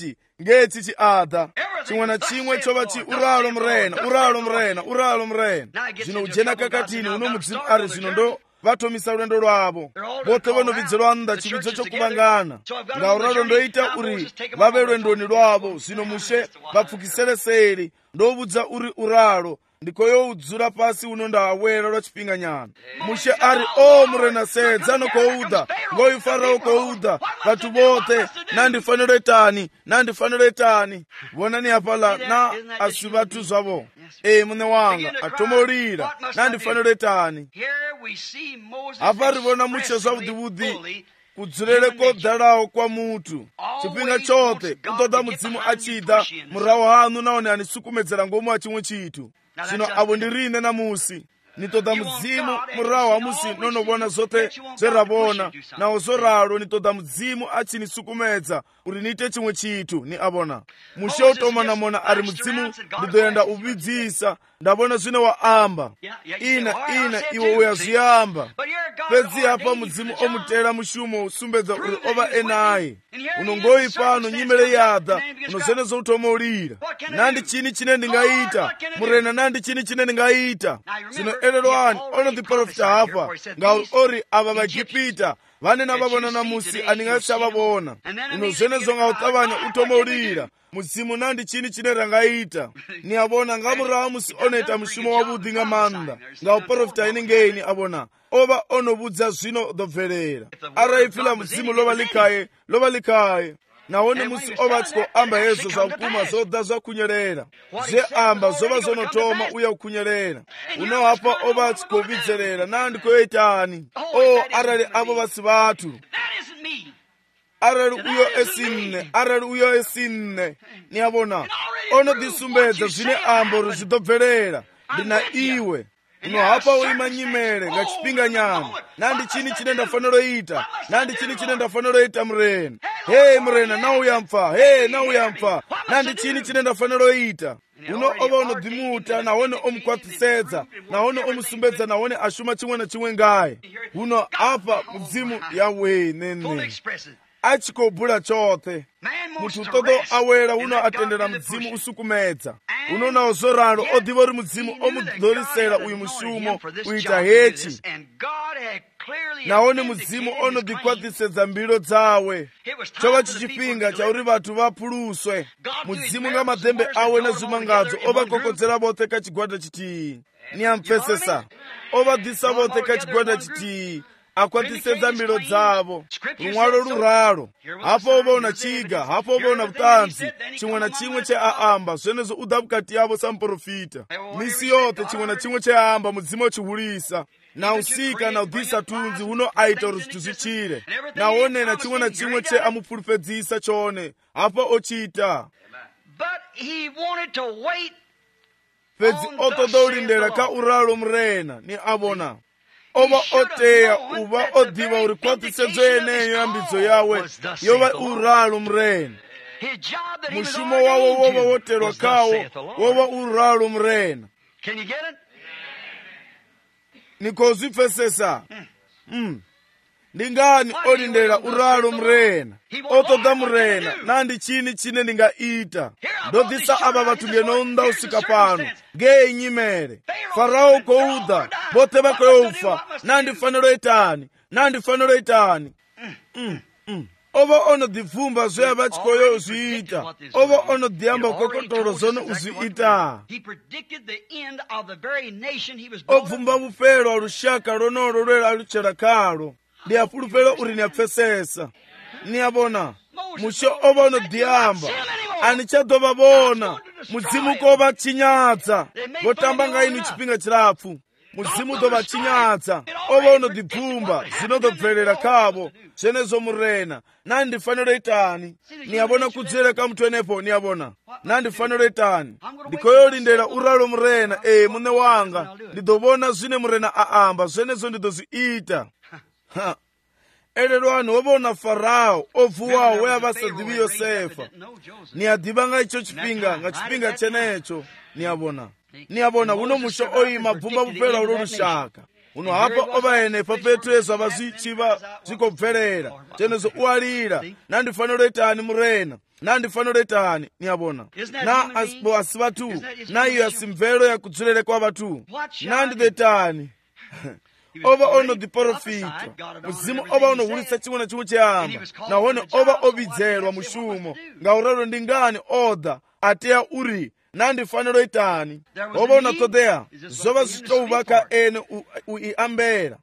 ngetsi chiada chimwe na chimwe chova chi uralo mrena uralo mrena uralo mrena zvino ujena kakatini uno mudzimu ari zvino ndo vatomisa ulendo lwavo vothe vanovidzerwa nnda chividzo chokuvangana ngauralo ndoita uri vave lwendoni lwavo zvino mushe vapfukisele ndovudza uri uralo ndikoyo udzura pasi uno ndawera lwa chipinganyana mushe ari o murena sedza nokouda ngoyu farao kouda vatu vothe nandifaniro etani vonani apala na asi vatu zvavo mune wanga atomolira nandifaniro etani apa rivona mushe zvavudhivudhi kudzurere kodalawo kwa mutu chipinga chothe kutoda mudzimu achida murawo hanu naone anisukumedzera ngomu achimwe chitu zvino avo ndirine namusi nitoda mudzimu murawo hamusi nonovona zothe zveravona nawo zoralo nitoda mudzimu achinisukumedza uri niite chimwe chitu ni avona mushe utomanamona ari mudzimu ndidoenda uvidzisa ndavona zvino waamba ina iwe uyazviyamba pedzi apa mudzimu omutera mushumo usumbedza uri ova enaye unongoi pano nyimele yadha unozvene zoutomolira nandi chini chine ndingaita murena nandi chini chine ndingaita zvino ererwani onotiprofita hapa ngauri ori ava vagipita vane navavona namusi andingasavavona unozvene zongautavanya utomolira mudzimu nandi chini chine rangaita niavona ngamurawa musi onoita mushumo wavudhi ngamanda ngauprofita iningeni avona ova onovudza zvino dobverera araipfila mudzimu lova likaye naone musi ova achikoamba hezvo zvakuma zodha zvakunyerera zveamba zova zonotoma uye kukunyerera unohapa ova achikovidzerera nandikoitani arali avo vasi vatu arali uyo esinne niavona onodisumbedza zvine ambo rizvidobverera ndina iwe unohapa uima nyimele nga chipinganyana nandi chini chine ndafanira ita murena murena nauyamfa nandi chini chine ndafanira ita uno ova unodhimuta naone omukwatisedza naone omusumbedza naone ashuma chimwe na chimwe ngaye uno apa mudzimu yawe nene achikobhula chothe munthu todo awera uno atendera mudzimu usukumedza uno nawo zoralo odiva uri mudzimu omudhorisera uyu mushumo uita hechi naone mudzimu onodhikwatisedza mbilo dzawe chova chichipinga chauri vatu vapuluswe mudzimu nga madhembe awe nezvimangadzo ovakokodzera vothe kachigwada chitiyi niyamupfesesa ovadhisa vothe kachigwada chitiyi akwatisedza mbilo dzavo rumwalo ruralo hapo ovaona chiga hapo ovaona vutanzi chimwe na chimwe cheaamba zvenezvo udha vukati yavo samuprofita misi yothe chimwe na chimwe cheaamba mudzimu ochihulisa nausika naudhisa tunzi uno aita uri zvithu zvichire naonena chimwe na chimwe cheamupfurufedzisa chone hapo ochiita pedzi otoda ulindera ka uralo murena ni avona ova oteya uva odiva uri kwatisedzo yeneyo yambidzo yawe yova uralo murena mushumo wawo wova woterwa kawo wova uralo murena nikozvipfesesa ndingani olindera uralo murena otoda murena nandi chini chine ndingaita ndodhisa ava vatu ngenounda usika pano ngeinyimere farao koudha vothe vakoyoufa nandifaniro itani ova onodhibvumba zveya vachikoyo uzviita ova onodhiyamba kokotoro zono uzviita obvumba vupero rushaka ronoro rwera ruchera karo ndiyapulupero uri niyapfesesa niyavona mushe ova unodhiyamba anichadovavona mudzimu kovachinyadza votamba ngaini chipinga chirapfu mudzimu dovachinyadza ova unodhibvumba zvinodobverera kavo zvenezvo murena nandifaniro itani niyavona kudzera kamutwenepo niyavona nandifaniro itani ndikoyolindera uralo murena mune wanga ndidovona zvine murena aamba zvenezvo ndidozviita ererwani wovona farao obvuwawo weavasadhivi yosefa niyadhiva nga icho chipinga nga chipinga chenecho niyavona uno musho oima bvumba vupera ulo rushaka uno hapa ovaenepa petrezo ava zvichiva zvikobverera chenezo uwalira nandifaniro itani murena nandifanira itani niyabona na asi vatu na iyo asimvero ya kudzulere kwa vatu nandive itani ova ono diporofita muzimu ova onohulitsa chimwe na chimwe chiyamba nahone ova ovidzerwa mushumo ngauralo ndi ngani oda ateya uri nandifaniro itani ova unatodeya zova zitouvaka ene uiambera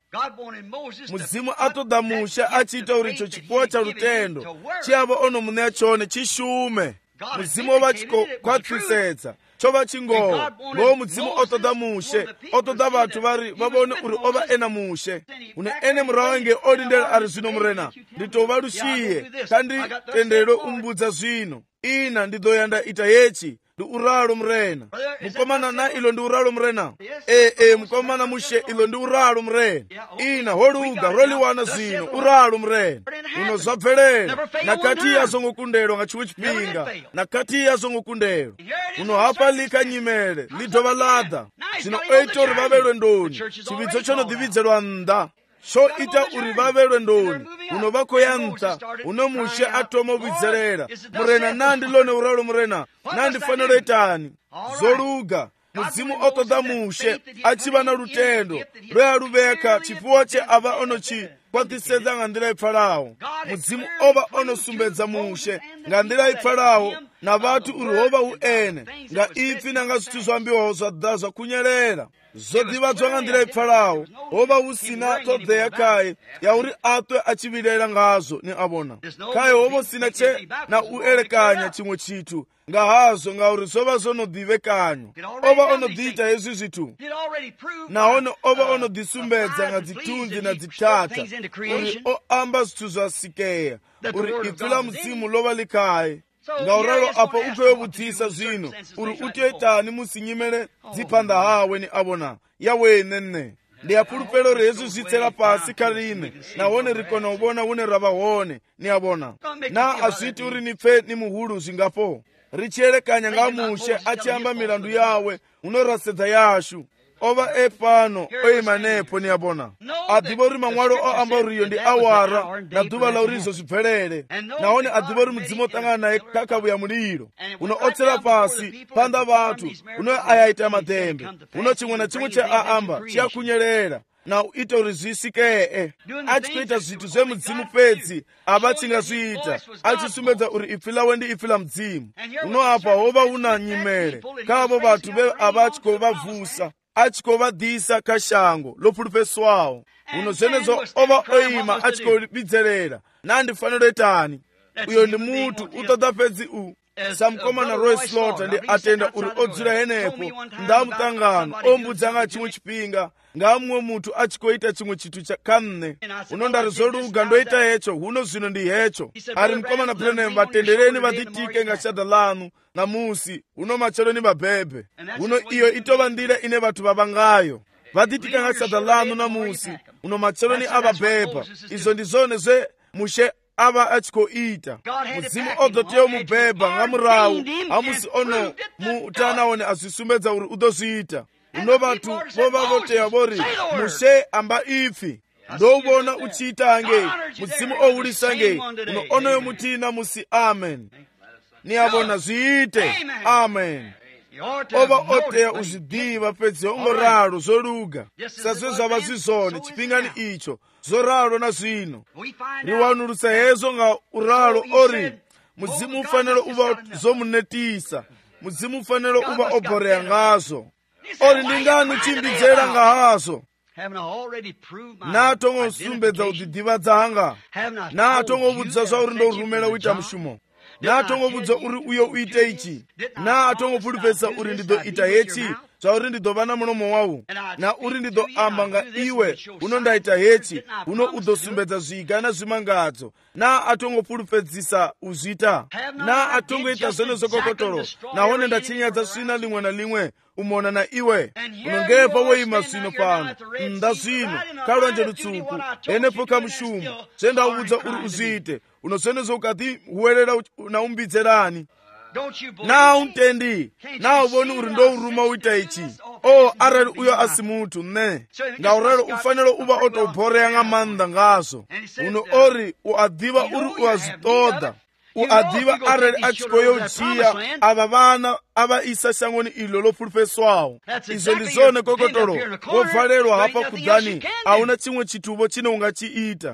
muzimu atodamusha achita uri icho chipuwa cha lutendo chiyava ono muneya chone chishume muzimu ova chikokwatwisetsa chova chingowa ngowo mudzimu otodamushe otoda vatu vari vavone uri ova ena mushe une ene murawange odindela ari zvino murena nditova lushiye kanditendero umbudza zvino ina ndidoyanda ita yechi ndi uralo mrena mukomana na ilo ndi uralo mrena mukomana mushe ilo ndi uralo mrena ina holuga roliwana zvino uralo mrena uno zvabvelela nakati yazongokundelo nga chiwe chipinga nakati yazongokundelo uno hapa likanyimele lidova lada zvino oitori vavelwe ndoni chividzo chonodividzelwa nda so ita uri vavelwe ndoni uno vakoyanta uno mushe atoma ubidzelela murena nandi lone uralo murena nandifanira itani zoluga muzimu otoda mushe achiva na lutendo lwealuveka chipuwa che ava onochikwatisedza nga ndila ipfalawo muzimu ova onosumbedza mushe nga ndila ipfalawo na vatu uri hova uene nga ifi nanga zithu zwambiwawo zwadda zwakunyelela zodivadzwa nga ndila ipfalawo hova usina todeya kaye ya uri atwe achivilela ngazo ni avona kaye hova usina che na uelekanya chimwe chithu nga hazo nga uri zova zonodivekanywa ova onodita hezwi zvithu naone ova onodisumbedza nga dzithunzi na dzithata uri oamba zvithu zvasikeya uri ipfula muzimu lova likaye ngauralo apo utoyovudzisa zvino uri utoitani musinyimele dziphanda hawe ni avona yawenene ndiyapulupelo rezu zvitsela pasi karine naone rikona uvona une ravahone ni avona na azviti uri nipfe ni muhulu zvingapo richielekanya ngamushe achiamba milandu yawe unorasedza yashu ova epano oimanepo ni abona adiva uri mamwalo oamba uriyo ndi awara na dhuva la urizo zvibvelele naone adiva uri mudzimu otangana naye kakavuya muliro uno otsela pasi panda vatu uno ayaita madhembe uno chimwe na chimwe cha aamba chiyakunyelela na uita uri zvisikee achikuita zvithu zvemudzimu pedzi avachingazviita achisumbedza uri ipfi lawe ndi ipfi la mudzimu uno apa hova una nyimele kavo vatu ve avachikovabvusa achikovadhisa kashango lopulupeswawo uno zvenezo ova oima achikovibidzelela nandifanira itani uyo ndi mutu utoda pedzi u samukomana Roy Slaughter ndi atenda uri odzula henepo ndamutangano ombudza nga chimwe chipinga nga mumwe mutu achikoita chimwe chithu chakanne uno ndari zoluga ndoita hecho huno zvino ndi hecho ari mukomana Branham vatendereni vadhitike nga shada lanu na musi uno machero ni mabhebhe uno iyo itova ndira ine vatu vavangayo vadhitika nga shada lanu na musi uno machero ni avabhebha izo ndi zone zve mushe ava achikoita muzimu odoteyo mubhebha nga murawu hamusi ono muutana one azvisumbedza uri udozviita uno vatu vova voteya vori mushe amba ipfi ndovona uchiitange muzimu oulisange uno onoyo mutina musi amen ni avona zviite amen ova oteya uzvidiva pedzi ongoralo zoluga sazve zvava zvizone chipingani icho zoralo na zvino riwanulusa hezo nga uralo ori muzimu ufanele uva zomunetisa muzimu ufanele uva obhoreya ngazo ori ndingani uchimbidzela nga hazo natongosumbedza udhidhivadza hanga natongovudza zvauri ndorumela uita mushumo natongovudza uri uyo uite ichi natongopulupesa uri ndidoita hechi zvauri ndidova na mulomo wawo na uri ndidoamba nga iwe unondaita hechi uno udosumbedza zviga na zvimangadzo na atongopulupedzisa uzvita na atongoita zvene zvokokotoro naone ndachinyadza svina limwe na limwe umona na iwe unongepa woima zvino pano nda zvino kalwanje lutsuku enepo kamushumo zvendauvudza uri uzviite uno zvenezvo ukati huwelela na umbidzelani na untendi na uvoni uri ndouruma uita ichi arali uyo asi mutu ne ngauralo ufanele uva otobhoreya nga manda ngazo uno ori uadhiva uri uazitoda uadiva arali achikoyojiya ava vana ava isa shangoni ilo lopulupeswawo. Izo ndi zone kokotolo wobvalelwa hapa kudzani auna chimwe chitupo chine ungachiita.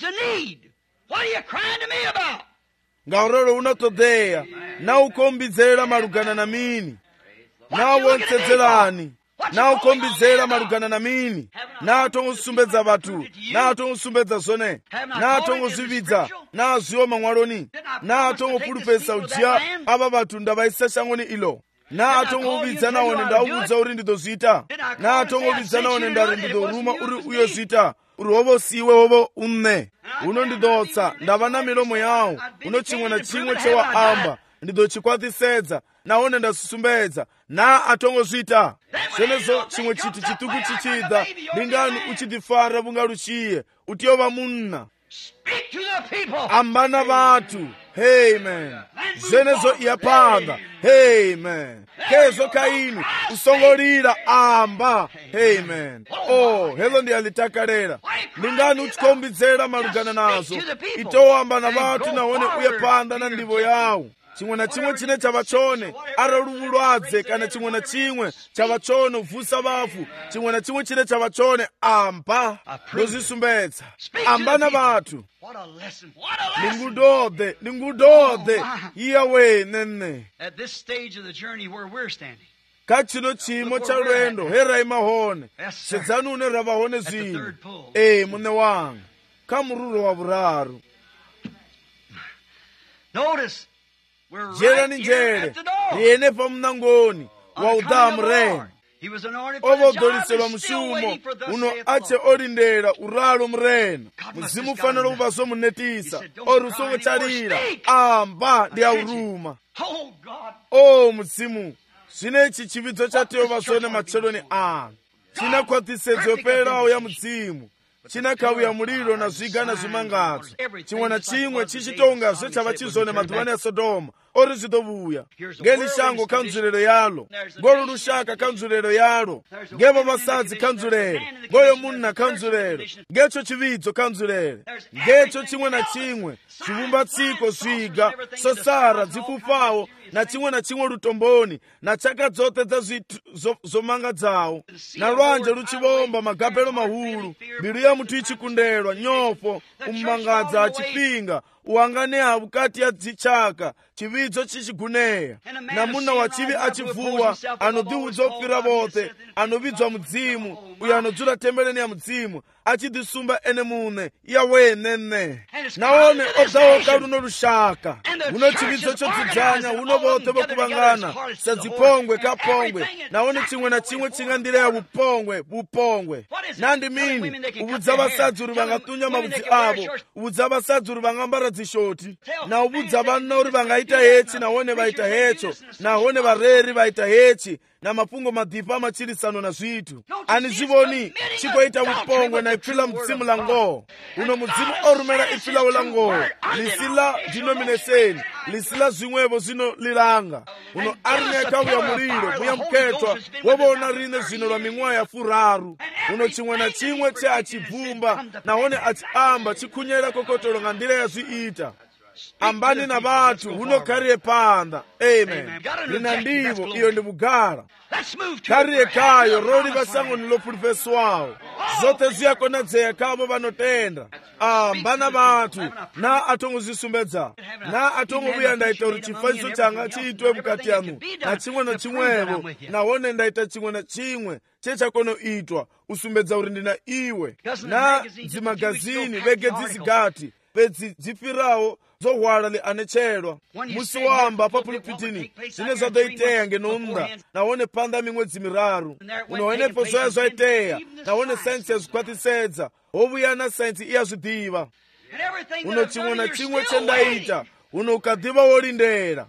Ngaurolo unatodeya na ukombidzera malugana na mini na wontsedzerani na ukombidzera malugana na mini na atongosumbedza vatu na atongosumbedza zone na atongozividza na azioma mwaloni na atongopulupesa ujiya ava vatu ndavaisa shangoni ilo na atongovidza naone ndauvudza uri ndidozita na atongovidza naone ndari ndidoruma uri uyozita uri hovo siwe hovo unne uno ndidotsa ndava na milomo yawo uno chimwe na chimwe chewaamba ndidochikwatisedza naone ndasusumbedza na atongozita zenezo chimwe chiti chituku chichidza lingani uchitifara bungaluchiye utiyova munna ambana vatu. Amen. Zenezo iyapanda. Amen. Kezo kainu usongolira amba. Amen. Oh, helo ndi alitakalera lingani uchikombidzera malugana nazo itowambana vatu naone uyapanda na ndivo yawo. Chimwe na chimwe chine chavachone araluvulwadze kana chimwe na chimwe chavachone uvusa vafu chimwe na chimwe chine chavachone amba ndozisumbedza ambana vatu. Ningudode iyawe nene kachino chimo cha lwendo herai mahone sedzanune ravahone zino mune wanga kamururo wa vuraru. Jerani njere riene pa mnangoni wa udamu reni ovodoliselwa msumo uno ache olindera uralo mrena muzimu fanelo uvaso munetisa orusongo charira amba ndi auruma. O muzimu chinechi chividzo chateyo vasone macheloni anu chinakwatisedzo perawo ya muzimu chinakauya muliro na zviga na zvimangadzo chimwe na chimwe chichitongazo chava chizone madhuvani ya Sodoma ori zvidovuya ngelishango kanzulero yalo ngolo lushaka kanzulero yalo ngevo vasadzi kanzulero ngoyo munna kanzulero ngecho chividzo kanzulero ngecho chimwe na chimwe chivumbatsiko zviga sosara dzifufawo na chimwe lutomboni na chaka dzote dza zomanga dzawo na lwanje luchivomba magabelo mahulu mbilu ya mutu ichikundelwa nyofo ummangadza achipinga uwanganeha vukati ya dzichaka chividzo chichiguneya na muna wa chivi achivuwa anodiudza ofira vote anovidzwa mudzimu uyo anodzula tembeleni ya mudzimu achidisumba ene mune yawe nene naone obzawoka luno lushaka uno chividzo chodzidzanya uno vote vokuvangana sadzipongwe kapongwe naone chimwe na chimwe chingandireya vupongwe nandi mini ubudza vasadzi uri vangatunya mavudzi avo ubudza vasadzi uri vangambara dzishoti na ubudza vana uri vangaita hechi naone vaita hecho naone vareri vaita hechi na mafungo madhipa machilisano na zvitu ani zvivoni chikoita vupongwe na ipfila mudzimu la ngoo uno mudzimu orumera ipfila ulango lisila denomination lisila zvimwevo zvino lilanga uno arinekauya muliro muya muketwa wovona rine zvino lwa ming'wa ya furaru uno chimwe na chimwe che achibvumba naone achiamba chikunyera kokotolo nga ndira ya zviita ambani na vatu hunokariye panda. Amen. Lina ndivo iyo ndi vugara kariye kayo roli vasango nilopulupeswawo zote ziyakona dzeya kavo vanotenda ambana vatu na atongozisumbedza na atongovuya ndaita uri chifaniso changa chiitwe mukati yanu na chimwe na chimwevo naone ndaita chimwe na chimwe chechakonoitwa usumbedza uri ndina iwe na dzimagazini vege dzizigati pedzi dzifirawo zohwala li anechelwa musi wamba pa pulpitini zine zadoiteya ngenomda naone panda mimwedzi miraru unowenepo zoya zoiteya naone sainsi yazikwatisedza hovuyana sainsi iyazvidiva uno chimwe na chimwe chendaita uno ukadiva wolindera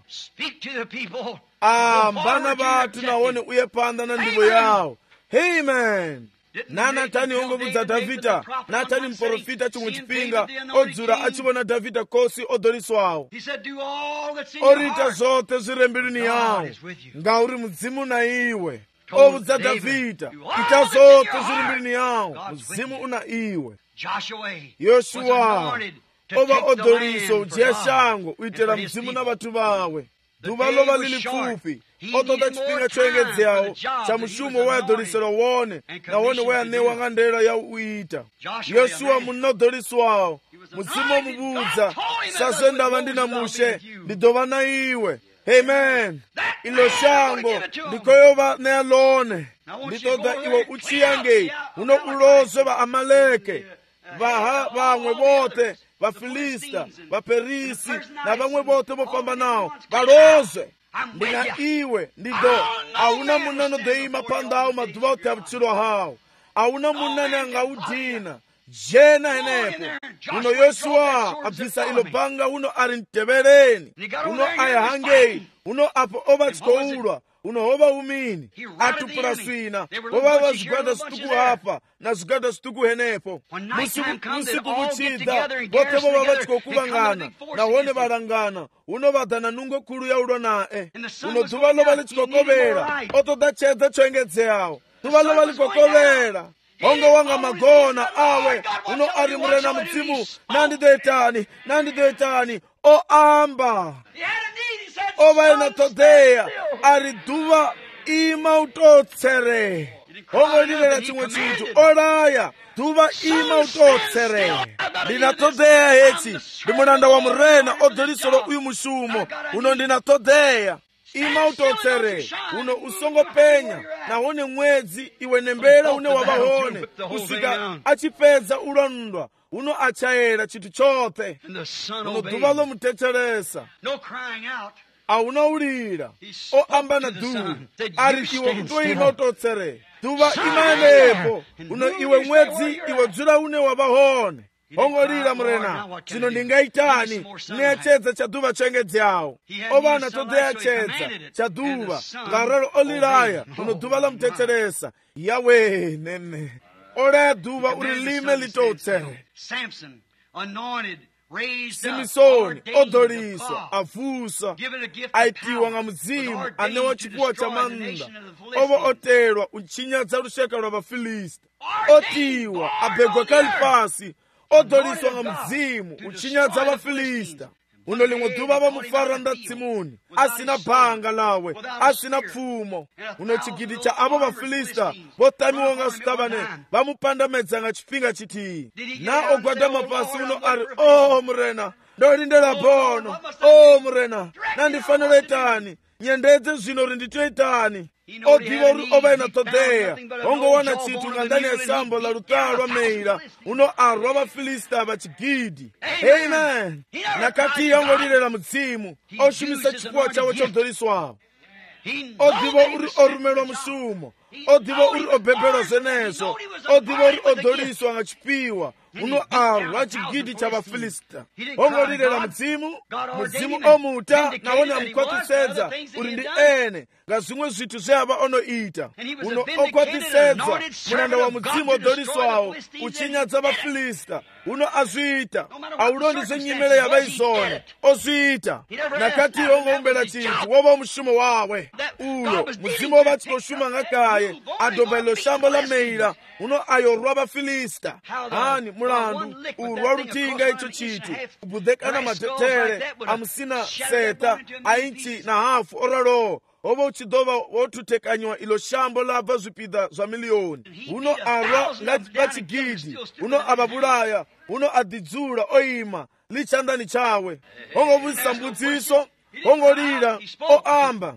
ambana vatu naone uye panda na ndivo yawo. Amen. Na Natani ongobudza Davida Natani mprofita chimwe chipinga odzura achivona Davida kosi odoriswawo orita zote ziri mbiluni yawo ngauri mudzimu na iwe obudza Davida ita zote ziri mbiluni yawo mudzimu una iwe. Yoshua ova odoliso udziye shango uitela mzimu na vatu vawe. Duva lova lili pfupi otoda chipinga choengedzeawo cha mushumo wayadolisera wone na wone wayanewa nga ndela ya uita. Yoshua munodoliswawo muzimu omubudza sase ndava ndinamushe ndidova na iwe. Amen. Ilo shango ndikoyova nealone nditoda iwe uchiyange uno ulozwe va Amaleke vamwe vote Vafilista, Vaperisi na vamwe vote vopambanawo valozwe ndina iwe ndido. Auna munano deima pandawo maduva ote avuchilwa hawo. Auna munane angaudina jena enepo. Uno Yoshua abvisa ilo banga uno ari mtevereni uno ayahangei uno apo ovachikoulwa uno hova umini atupura swina hova vazigwada situku hapa na zigwada situku henepo. Musiku muchida vote vova vachikokuvangana na hone valangana uno vadana nungo kulu yaulwa nae. Uno duva lova lichikokovera otoda chedza choengedzeawo duva lova likokovera hongo wanga magona awe uno ari murena mudzimu nandidoetani o amba ova ena todeya ari duva ima utotsere. Hongo lilela chimwe chitu oraya duva ima utotsere. Ndinatodeya hechi ndimunanda wa murena odolisolo uyu mushumo uno ndinatodeya ima utotsere uno usongo penya na hone mwedzi iwe nembera une wavahone kusika achipedza ulondwa uno achayera chitu chote uno duva lomutecheresa auna ulira o amba na duva ari iwe utoima utotsere duva imanepo uno iwe mwedzi iwe dzula une wavahone. Hongolira murena chino ndingaitani nechedza chaduva choengedzeawo ovana todeya chedza chaduva ngararo oliraya uno duva lamutecheresa yawe nene olaya duva uri lime litotsere. Simisoni odoliswa avusa aitiwa nga muzimu anewa chipuwa cha manda ovo otelwa uchinyadza lusheka lwa Vafilista otiwa abegwa kalipasi odoliswa nga muzimu uchinyadza Vafilista. Uno limwe duva vamufaranda tsimuni asina bhanga lawe asina pfumo. Uno chigidi cha avo Vafilista votamiwa nga sutavane vamupandamedza nga chipinga chitiyi na ogwada mapasi uno ari murena ndolindela bono murena nandifanira itani nyendedze zvino rindito itani odiva uri ova ina todeya hongo wana chitu nga ndani ya sambo la lutaa lwa meira uno arwa Vafilista vachigidi. Amen. Nakati hongo lilela mudzimu oshumisa chipuwa chawo chodoliswawo odiva uri orumelwa mushumo odiva uri obebelwa zenezo odiva uri odoliswa nga chipiwa uno arwa chigidi cha Vafilista. Hongo lilela mudzimu omuta nawone amukwatisedza uri ndi ene nga zimwe zithu zeyava onoita uno okwatisedza munanda wa mudzimu odoliswawo uchinyadza Vafilista uno azwita aulondize nyimele ya vaizone ozwita nakati hongo umbela chinthu wova mushumo wawe ulo mudzimu ovachikoshuma ngakaye adobelo shambo la meira uno ayorwa Vafilista hani mulandu urwa lutinga icho chitu ubudhekana matetere amusina seta ainchi na hafu oralo ovo uchidova wotutekanywa ilo shambo lava zvipidha zva miliyoni uno arwa ngachigidi uno avabulaya uno adidzula oima lichandani chawe hongo vusambudziso hongo lira oamba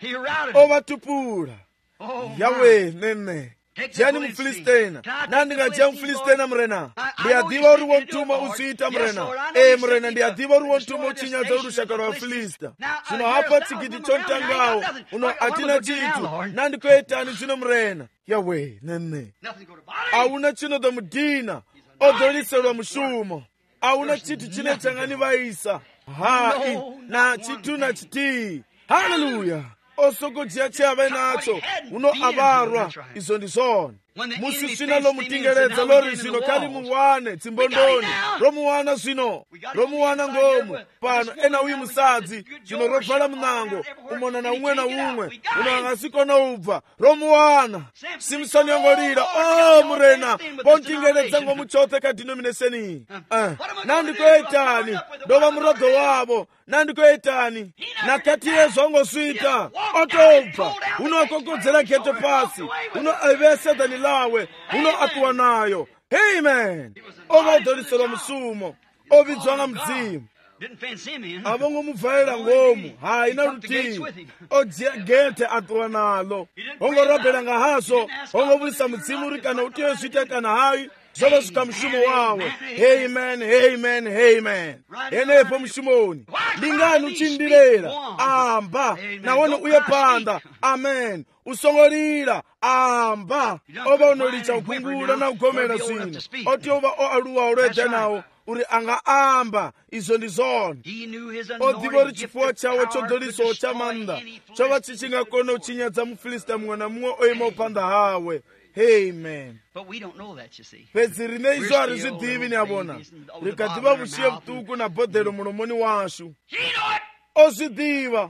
ovatupula yawe nene jani Mfilistena nandingaja Mfilistena mrena ndiyadiva uri wontuma uziita mrena mrena ndiyadiva uri wontuma uchinyadza urushaka rwa Vafilista zvino hapa chigidi chontangawo uno atina chitu nandikoetani zvino mrena yawe nene auna chinoda mudhina odoliselwa mushumo auna chitu chine changani vaisa hai na chitu na chitii. Haleluya. Osogojiya chave nacho uno avarwa izo ndizona musisina lomutingeredza lori zvino kali muwane dzimbondoni romuwana zvino romuwana ngomu pano ena uyu musadzi zvino robvala munango umona na umwe uno angasikona ubva romuwana Simpson yongorira murena pontingeredza ngomuchote ka denomination iyi nandikoitani ndova murodho wavo nandikoitani nakati yezvangosvita otobva unoakokodzera geto pasi unoavesa dani lawe unoapiwa nayo amen ovaudhorisirwa musumo ovidzwa mudzimu avongomubvaira ngomu haina rutivi odziya gete apiwa nalo ongorobhera ngahazvo ongovuyisa mudzimu uri kana utiyozvita kana hayi zvovasvika mushumo wawe amen amen amen enepo mushumoni ndingani uchindirera amba nawone uye panda amen usongorira amba ova unolicha ukungula na ugomera zvino oti ova oaluwa uredza nawo uri anga amba izvo ndizvona odiva uri chifuwa chawo chodhoriso chamanda chova chichingakona uchinyadza mufilista mumwe namumwe oima upanda hawe amen pedzi rine izvo harizvidivi neyavona rikadiva vusiye vutuku nabhodhero munomoni washu ozvidiva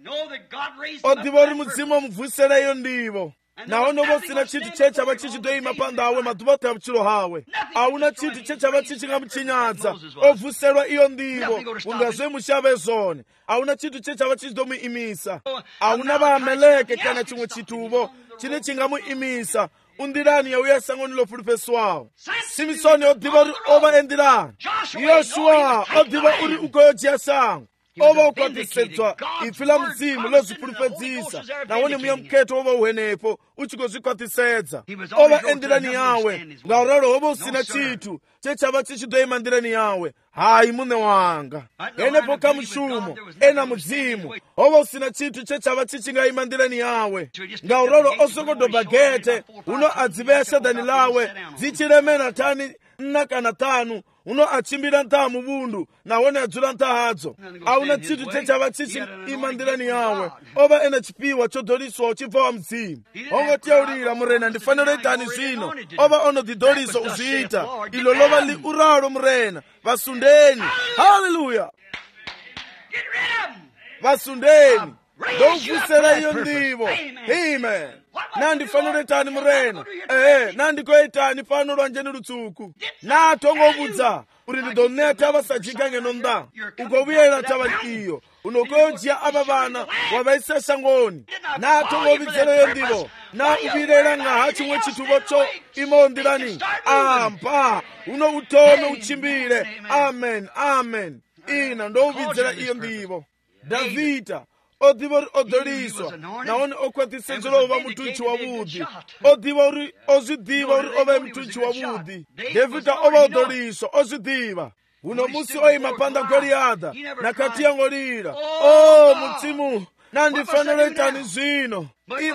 odiva uri mudzimu omubvusera iyo ndivo nawo novosina chintu chechava chichitoima pandawe maduva oti avuchiro hawe hauna chintu chechava chichingamuchinyadza obvuserwa iyo ndivo ungazve mushave zvone hauna chintu chechava chichitomuimisa hauna vaameleke kana chimwe chituvo chine chingamuimisa undirani yauya sangoni lofulufeswawo Simpsoni odiva uri ovaendirani Yoshua odiva uri ukoyojiya sango ova ukwathisedzwa ifi la mudzimu lozvipulufedzisa nawone muya muketo ova uhenepo uchikozvikwathisedza ova endirani yawe ngauralo ova usina chitu chechava chichidoima ndirani yawe hayi mune wanga enepo kamushumo ena mudzimu ova usina chitu chechava chichingaima ndirani yawe ngauralo osongodobha gete uno adzivesa dani lawe dzichiremena tani 4 kana 5 uno achimbira ntaha muvundu nawone adzula ntaha hadzo hauna chitu chechava chichiima ndirani yawe ova ena chipiwa chodhoriswa uchibva wa mudzimu ongoteurira murena ndifanira itani zvino ova onodhidhorisa uzviita ilo lova liuralo murena vasundeni haleluya vasundeni ndokuvusera iyo ndivo amen nandifanira itani murena nandikoitani pano lwanjeni lutsuku natongovudza uri ndidoneta vasajika ngenonda ugovuyera tava iyo unokoyojiya ava vana wavaisa shangoni natongovidzera iyo ndivo na uvirera ngaha chimwe chituvo cho imaondirani amba uno utome uchimbire amen amen ina ndouvidzera iyo ndivo Davida odiva uri odhoriswa nawone okwathisedzera ova mutuchi wavudi ozvidiva uri ova mutuchi wavudi Davida ova odhoriswa ozvidiva uno musi oima panda Goriadha nakati yangorira mudzimu nandifanira itani zvino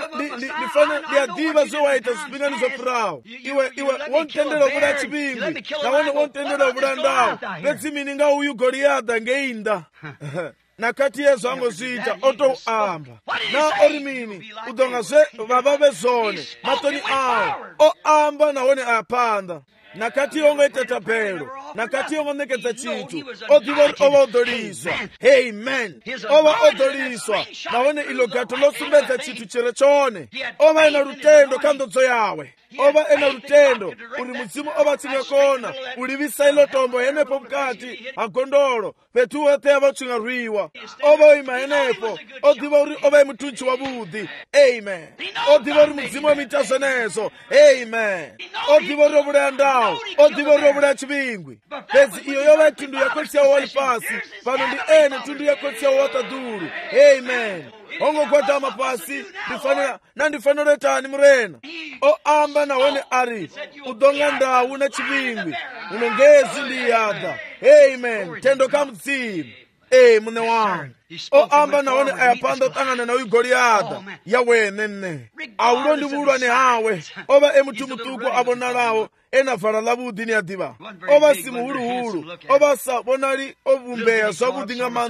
ndiyadiva zvowaita zvipinganiso furawo iwe wontendera vura chipingwi nawone wontendera vura ndau vedzimini ngauyu Goriadha ngeinda nakati yezvangozviita otouamba na ori mini udonga vava vezvone matoni awo oamba nawone ayapanda nakati yongoita tabhero nakati yongonekedza chitu odiva uri ova odhoriswa amen ova odhoriswa nawone ilo gato losumbedza chitu chero chone ova ena rutendo kandodzo yawe ova ena rutendo uri mudzimu ova tsingakona ulivisa ilo tombo henepo mukati agondolo petu wete avachingarwiwa ova oima henepo odiva uri ova mutuchi wavudi amen odiva uri mudzimu wemita zvenezo amen odiva uri ovulea ndau odiva uri ovulea chivingwi pedzi iyo yova itundu yakotsiyawo wali pasi pano ndi ene tundu yakotsiyawo wataduru amen ongogwadama pasi nandifanira itani murena oamba nawone ari udonga ndau na chivingwi unongezi ndiyadha amen tendo kamudzimu mune wangu oamba nawone ayapanda utangana na uyu Goriadha yawenene aulo ndivulwa ni hawe ova emutumutuku avonalawo ena vala lavudi niyadiva ova simuhuluhulu ova sabonali ovumbeya zwavudi nga manda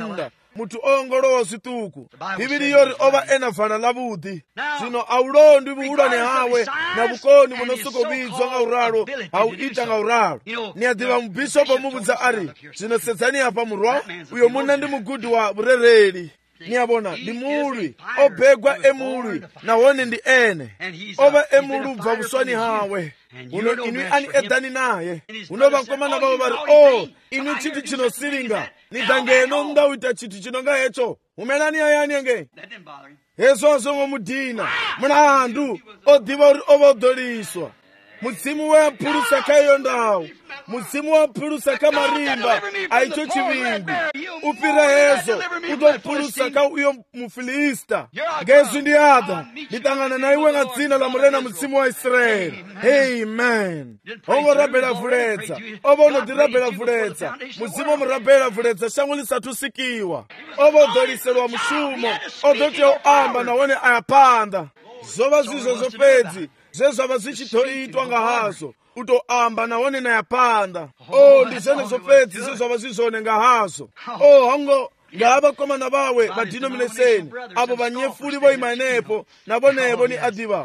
munthu ongolowa zituku bibili yori ova ena vala lavudi zvino aulondi vuulani hawe na vukoni munosokovidzwa nga uralo hauita nga uralo ni adiva mubishopu muvudza ari zvino sedzani apa murwa uyo muna ndi mugudi wa vurereri niyabona ndi mulwi obhegwa emulwi nawone ndi ene ova emulwi ubva vuswani hawe uno inwi ani edani naye unova nkomana vavo vari inwi chiti chinosiringa nidangeno mungawita chiti chinonga hecho umelani ayani enge hezvo zvongomudhina mulandu odiva uri ovodoliswa mudzimu wapulusa kaiyo ndau mudzimu wapulusa kamarimba aicho chivingu upira hezo utopulusa ka uyo mufilista ngezvi ndi ada nditangana naiwe nga dzina la murena mudzimu wa Israeli. Amen. Ongorabela vuledza ovo unodirabela vuledza mudzimu murabela vuledza shangu lisatusikiwa ovodoliselwa mushumo odoti oamba nawone ayapanda zova zizvo zopedzi zvezvava zvichitoitwa nga hazvo utoamba nawone nayapanda ndizvene zopedzi zvezvava zvizvone nga hazvo hango ngavakomana vawe vadenomination avo vanyefuri voimanepo navonevo ni adiva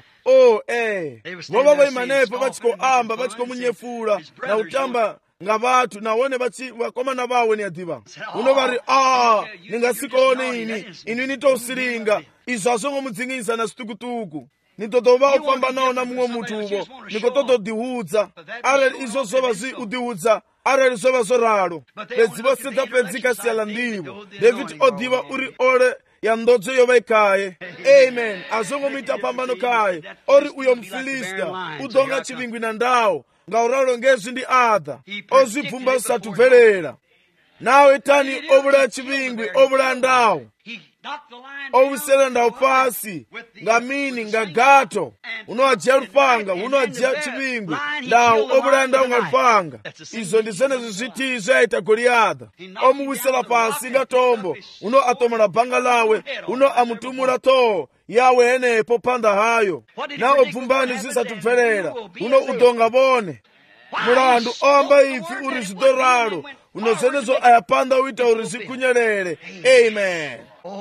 vova voimanepo vachikoamba vachikomunyefura na utamba nga vatu nawone vakomana vawe ni adiva uno vari ningasikone ini nitosiringa izvo azvongomudzingiza na situkutuku nitotova ufamba nawo na mumwe mutuvo nikototodihudza areri izvo zova udihudza areri zova zoralo pedzi vose tapedzika siyala ndivo David odiva uri ole ya ndodzo yova ikaye. Amen. Azongomuita pambano kaye ori uyo mfilista udonga chivingwi na ndawo ngauralo ngezvi ndi ada ozvibvumba zisatubverera nawe tani ovula chivingwi ovula ndawo owisera ndawo pasi ngamini ngagato unoajia lupanga unoajia chivingwi ndawo ovula ndawo nga lupanga izo ndizene zizvitizo yaita Goliada omuwisera pasi nga tombo uno atomala bhanga lawe uno amutumula toho yawe enepo panda hayo nawo bvumbani zisatubverera uno udonga vone mulandu amba ifi uri zidoralo unozenezo ayapanda uita uri zikunyelele. Amen.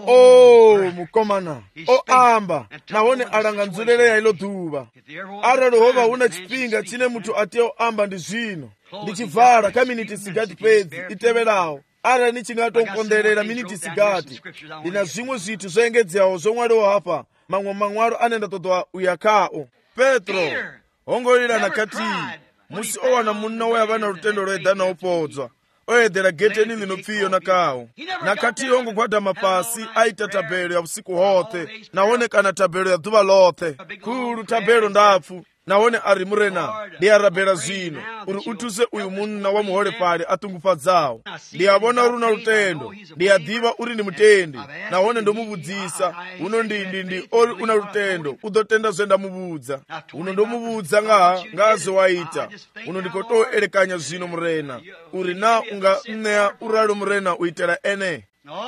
Mukomana amba nawone alanganzulele ya ilo duva aralo hova una chipinga chine mutu ateo amba ndi zvino ndichivala kaminiti sigati pedzi iteverawo ara nichingatonkonderera miniti sigati ndina zvimwe zvithu zvoengedzeawo zomwaliwo hapa mamwe mang'waro anenda todwa uyakao Petro hongolira nakati musi owana munna we avana lutendo lwedana opodzwa oyedera geteni linopfiyo nakawo nakati ongogwada mapasi aita tabelo ya usiku hote naonekana tabelo ya dhuva lothe kulu tabelo ndapfu naone ari murena ndiyarabhera zvino uri utuse uyu munna wa muhole pale atungufadzawo ndiyavona runa lutendo ndiyadhiva uri ndi mutendi naone ndomuvudzisa uno ndi ori una lutendo udotenda zvendamuvudza uno ndomuvudza ngaze waita uno ndikotoelekanya zvino murena uri na unga mneya uralo murena uitela ene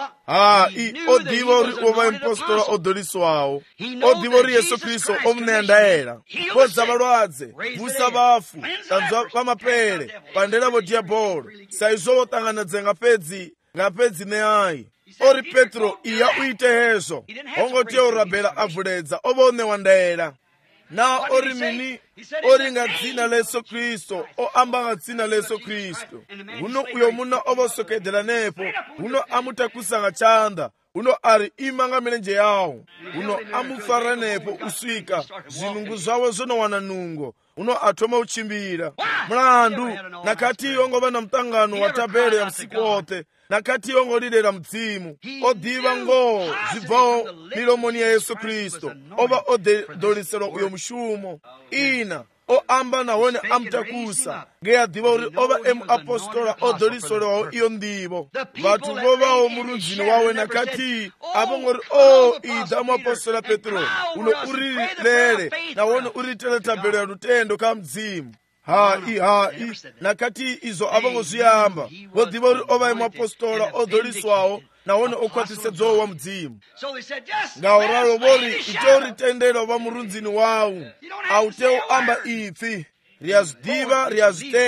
odiva uri ova impostora odoliswawo odiva uri Yesu Kristo omneya ndaela podza valwadze vusa vafu tanzwa pamapele pandela vo diabolo saizvo votanganadze ngapedzi neayi ori Petro iya uite hezvo hongotiya urabhela avuledza ovonewa ndaela na ori mini ori nga dzina la Yesu Kristo oamba nga dzina la Yesu Kristo uno uyo muna ovosokedela nepo uno amutakusa nga chanda uno ari imanga milenje yawo uno amufara nepo uswika zvinungu zvawo zonowana nungo uno atoma uchimbira mlandu nakati ongova na mtangano wa tabelo ya msiku wote nakati ongolilera mdzimu odiva ngo zibvawo milomoni ya Yesu Kristo ova odolisero uyo mushumo ina oamba nawone amutakusa ngeyadhiva uri ova apostola odolisorowawo iyo ndivo vatu vovawo murunzini wawe nakati avongori idha muapostola Petro uno urilele nawone uritele tabelo ya lutendo ka mdzimu nakati izo avongozviyamba vodhiva uri ova muapostola odoliswawo nawone okwatisedzowo wa mudzimu ngauralo vori itoritendera ova murunzini wawo auteo amba ipfi riyazidhiva riyazitenda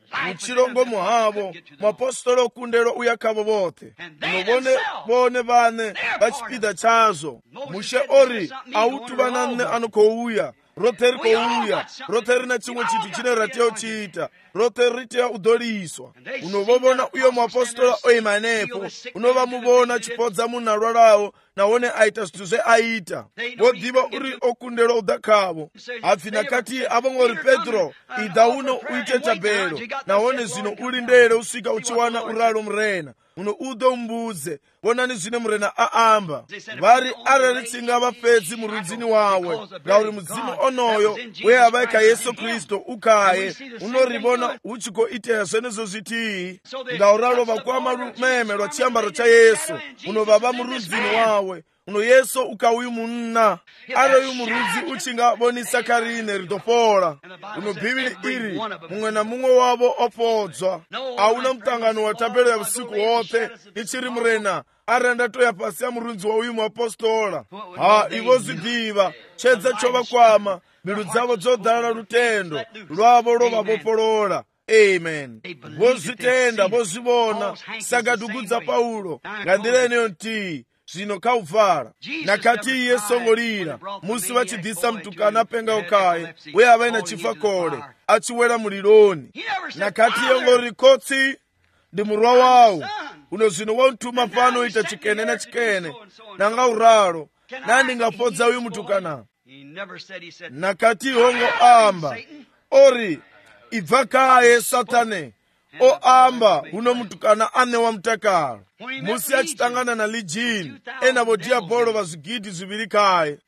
muchilongo mwavo mwapostolo okundelo uyakhavo vothe bone bane bachipida chazo mushe ori autu banane anokouya roteri kouya roteri na chimwe chinthu chine rateo chita roteri ritea udoliswa unovovona uyo muapostolo oimanepo unovamuvona chipodza munhu alwalawo nawone aita zvithu zveaita vodiva uri okundelo udakhavo abvi nakati avongori Petro ida uno uite tabelo nawone zvino ulindele usvika uchiwana uralo murena uno udo umbudze vonani zvine murena aamba vari arali tsingava fedzi murudzini wawe ngauri mudzimu onoyo weavaika Yesu Kristu ukaye unorivona uchikoitera zvenezvo zvitii ngauralo vakwama rumeme rwa chiambaro cha Yesu unovava murudzini wawe uno Yesu ukauyu munna aroyu murudzi uchingavonisa karine ritopola uno bhibili iri mumwe na mumwe wavo opodzwa auna mutangano wa tabelo ya usiku wote ichiri murena arandatoya pasi ya murudzi wa uyu muapostola ivo zvidiva chedza chovakwama mbilu dzavo dzodala lutendo lwavo lovavopolola amen vozvitenda vozvivona sakadugudza Paulo ngandireneyo ntii zvino kauvhara nakati iye songolira musi vachidhisa mtukana penga ukaye uye avaina chifakole achiwera muliloni nakati yongori kotsi ndi murwa wawo uno zvino wautuma pano ita chikene na chikene nanga uralo nandingapodza uyu mutukana nakati hongo amba ori ibva kaye satane oamba uno mutukana ane wa mtakalo musi achitangana na Legion enavo diabolo vazvigidi zviviri kaye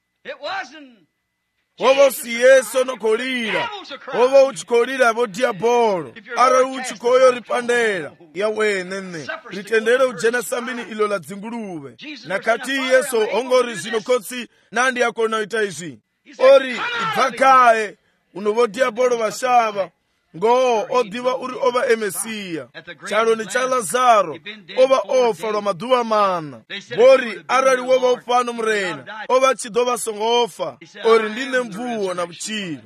ovo si Yesu nokolira ovo uchikolira vo diabolo ara uchikoyo ripandera yawenene ritendere ujena sambini ilo la dzinguluve nakati Yesu ongori zvino kotsi nandi yakonoita izvi ori ibva kaye unovo diabolo vashava ngo odiva uri ova emesiya chaloni cha Lazaro ova ofa lwa maduva mana bori arali wova ufano murena ova chidova songofa ori ndine mvuwo na vuchilo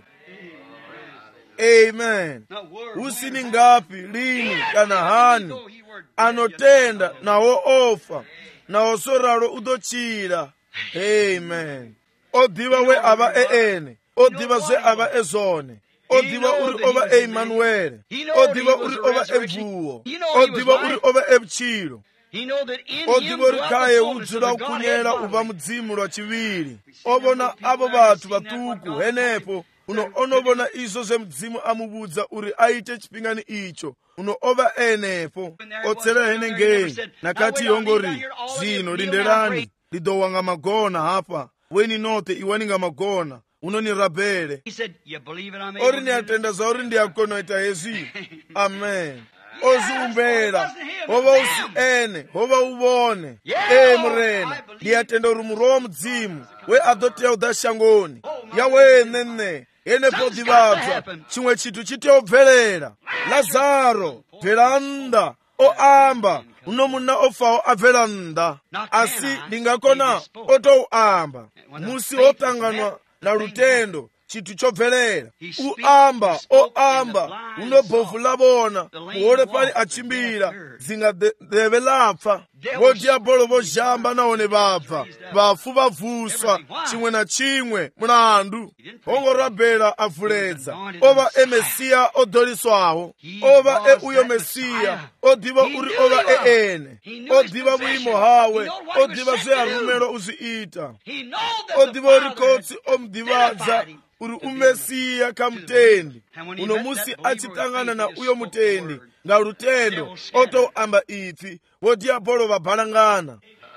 amen usini ngapi lini kana hani anotenda nawo ofa nawo soralo udochira amen odiva we ava ene odiva zve ava ezone odiva uri ova Emmanuel odiva uri ova emvuwo odiva uri ova evuchilo odiva uri kaye udzula ukunyela uva mudzimu lwa chiviri ovona avo vathu vatuku henepo uno onovona izvo zvemudzimu amuvudza uri aite chipingani icho uno ova enepo otsela henengeni nakati yongori zvino lindelani lidowanga magona hapa weni note iwaninga magona unonirabele ori niyatenda zauri ndiyakonoita hezi amen oziumbela hova usi ene hova uvone murena ndiyatenda uri murwa wa mudzimu we adoteya udashangoni yawenene enepo divabva chimwe chinthu chitiobvelela Lazaro bvelanda oamba uno munna ofawo abvelanda asi ndingakona otouamba musi otanganwa na lutendo chinthu chobvelela uamba oamba uno bhofu lavona muhole pali achimbira zingadeve lapfa vodiabolo vozhamba nawone vabva vafu vavuswa chimwe na chimwe mlandu hongorabhela avuledza ova emesiya odoliswawo ova uyo mesiya odiva uri ova ene odiva vuimo hawe odiva zve arumelo uzviita odiva uri kotsi omudivadza uri umesiya kamutendi uno musi achitangana na uyo mutendi nga lutendo otouamba ipfi vodiabolo vabhalangana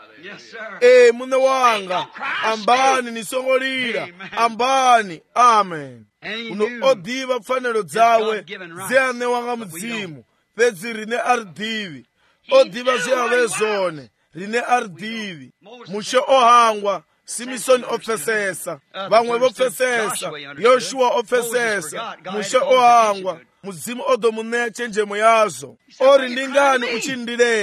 mune wanga ambani nisongolira ambani amen uno odiva pfanelo dzawe zeane wanga mudzimu pedzi rine aridivi odiva zveave zone rine aridivi mushe ohangwa Simisoni opfesesa vamwe vopfesesa Yoshua opfesesa mushe ohangwa mudzimu odomuneya chenjemo yazo ori ndingani uchindirera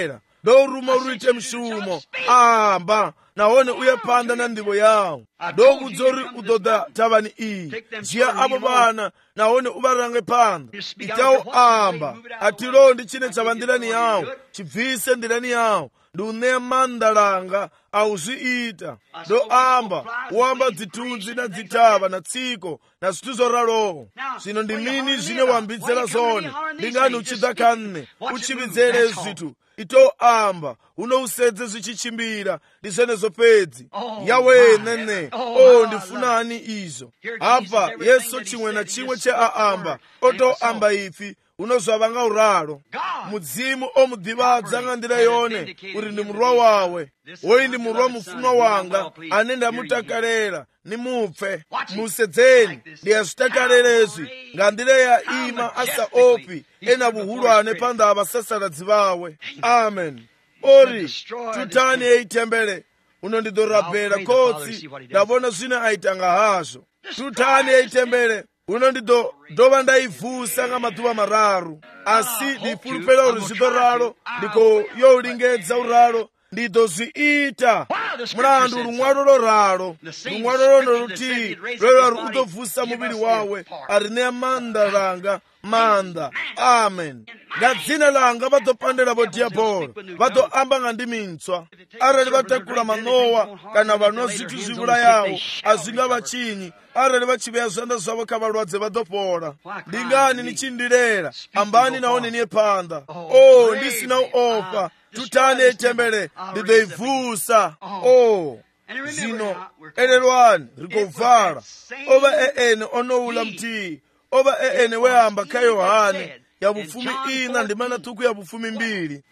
ndo uruma uruite mshumo amba nahone uye panda na nḓivho yawo. Ndo vhudza uri u ḓoḓa thavhani iyi, dzhia avho vhana nahone u vha range phanḓa. Ita u amba athi londi tshine tsha vha nḓilani yawo, tshi bvise nḓilani yawo. Ndi u ṋea maanḓa langa a u zwi ita. Ndo amba u amba dzithunzi na dzithavha na tsiko na zwithu zwo raloho. Zwino ndi mini zwine wa mbitsela zwone? Ndi ngani u tshi ḓa kha nṋe u tshi vhidzele zwithu? Ito amba uno usedze zwi tshi tshimbila, ndi zwenezwo fhedzi. Yawe nene, ndi funani izwo. Hafha Yesu tshiṅwe na tshiṅwe tshe a amba o to amba ipfi uno zwa vha nga uralo. Mudzimu o mu ḓivhadza nga nḓila yone uri ndi murwa wawe. Hoyu ndi murwa mufunwa wanga ane nda mutakalela, ni mupfe. Musedzeni, ndi a zwi takalela ezwi nga nḓila ya ima a sa ofhi, ena vhuhulwane phanḓa ha vhasasaladzi vawe. Amen. Ori tutani ei tembele uno ndi ḓo rabela khotsi nda vhona zwine a ita nga hazwo. Tutani ei tembele uno ndi ḓo dovha nda i vusa nga maḓuvha mararu. Asi ndi fulufhela uri zwi ḓo ralo, ndi khou yo lingedza u ralo, ndi ḓo zwi ita. Mulandu luṅwalo lo ralo, luṅwalo lwone luthihi lwela uri u ḓo vusa muvhili wawe, a ri ṋea maanḓa langa maanḓa. Amen. Nga dzina langa vha ḓo pandela vho diabolo, vha ḓo amba nga ndimi ntswa. Arali vha takula manowa kana vha nwa zwithu zwi vhulayaho, a zwi nga vha tshinyi. Arali vha tshi vhea zwanḓa zwavho kha vhalwadze vha ḓo fhola. Ndi ngani ni tshi ndilela? Ambani nahone niye phanḓa. Ndi sina u ofha. Tutani ei tembele, ndi ḓo i vusa. Zwino elelwani ri khou vala. Ova ene ono ula mthihi, ova ene we amba kha Yohane ya vhufumi ina ndi mana ṱhukhu ya vhufumi mbili.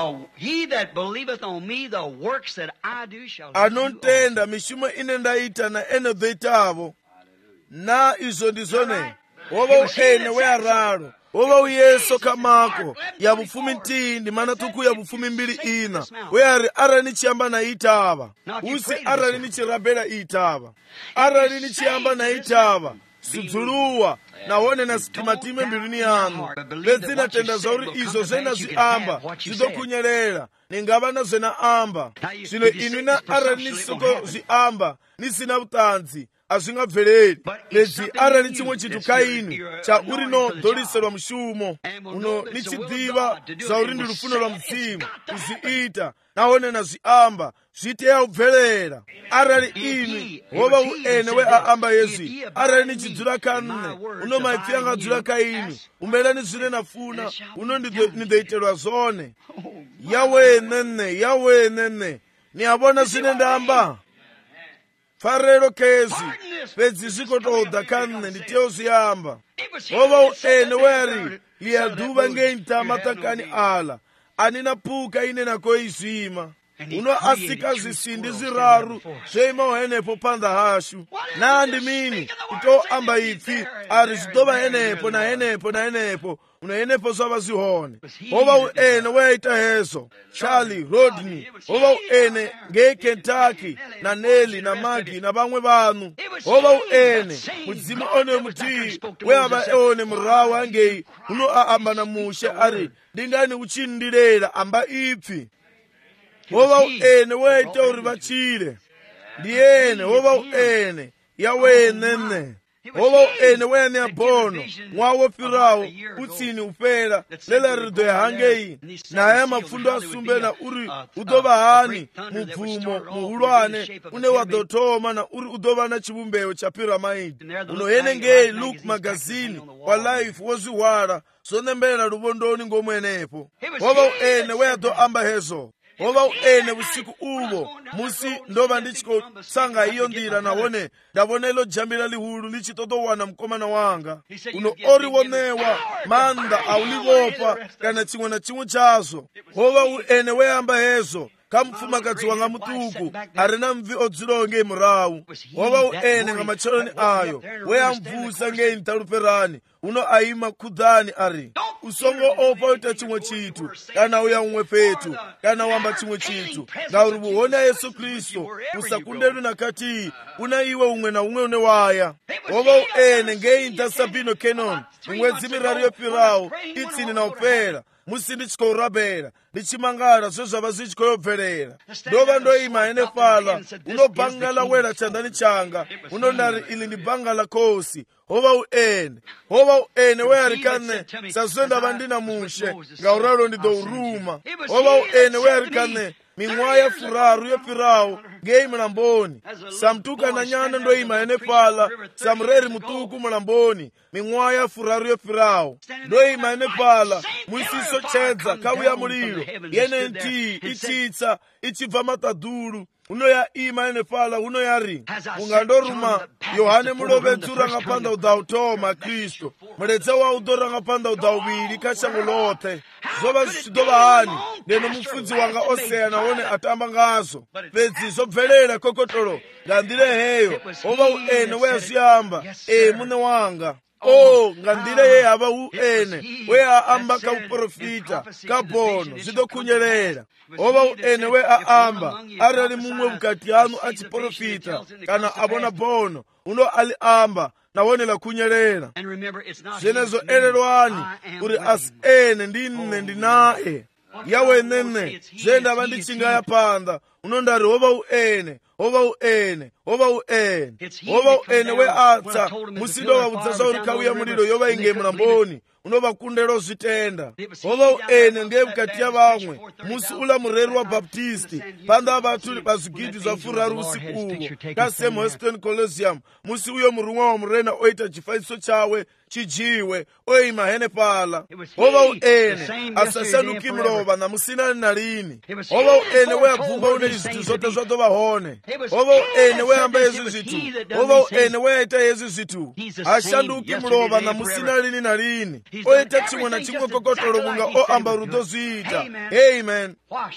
Anontenda mishumo ine nda ita na ene ḓo itavho, na izwo ndi zwone. Wova ene we a ralo, wova uyeso kha mako ya vhufumi nthihi ndi mana ṱhukhu ya vhufumi mbili ina, we ari arali ni tshi amba na itavha, husi arali ni tshi rabela itavha. Arali ni tshi amba na itavha, sudzuluwa nahone na sitimatime mbiluni yanu. Fhedzi na tenda zwauri izwo zwe na zwi amba zwi ḓo khunyelela, ni nga vha na zwe na amba. Zwino inwi na arali ni soko zwi amba ni sina vhuṱanzi, a zwi nga bveleli. Fhedzi arali tshiṅwe tshithu kha inwi tsha uri no ḓo liselwa mushumo, uno ni tshi ḓivha zwa uri ndi lufuno lwa Mudzimu u zwi ita nahone na zwi amba, zwi tea u bvelela. Arali inwi wova u ene we a amba hezwi, arali ni tshi dzula kha nne, uno maipfi anga dzula kha inwi, umbelani zwine na funa, uno ni ḓo itelwa zwone. Yawe nene, yawe nene, ni a vhona zwine nda amba? Pfarelo khezwi, fhedzi zwi khou tou ḓa kha nne, ndi tea u zwi amba. Wova u ene we ari lia ḓuvha ngei nṱha maṱakani aḽa, ani na phukha ine na khou i zwima. Uno a sika zwisindi zwiraru zwo imaho henefho phanḓa hashu. Na ndi mini ito amba ipfi ari zwi ḓo vha henefho na henefho na henefho, uno henefho zwa vha zwi hone. Hova u ene we a ita hezwo, Charlie Rodney. Hova u ene ngei Kentucky na Nelly na Maggie na vhaṅwe vhaṅu. Hova u ene Mudzimu one muthihi we a vha one murahu hangei, uno a amba na mushe ari ndi ngani u tshi ndilela amba ipfi. Hova u ene we a ita uri vha tshile, ndi ene. Hova u ene yawe nene. Hova u ene we a ṋea bono ṅwaha wo fhiraho u tsini u fhela, ḽeḽa ri ḓo ya hangei na haya mapfundo a sumbe na uri hu ḓo vha hani mubvumo muhulwane une wa ḓo thoma, na uri u ḓo vha na tshivhumbeo tsha piramidi. Uno henengei Luke magazini wa Life wo zwi hwala zwo ṋembelela luvhondoni ngomu henefho. Hova u ene we a ḓo amba hezwo. Hova u ene vhusiku uvho musi ndo vha ndi tshi khou tsanga iyo nḓila, nahone nda vhona ilo dzambila ḽihulu ḽi tshi ṱoḓa u wana mukomana wanga. Uno ori wo ṋewa maanḓa a u ḽi vhofha kana tshiṅwe na tshiṅwe tshazwo. Hova u ene we amba hezwo kha mufumakadzi wanga muṱuku a re na mvi o dzulaho ngei murahu. Hova u ene nga matsheloni ayo we a mvusa ngei nṱha luferani, uno a ima khuḓani ari, u songo ofha u ita tshiṅwe tshithu kana u ya huṅwe fhethu kana u amba tshiṅwe tshithu, ngauri vhuhone ha Yesu Kristo vhu sa kundelwi na khathihi, una iwe huṅwe na huṅwe une waya. Hova u ene ngei nṱha Sabino Canyon miṅwedzi miraru yo fhiraho i tsini na u fhela, musi ndi tshi khou rabela ndi tshi mangala zwe zwa vha zwi tshi khou yo bvelela. Ndo vha ndo ima henefhaḽa, uno bannga ḽa wela tshanḓani tshanga, uno nda ri iḽi ndi bannga ḽa khosi. Ho vha u ene we a ri kha nṋe sa zwe nda vha ndi na mushe, ngauralo ndi ḓo u ruma. Ho vha u ene we a ri kha nṋe miṅwaha ya furaru yo fhiraho ngei mulamboni. Sa mutukana nyana ndo ima henefhaḽa, sa mureri muṱuku mulamboni, miṅwaha ya furaru yo fhiraho. Ndo ima henefhaḽa, musi i tshedza kha vhuya mulilo, yeneyi nthihi i tshitsa i tshi bva maṱaḓulu. Uno ya ima henefhaḽa, uno ya ri, unga ndo ruma Yohane Mulovhedzi u rangaphanḓa u ḓa u thoma Kristo, muledza wa u ḓo rangaphanḓa u ḓa uvhili kha shango ḽoṱhe. Zwo vha zwi tshi ḓo vha hani ngeno mufudzi wanga o sea nahone a tamba ngazwo, fhedzi zwo bvelela kokotolo nga nḓila heyo. Ho vha u ene we a zwi amba, muṋe wanga. Nga nḓila ye ya vha hu ene we a amba kha uprofita, kha bono zwi ḓo khunyelela. Ho vha hu ene we a amba, arali muṅwe vhukati hanu a tshi profita kana a vhona bono, uno a ḽi amba nahone ḽa khunyelela. Zwenezwo elelwani uri a si ene, ndi nne, ndi nae. Yawe nne zwe nda vha ndi tshi nga ya phanḓa, uno nda ri ho vha hu ene, ho vha hu ene, ho vha hu ene. Ho vha hu ene we a tsa musi ndo vha vhudza zwa uri kha vhuya mulilo yo vha i ngei mulamboni, uno vha kundela u zwi tenda. Ho vha hu ene ngei vhukati ya vhaṅwe musi uḽa mureri wa baptisti phanḓa ha vhathu vha zwigidi zwa furaru usiku uwo kha Sam Houston Coliseum, musi uyo murumwa wa murena o ita tshifanyiso tshawe tshidzhiwe o ima henefhaḽa. Ho vha hu ene a sa shanduki mulovha na musinani na lini. Ho vha hu ene we a bvumba une zwithu zwoṱhe zwa ḓo vha hone. Ho vha hu ene we a amba hezwi zwithu. Ho vha hu ene we a ita hezwi zwithu. Ha shanduki mulovha na musina lini na lini. O ita tshiṅwe na tshiṅwe kokotolo vhunga o amba uri u ḓo zwi ita. Amen.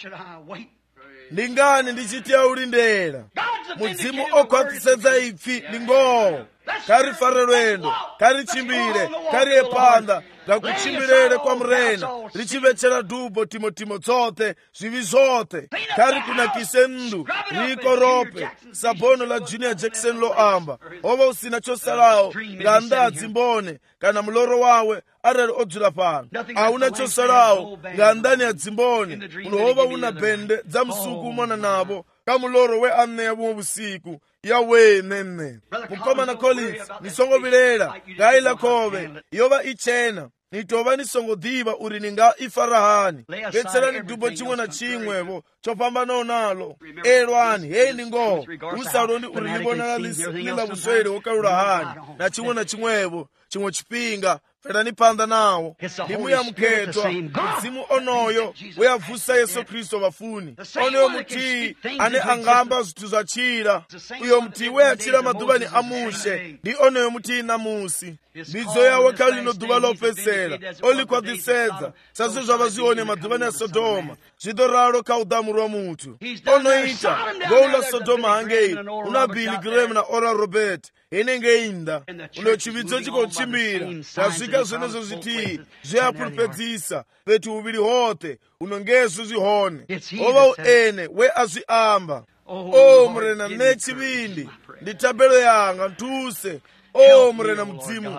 Ndi ngani ndi tshi tea u lindela? Mudzimu o khwaṱhisedza ipfi ndi ngoho. Kha ri fare lwendo, kha ri tshimbile, kha ri ye phanḓa nga kutshimbilele kwa murena, ri tshi vhetshela dubo timotimo dzoṱhe, zwivhi zwoṱhe. Kha ri kunakise nnḓu, ri i korope, sa bono ḽa Junior Jackson ḽo amba. Ho vha hu sina tsho salaho nga nnḓa ha dzimbone kana muloro wawe arali o dzula fhano. A huna tsho salaho nga nnḓani ha dzimbone, muno ho vha hu na bende dza musuku mona navho kha muloro we a ṋea vhuṅwe vhusiku. Yawe nene mukomana Collins, ni songo vilela nga iḽa khove yo vha i tshena, ni tou vha ni songo ḓivha uri ni nga i fara hani. Vhetselani dubo tshiṅwe na tshiṅwevho tsho fhambanaho nalo. Elwani, hei ndi ngoho, hu sa londi uri ni vhonala ḽi ḽa vhuswele ho kalula hani na tshiṅwe na tshiṅwevho. Tshiṅwe tshifhinga felani phanḓa nawo. Ndi muya mukhethwa, mudzimu onoyo we a vusa Yesu Kristo vhafuni, onoyo muthihi ane a nga amba zwithu zwa tshila. Uyo muthihi we a tshila maḓuvhani a mushe ndi onoyo muthihi ṋamusi. Mbidzo yawe kha lino ḓuvha ḽo fhedzisela o ḽi khwaṱhisedza sa zwe zwa vha zwi hone maḓuvhani a Sodoma. Zwi ḓo ralo kha u ḓamuru wa muthu. O no ita ngouḽa Sodoma hangei hu na Billy Graham na Oral Robert henengei nnḓa. Uno tshividzo tshi khou tshimbila nga zwiga zwenezwo zwithihi zwe a pulupedzisa fhethu huvhili hoṱhe uno ngezwo zwi hone. Ho vha hu ene we a zwi amba. Murena ṋe tshivhindi, ndi thabelo yanga, nthuse. Murena mudzimu,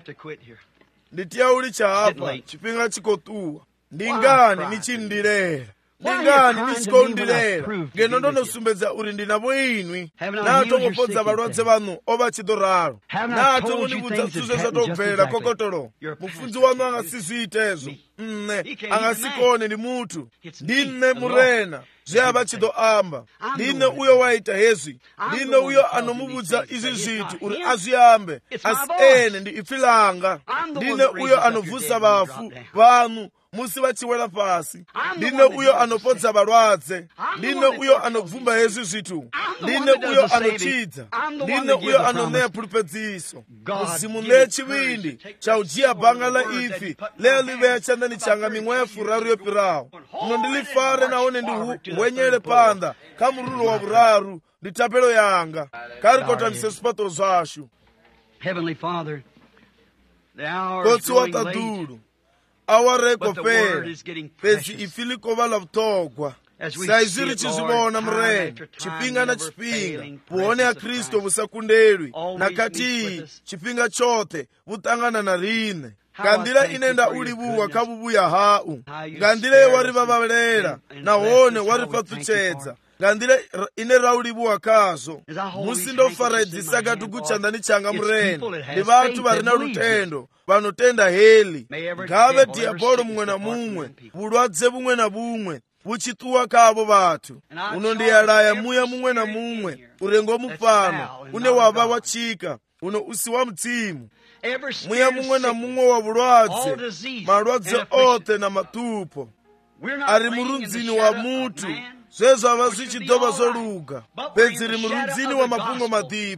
ndi tea u litsha hafha, tshifhinga tshi khou ṱuwa. Ndi ngani ni tshi ndilela? Ndi ngani ni tshi khou ndilela ngeno ndo no sumbedza uri ndi na vhoinwi? Na thongo fhodza vhalwadze vhaṋu o vha tshi ḓo ralo? Na thongo ni vhudza zwithu zwe zwa tou bvelela kokotolo? Mufunzi waṋu a nga si zwi ite hezwo. Nṋe a nga si kone, ndi muthu. Ndi nṋe murena zwe a vha tshi ḓo amba. Ndi nṋe uyo wa ita hezwi. Ndi nṋe uyo ano muvhudza izwi zwithu uri a zwi ambe. A si ene, ndi ipfi langa. Ndi nṋe uyo ano vusa vhafu vhaṋu musi vha tshi wela fhasi. Ndi nṋe uyo ano fhodza vhalwadze. Ndi nṋe uyo ano bvumba hezwi zwithu. Ndi nṋe uyo ano tshidza. Ndi nṋe uyo ano ṋea phulufhedziso. Mudzimu ṋee tshivhindi tsha u dzhia banga ḽa ipfi ḽe a ḽi vhea tshanḓani tshanga miṅwaha ya furaru yo fhiraho. Uno ndi ḽi fare nahone ndi hwenyele phanḓa kha murulo wa vhuraru. Ndi thabelo yanga. Kha ri kotanise zwifhaṱo zwashu. Khotsi wa ṱaḓulu, awara i khou fhela, fhedzi ipfi ḽi khou vha ḽa vhuṱhogwa. Sa izwi ri tshi zwi vhona murena, tshifhinga na tshifhinga vhuhone ha Kristo vhu sa kundelwi, na khathihi tshifhinga tshoṱhe vhu ṱangana na riṋe. ngandile ine ndaulibuwa kabubuya hau ngandile warivavalera nahone waripatsuchedza ngandile ine raulibuwa kazo musi ndofaraidzisa kati kuchandani changa murena ndi vanthu varina lutendo vanotenda heli ngave diabolo mumwe na mumwe vulwadze vumwe na vumwe vuchituwa kavo vathu unondiyalaya muya mumwe na mumwe urengo mupano une wava wachika uno usi wa mtsimu muya mumwe na mumwe wa vulwadze malwadze ote na matupo ari murundzini wa mutu zvezo ava zvichidova zoluga pedzi ri murundzini wa mapungo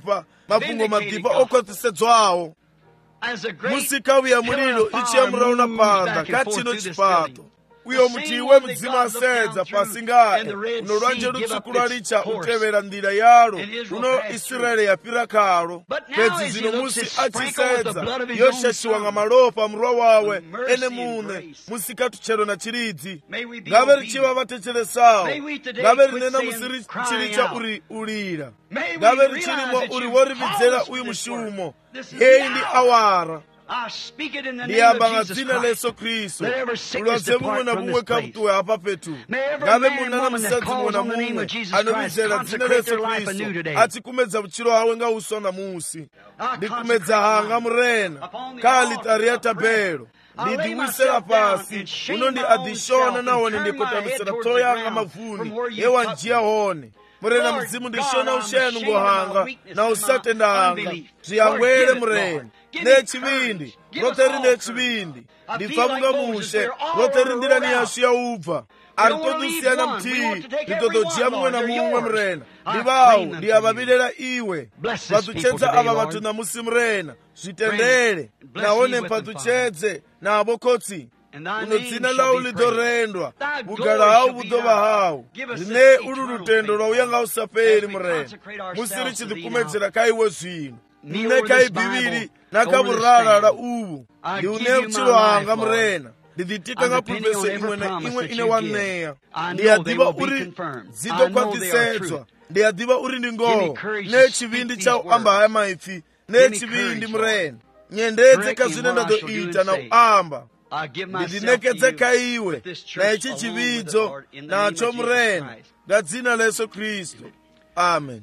madipa okotisedzwawo musikauya mulilo ichiyamurauna panda kachino chipato uyo mutiwe mudzimu asedza pasi ngaye uno lwanje lutsukulu alicha utevera ndira yalo uno israeli yapira kalo pedzi zino musi achisedza yoshashiwa nga malopa murwa wawe ene mune musikatuchero na chiridzi ngave richiva vatecheresawo ngave rinena musiri chiricha uri ulira ngave richirimo uri worividzera uyu mushumo yeyi ndi awara ndiyamba nga dzina la Yesu Kristu ulwadze vumwe na vumwe kavutuwe apa petu ngave munana musadzi mumwe na mumwe anovidzera dzina la Yesu Kristu achikumedza vuchiro hawe nga uso na musi ndikumedza hanga murena ka alitari ya tabelo ndidiwisera pasi uno ndi adishona nawone ndikotamisira toyanga mavuni ewanjiya hone murena mudzimu ndishona ushenu ngohanga na usatendahanga zviyangwere murena nechivindi roteri nechivindi ndipfamunga mushe roteri ndirani yashu yaubva ari todusiyana mtii nditodojiya mumwe na mumwe murena ndivawu ndiyavavilela iwe vatuchedza ava vatu na musi murena zvitendere nahone mpatuchedze navo kotsi uno dzina lau lidorendwa vugala hau vudova hau rine ulu lutendo lwauya nga usaperi murena musiri chidikumedzera kaiwe zvino nne kaibhiviri nakavurara la uvu ndiune uchilo hanga murena ndiditika nga pulvese imwe na imwe ine waneya ndiyadiva uri dzidokwatisedzwa ndiyadiva uri ndingoho nechivindi chau amba haya maipfi nechivindi murena nyendedze kazvine ndadoita na uamba ndidinekedze kaiwe na ichi chividzo nacho murena ngadzina la Yesu Kristu amen.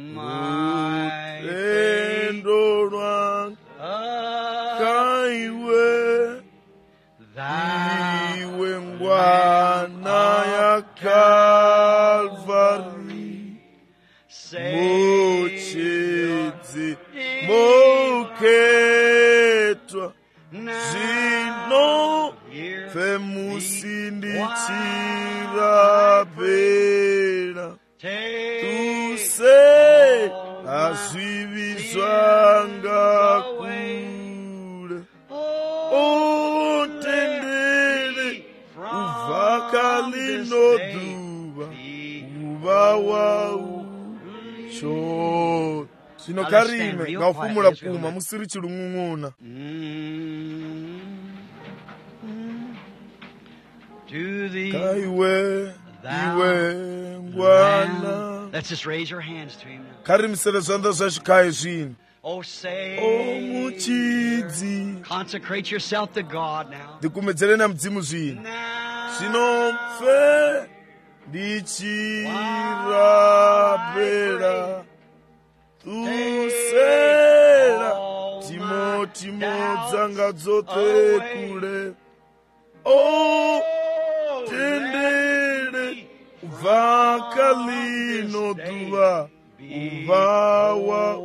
Lutendo lwanga kaiwe iwe ngwana ya Kalvari muchidzi moketwa zino femusindichira pera tuse azvivizvanga kule otendere uvakalinodhuva uvawa ucho zvino karime ngaufumula puma musiri chirung'ung'una kaiwe iwe ngwana. Let's just raise your hands to him now. Karimisere zvanda zvashikaye zvino. Oh, say, muchidzi. Consecrate yourself to God now. Ndikumedzere na mudzimu zvino. Zvino mfe ndichirapera tusera timo dzanga dzote kule. Oh, tendere vakalino tuva uvawa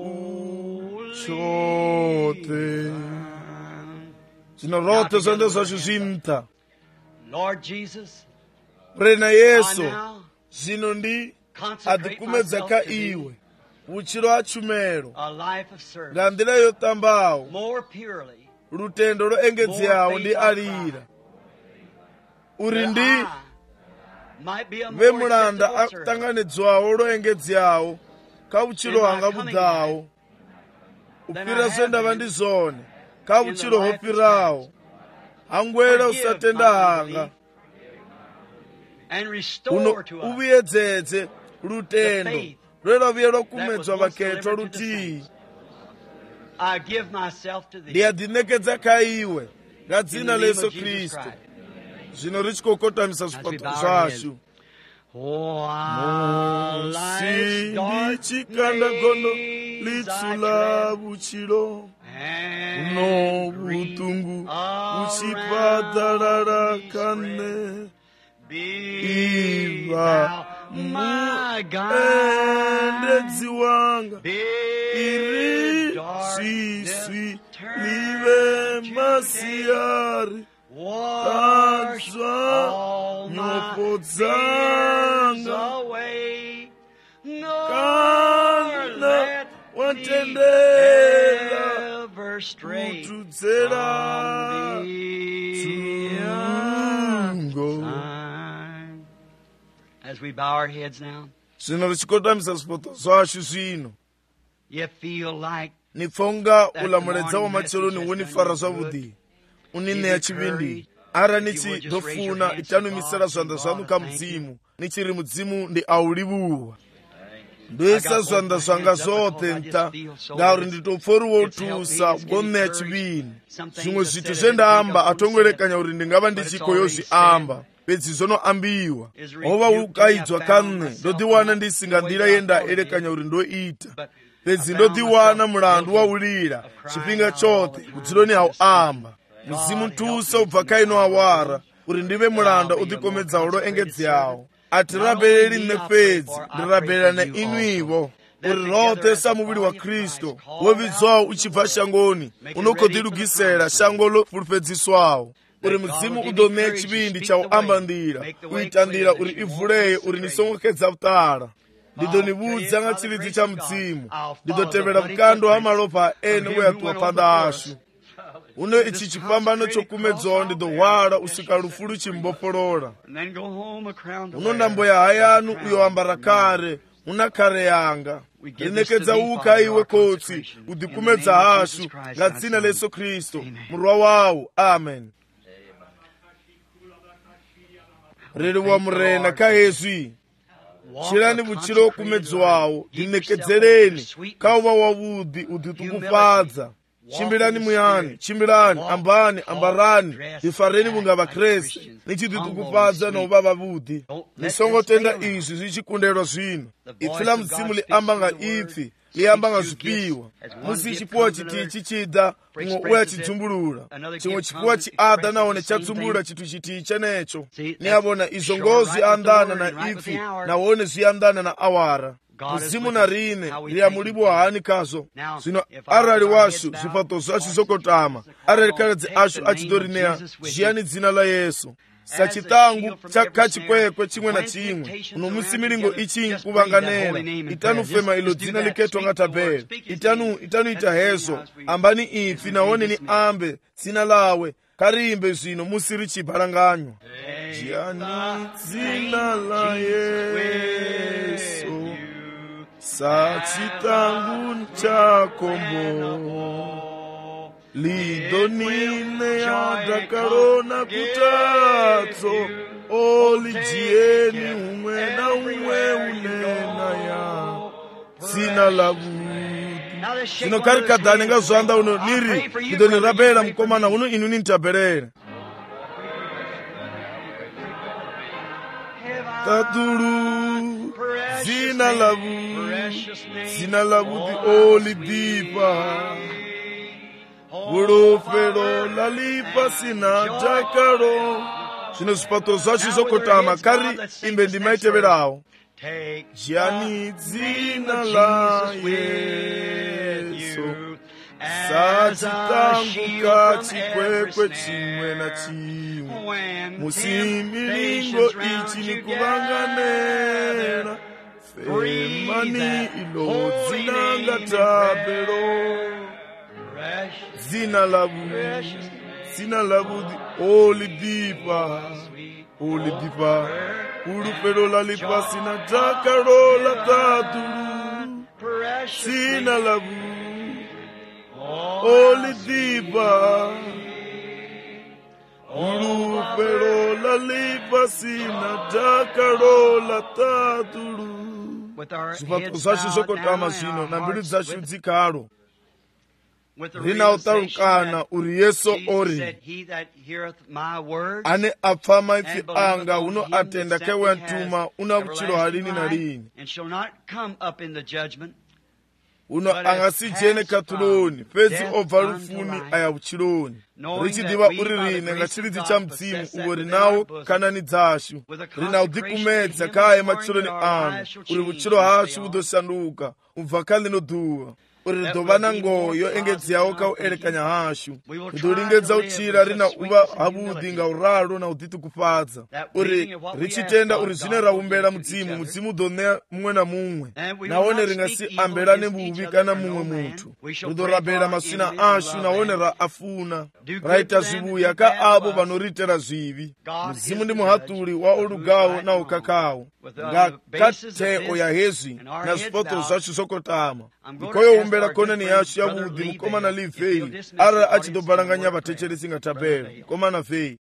uchote. Zvinorote zvanda zvazvizvinta. Lord Jesus, Rena Yesu zvino ndi adikumedza ka iwe uchiro achumero ngandira yotambawo lutendo loengedzeyawo ndi alira uri ndi vemulanda atanganidzwawo loengedzeyawo ka uchiro hanga budzawo upfira zvendava ndi zone ka uchiro hopfirawo hangwera usatenda hanga uno uviyedzedze lutendo lwelaviye lwakumedzwa vaketwa lutii ndiyadinekedza ka iwe nga dzina la Yesu Kristu. Zvino richikokotamisa zvipato zvashu. Musi ndichikanda gondo litsula buchiro, uno butungu buchipadarara kane, iva muendedzi wanga, iri swiswi live masiari, Tanzwa nyopo dzanga, kana watendera kutudzera tungo. As we bow our heads now, zvino richikotamisa zvipoto zvashu zvino, you feel like nifonga ulamuledza wamacheloni wonifara zvavudi, unineya chivindi. Ara nichidofuna itanumisira zvanda zvanu kamudzimu, nichiri mudzimu ndi aulivuwa. Ndoisa zvanda zvanga zvote nta, ngauri nditopforiwo tusa goneya chivini. Zvimwe zvitu zvendaamba atongwerekanya uri ndingava ndichikoyo zviamba, bedzi zvonoambiwa. Hova ukaidzwa kanne, ndodiwana ndisingandira yenda elekanya uri ndoita. Bedzi ndodiwana mulandu waulira, chipinga chote, kudziloni hauamba. Muzimu tusa ubva kaino awara, uri ndive mulanda udikomedza ulo engedzi yawo. Atirabeli nefedzi, ndirabela na inuivo. Uri rote sa muvili wa Kristo, wovidzwawo uchibva shangoni, unokodzilugisera shango lofulufedziswawo. Uri muzimu udomeye chivindi chauambandira, uitandira uri ivuleye uri nisongokedza utara. Ndidonivudza nga chilidzi cha mudzimu, ndidotevera mkando wa malopa ene weyatuwa panda ashu. Uno ichi chipambano chokumedzawo ndidowala usika lufulu chimbopolola. Uno ndambo ya hayanu uyo ambara kare, una kare yanga. Rinekedza uka iwe kotsi, udikumedza hashu, nga dzina la Yesu Kristo, murwa wawo. Amen. Riri wa murena ka Yesu. Chirani buchiro kumedzwawo, dinekedzereni, kauva wavudi uditukufadza. Chimbirani muyani, chimbirani, ambani, ambarani, ifareni bunga vakresi, nichiditukupadza na ubaba vudi. Nisongotenda izvi zvichikundelwa zvino. Ipfi la mudzimu liamba nga ipfi, liamba nga zvipiwa. Musi chipuwa chitichi chida, mumwe uya chidzumbulula. Chimwe chipuwa chiada naone chadzumbulula chitu chitichi chenecho. Niabona izo ngozi andana na ipfi, naone zviandana na awara. Muzimu na rine liamulibu wa hani kazo. Zvino arali washu zvipato zvachu zokotama, arali karadzi ashu achidorineya zhiyani dzina la Yesu. Sachitangu kachikwekwe chimwe na chimwe, uno musimilingo ichi kuvanganena. Itanu fema ilo dzina liketwa nga tabeli. Itanu ita hezo, ambani ifi naone ni ambe dzina lawe. Karimbe zvino musiri chibalanganywa. Zhiyani dzina la Yesu, sachitangu chakombo, lidonine ya dakarona kutatso, olijieni umwe na umwe unena ya dzina la vudi. Zino karikadhani nga zwanda uno niri, lidoni rabela mkomana uno inu nintaberera. Taturu, zina la vudi olidipa. Urofero lalipa sina jakaro. Zvino zvipato zvacho zokotama kari imbe ndimaiteverawo. Zhiyani dzina la Yesu, sachitanguka chikwekwe chimwe na chimwe. Musimilingo ichi nikuvanganena, femani ilo dzina nga tabelo. Zina la vudi olidipa, olidipa. Urupero la lipa sina jakaro la taturu. Zina la vudi olidipa. Urupero la lipa sina jakaro la taturu. Zvipato zvacho zokotama zvino, na mbilu dzacho dzikaro. rina utalukana uri yeso ori ane apfa maipfi anga uno atenda kewe ntuma una kuchilo halini na lini uno angasijene katuloni fezi obva lufuni aya uchiloni richidiva uri rine ngachilidzi cha mdzimu uwo rinawo kanani dzashu rina udzikumedza kaye matsiloni anu uri uchilo hashu udoshanduka ubva kandi noduwa uri ridovana ngoyo engedzi yawo kauelekanya hashu ridolingedza uchira rina uva havudi nga uralo na uditi kufadza uri richitenda uri zvine raumbela mudzimu udonea mumwe na mumwe naone ringasi ambelane vuvi kana mumwe munthu ridorabela maswina ashu naone ra afuna raita zvivuya ka avo vanoritera zvivi mudzimu ndi muhatuli wa olugawo na ukakawo nga kateo ya hezwi na zvipoto zvacho zokotama ikoyo umbela konani yashu yavudi mukoma na livhei ara achidobhalanganya vatecheresi nga tabela mukoma na vhei